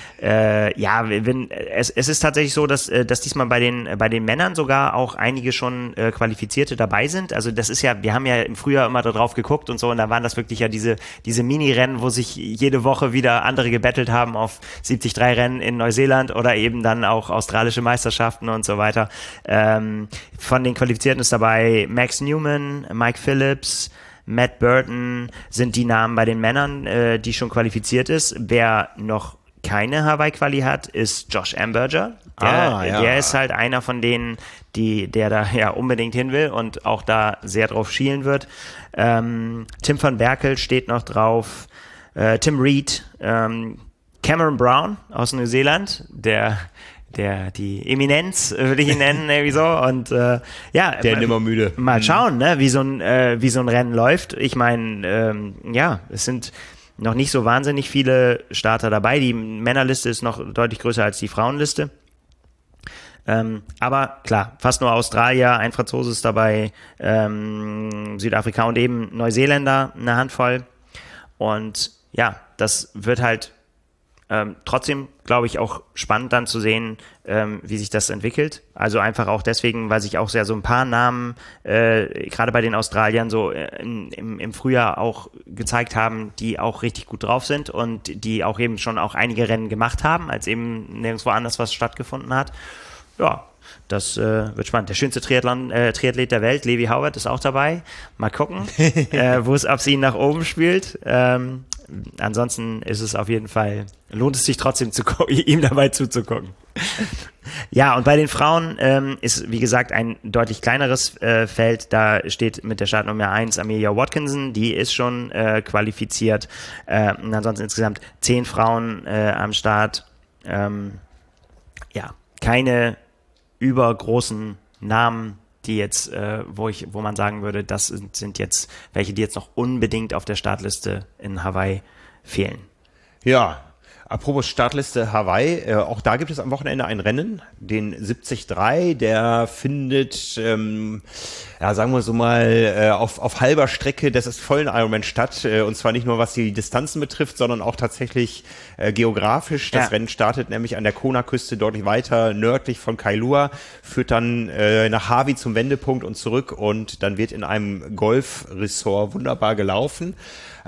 äh, ja, wenn, es, es ist tatsächlich so, dass, dass diesmal bei den, bei den Männern sogar auch einige schon äh, Qualifizierte dabei sind. Also das ist ja, wir haben ja im Frühjahr immer da drauf geguckt und so, und da waren das wirklich ja diese, diese Mini-Rennen, wo sich jede Woche wieder andere gebettelt haben auf siebzig Komma drei Rennen in Neuseeland oder eben dann auch australische Meisterschaften und so weiter. Ähm, von den Qualifizierten ist dabei Max Newman, Mike Phillips, Matt Burton sind die Namen bei den Männern, äh, die schon qualifiziert ist. Wer noch keine Hawaii-Quali hat, ist Josh Amberger. Der, Ah, ja. der ist halt einer von denen, die, der da ja unbedingt hin will und auch da sehr drauf schielen wird. Ähm, Tim van Berkel steht noch drauf. Äh, Tim Reed, ähm, Cameron Brown aus Neuseeland, der der die Eminenz, äh, würde ich ihn nennen, irgendwie so. Und äh, ja, Der nimmer müde. Mal schauen, ne, wie so ein äh, wie so ein Rennen läuft. Ich meine, ähm, ja, es sind noch nicht so wahnsinnig viele Starter dabei. Die Männerliste ist noch deutlich größer als die Frauenliste. Ähm, aber klar, fast nur Australier, ein Franzose ist dabei, ähm, Südafrika und eben Neuseeländer, eine Handvoll. Und ja, das wird halt ähm, trotzdem, glaube ich, auch spannend dann zu sehen, ähm, wie sich das entwickelt. Also einfach auch deswegen, weil sich auch sehr so ein paar Namen, äh, gerade bei den Australiern, so äh, im, im Frühjahr auch gezeigt haben, die auch richtig gut drauf sind und die auch eben schon auch einige Rennen gemacht haben, als eben nirgendwo anders was stattgefunden hat. Ja, das äh, wird spannend. Der schönste Triathlon, äh, Triathlet der Welt, Levi Howard, ist auch dabei. Mal gucken, äh, wo es ab sie ihn nach oben spielt. Ähm, ansonsten ist es auf jeden Fall, lohnt es sich trotzdem, zu ihm dabei zuzugucken. Ja, und bei den Frauen ähm, ist, wie gesagt, ein deutlich kleineres äh, Feld. Da steht mit der Startnummer eins Amelia Watkinson, die ist schon äh, qualifiziert. Äh, und ansonsten insgesamt zehn Frauen äh, am Start. Ähm, ja, keine übergroßen Namen, die jetzt, äh, wo ich, wo man sagen würde, das sind, sind jetzt welche, die jetzt noch unbedingt auf der Startliste in Hawaii fehlen. Ja, apropos Startliste Hawaii, äh, auch da gibt es am Wochenende ein Rennen, den siebzig drei, der findet, ähm, ja, sagen wir so mal, äh, auf, auf halber Strecke des vollen Ironman statt, äh, und zwar nicht nur was die Distanzen betrifft, sondern auch tatsächlich äh, geografisch. Das Ja. Rennen startet nämlich an der Kona-Küste deutlich weiter nördlich von Kailua, führt dann äh, nach Hawi zum Wendepunkt und zurück und dann wird in einem Golfresort wunderbar gelaufen.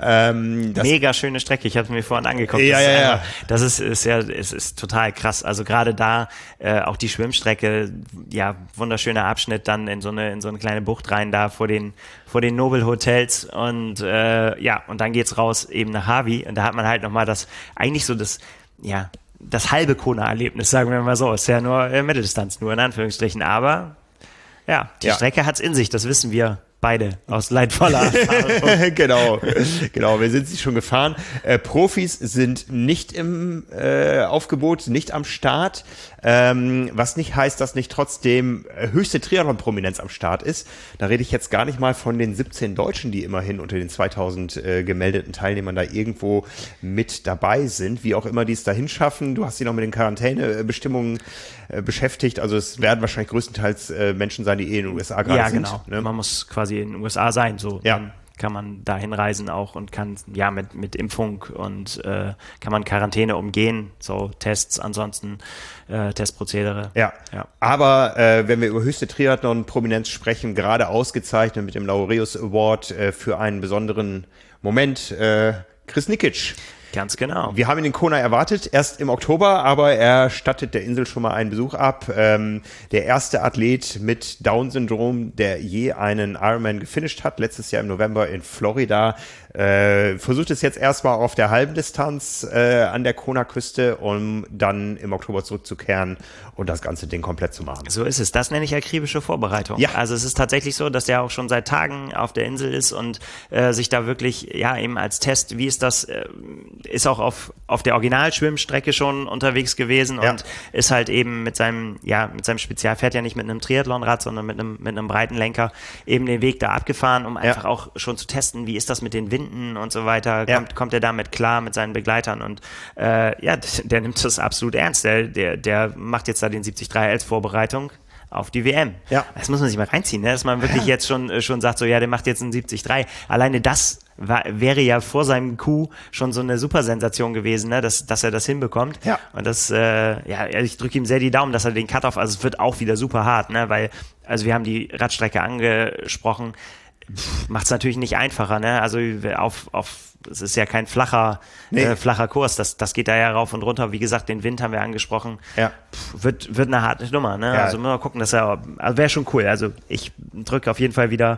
Ähm, das Mega schöne Strecke, ich habe es mir vorhin angeguckt. Ja, das ja, ist ja. einfach, das ist, ist ja, es ist total krass. Also gerade da äh, auch die Schwimmstrecke, ja, wunderschöner Abschnitt dann in so eine in so eine kleine Bucht rein da vor den vor den Nobel Hotels und äh, ja, und dann geht's raus eben nach Hawi und da hat man halt noch mal das eigentlich so das ja, das halbe Kona-Erlebnis, sagen wir mal so. Ist ja nur äh, Mitteldistanz, nur in Anführungsstrichen, aber ja, die Ja. Strecke hat's in sich, das wissen wir beide aus leidvoller Erfahrung. genau, genau, wir sind sie schon gefahren. Äh, Profis sind nicht im äh, Aufgebot, nicht am Start, ähm, was nicht heißt, dass nicht trotzdem äh, höchste Triathlon-Prominenz am Start ist. Da rede ich jetzt gar nicht mal von den siebzehn Deutschen, die immerhin unter den zweitausend äh, gemeldeten Teilnehmern da irgendwo mit dabei sind, wie auch immer die es dahin schaffen. Du hast sie noch mit den Quarantänebestimmungen äh, beschäftigt, also es werden wahrscheinlich größtenteils äh, Menschen sein, die eh in den U S A gerade Ja, sind. genau. Ne? Man muss quasi in den U S A sein, so. Ja. Dann kann man dahin reisen auch und kann, ja, mit, mit Impfung und äh, kann man Quarantäne umgehen, so Tests, ansonsten äh, Testprozedere. Ja, Ja. aber äh, wenn wir über höchste Triathlon-Prominenz sprechen, gerade ausgezeichnet mit dem Laureus Award äh, für einen besonderen Moment, äh, Chris Nikic. Ganz genau. Wir haben ihn in Kona erwartet, erst im Oktober, aber er stattet der Insel schon mal einen Besuch ab. Ähm, der erste Athlet mit Down-Syndrom, der je einen Ironman gefinisht hat, letztes Jahr im November in Florida. Äh, versucht es jetzt erstmal auf der halben Distanz äh, an der Kona-Küste, um dann im Oktober zurückzukehren und das ganze Ding komplett zu machen. So ist es. Das nenne ich akribische Vorbereitung. Ja. Also es ist tatsächlich so, dass der auch schon seit Tagen auf der Insel ist und äh, sich da wirklich, ja, eben als Test, wie ist das, äh, ist auch auf, auf der Originalschwimmstrecke schon unterwegs gewesen Ja. und ist halt eben mit seinem, ja, mit seinem Spezial, fährt ja nicht mit einem Triathlonrad, sondern mit einem, mit einem breiten Lenker eben den Weg da abgefahren, um einfach Ja. auch schon zu testen, wie ist das mit den Winden und so weiter, Ja. kommt, kommt er damit klar mit seinen Begleitern und äh, ja, der nimmt das absolut ernst. Der, der, der macht jetzt da den siebzig drei als Vorbereitung auf die W M. Ja. Das muss man sich mal reinziehen, ne? Dass man wirklich Ja. jetzt schon, äh, schon sagt, so ja, der macht jetzt einen siebzig drei. Alleine das war, wäre ja vor seinem Coup schon so eine super Sensation gewesen, ne? dass, dass er das hinbekommt. Ja. Und das, äh, ja, ich drücke ihm sehr die Daumen, dass er den Cut-Off, also es wird auch wieder super hart, ne? Weil, also wir haben die Radstrecke angesprochen, macht es natürlich nicht einfacher, ne? Also auf, auf, es ist ja kein flacher, Nee. äh, flacher Kurs, das, das geht da ja rauf und runter. Wie gesagt, den Wind haben wir angesprochen. Ja. Pff, wird, wird eine harte Nummer, ne? Ja. Also mal gucken, dass er, also wäre schon cool. Also ich drücke auf jeden Fall wieder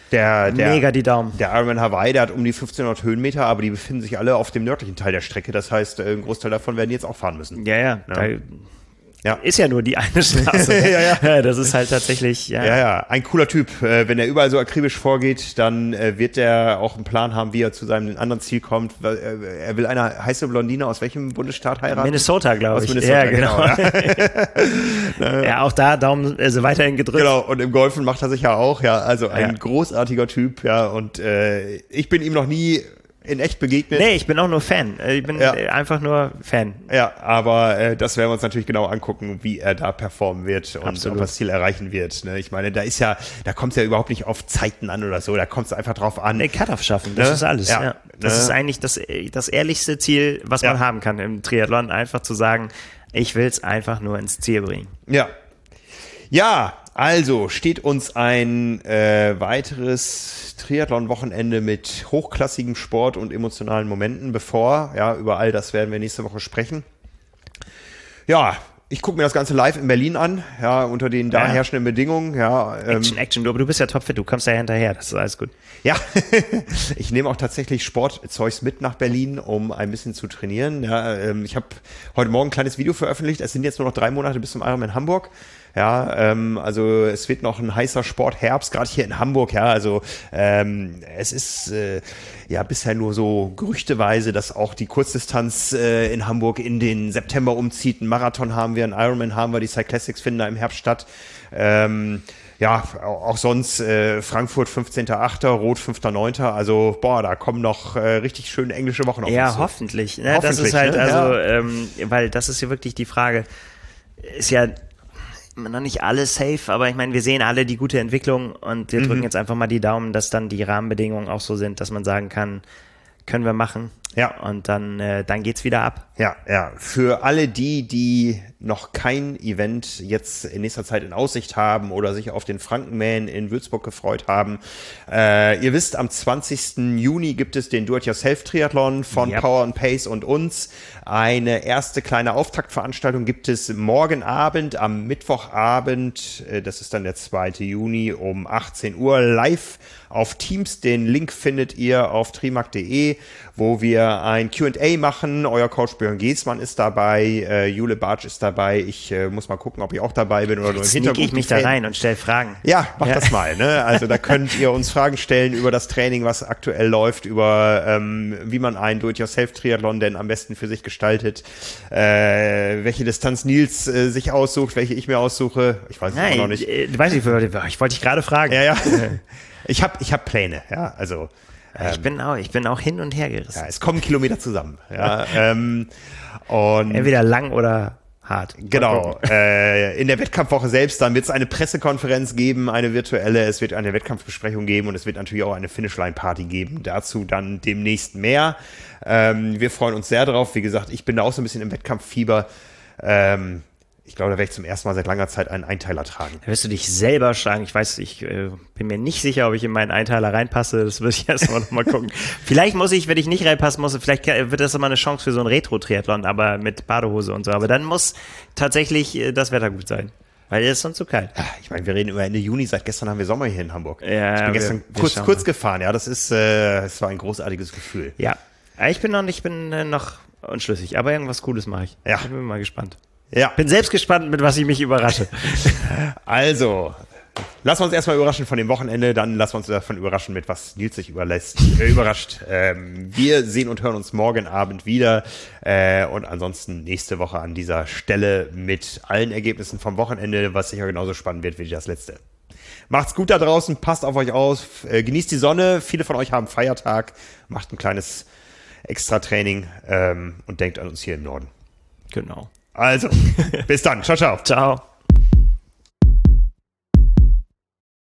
Der, der, Mega die Daumen. Der Ironman Hawaii, der hat um die fünfzehnhundert Höhenmeter, aber die befinden sich alle auf dem nördlichen Teil der Strecke. Das heißt, ein Großteil davon werden die jetzt auch fahren müssen. Ja, ja. Ja. Da Ja. ist ja nur die eine Straße. ja, ja. ja, das ist halt tatsächlich, ja. Ja, ja, ein cooler Typ. Äh, Wenn er überall so akribisch vorgeht, dann äh, wird er auch einen Plan haben, wie er zu seinem anderen Ziel kommt. Weil, äh, Er will eine heiße Blondine aus welchem Bundesstaat heiraten? Minnesota, glaube Aus ich. Minnesota, ja, genau. genau, ja, auch da Daumen, also weiterhin gedrückt. Genau, und im Golfen macht er sich ja auch, ja, also ein Ja. großartiger Typ, ja, und äh, ich bin ihm noch nie in echt begegnet. Nee, ich bin auch nur Fan. Ich bin Ja. einfach nur Fan. Ja, aber äh, das werden wir uns natürlich genau angucken, wie er da performen wird und Absolut. ob er das Ziel erreichen wird. Ne? Ich meine, da ist ja, da kommt es ja überhaupt nicht auf Zeiten an oder so, da kommt es einfach drauf an. Nee, Cut-Off schaffen, das Ne? ist alles. Ja. Ja. Das Ne? ist eigentlich das, das ehrlichste Ziel, was Ja. man haben kann im Triathlon. Einfach zu sagen, ich will es einfach nur ins Ziel bringen. Ja. Ja, also steht uns ein äh, weiteres Triathlon-Wochenende mit hochklassigem Sport und emotionalen Momenten bevor. Ja, über all das werden wir nächste Woche sprechen. Ja, ich gucke mir das Ganze live in Berlin an, ja, unter den da Ja. herrschenden Bedingungen. Ja, ähm, Action, Action, du, aber du bist ja topfit, du kommst ja hinterher, das ist alles gut. Ja, ich nehme auch tatsächlich Sportzeugs mit nach Berlin, um ein bisschen zu trainieren. Ja, ähm, ich habe heute Morgen ein kleines Video veröffentlicht. Es sind jetzt nur noch drei Monate bis zum Ironman Hamburg. Ja, ähm, also es wird noch ein heißer Sportherbst, gerade hier in Hamburg. Ja, also ähm, es ist äh, ja bisher nur so gerüchteweise, dass auch die Kurzdistanz äh, in Hamburg in den September umzieht. Ein Marathon haben wir, ein Ironman haben wir, die Cyclassics finden da im Herbst statt. Ähm, Ja, auch sonst äh, Frankfurt fünfzehnter achter, Rot fünfter neunter Also, boah, da kommen noch äh, richtig schöne englische Wochen auf uns Ja, zu. hoffentlich. Ne? Das Hoffentlich, ist halt, ne? also, Ja. ähm, weil das ist ja wirklich die Frage, ist ja immer noch nicht alles safe, aber ich meine, wir sehen alle die gute Entwicklung und wir Mhm. drücken jetzt einfach mal die Daumen, dass dann die Rahmenbedingungen auch so sind, dass man sagen kann, können wir machen. Ja. Und dann, äh, dann geht's wieder ab. Ja, ja. Für alle die, die noch kein Event jetzt in nächster Zeit in Aussicht haben oder sich auf den Frankenman in Würzburg gefreut haben, äh, ihr wisst, am zwanzigsten Juni gibt es den Do-it-yourself-Triathlon von Yep. Power and Pace und uns. Eine erste kleine Auftaktveranstaltung gibt es morgen Abend, am Mittwochabend, äh, das ist dann der zweite Juni um achtzehn Uhr live auf Teams. Den Link findet ihr auf trimark punkt de, wo wir ein Q and A machen. Euer Coach Björn Giesmann ist dabei, äh, Jule Bartsch ist dabei. Ich äh, muss mal gucken, ob ich auch dabei bin oder nur im Sneak Hintergrund. ich mich da rein und stell Fragen. Ja, macht Ja. das mal. Ne? Also da könnt ihr uns Fragen stellen über das Training, was aktuell läuft, über ähm, wie man einen Do-it-yourself-Triathlon denn am besten für sich gestaltet, äh, welche Distanz Nils äh, sich aussucht, welche ich mir aussuche. Ich weiß es Nein, auch noch nicht. äh, weiß ich, ich wollte dich gerade fragen. Ja, ja. Ich habe ich hab Pläne. Ja, also Ich bin auch, ich bin auch hin und her gerissen. ja, es kommen Kilometer zusammen. Ja, ähm, und Entweder lang oder hart. Mal Genau. gucken. Äh, in der Wettkampfwoche selbst, dann wird es eine Pressekonferenz geben, eine virtuelle, es wird eine Wettkampfbesprechung geben und es wird natürlich auch eine Finishline-Party geben. Dazu dann demnächst mehr. Ähm, wir freuen uns sehr drauf. Wie gesagt, ich bin da auch so ein bisschen im Wettkampffieber. Ähm, ich glaube, da werde ich zum ersten Mal seit langer Zeit einen Einteiler tragen. Da wirst du dich selber schlagen. Ich weiß, ich äh, bin mir nicht sicher, ob ich in meinen Einteiler reinpasse. Das würde ich erst mal noch mal gucken. Vielleicht muss ich, wenn ich nicht reinpassen muss, vielleicht wird das immer eine Chance für so ein Retro-Triathlon, aber mit Badehose und so. Aber dann muss tatsächlich äh, das Wetter gut sein. Weil es ist sonst zu kalt. Ich meine, wir reden über Ende Juni, seit gestern haben wir Sommer hier in Hamburg. Ja, ich bin wir- gestern wir kurz, schauen kurz mal. gefahren, ja, das ist, äh, es war ein großartiges Gefühl. Ja. Aber Ich bin noch nicht, ich bin äh, noch unschlüssig, aber irgendwas Cooles mache ich. Ja. Ich bin mal gespannt. Ja, Bin selbst gespannt, mit was ich mich überrasche. also, lassen wir uns erstmal überraschen von dem Wochenende, dann lassen wir uns davon überraschen, mit was Nils sich überlässt, äh, überrascht. Ähm, wir sehen und hören uns morgen Abend wieder äh, und ansonsten nächste Woche an dieser Stelle mit allen Ergebnissen vom Wochenende, was sicher genauso spannend wird wie das letzte. Macht's gut da draußen, passt auf euch auf, äh, genießt die Sonne, viele von euch haben Feiertag, macht ein kleines Extra-Training ähm, und denkt an uns hier im Norden. Genau. Also, bis dann, ciao, ciao. Ciao.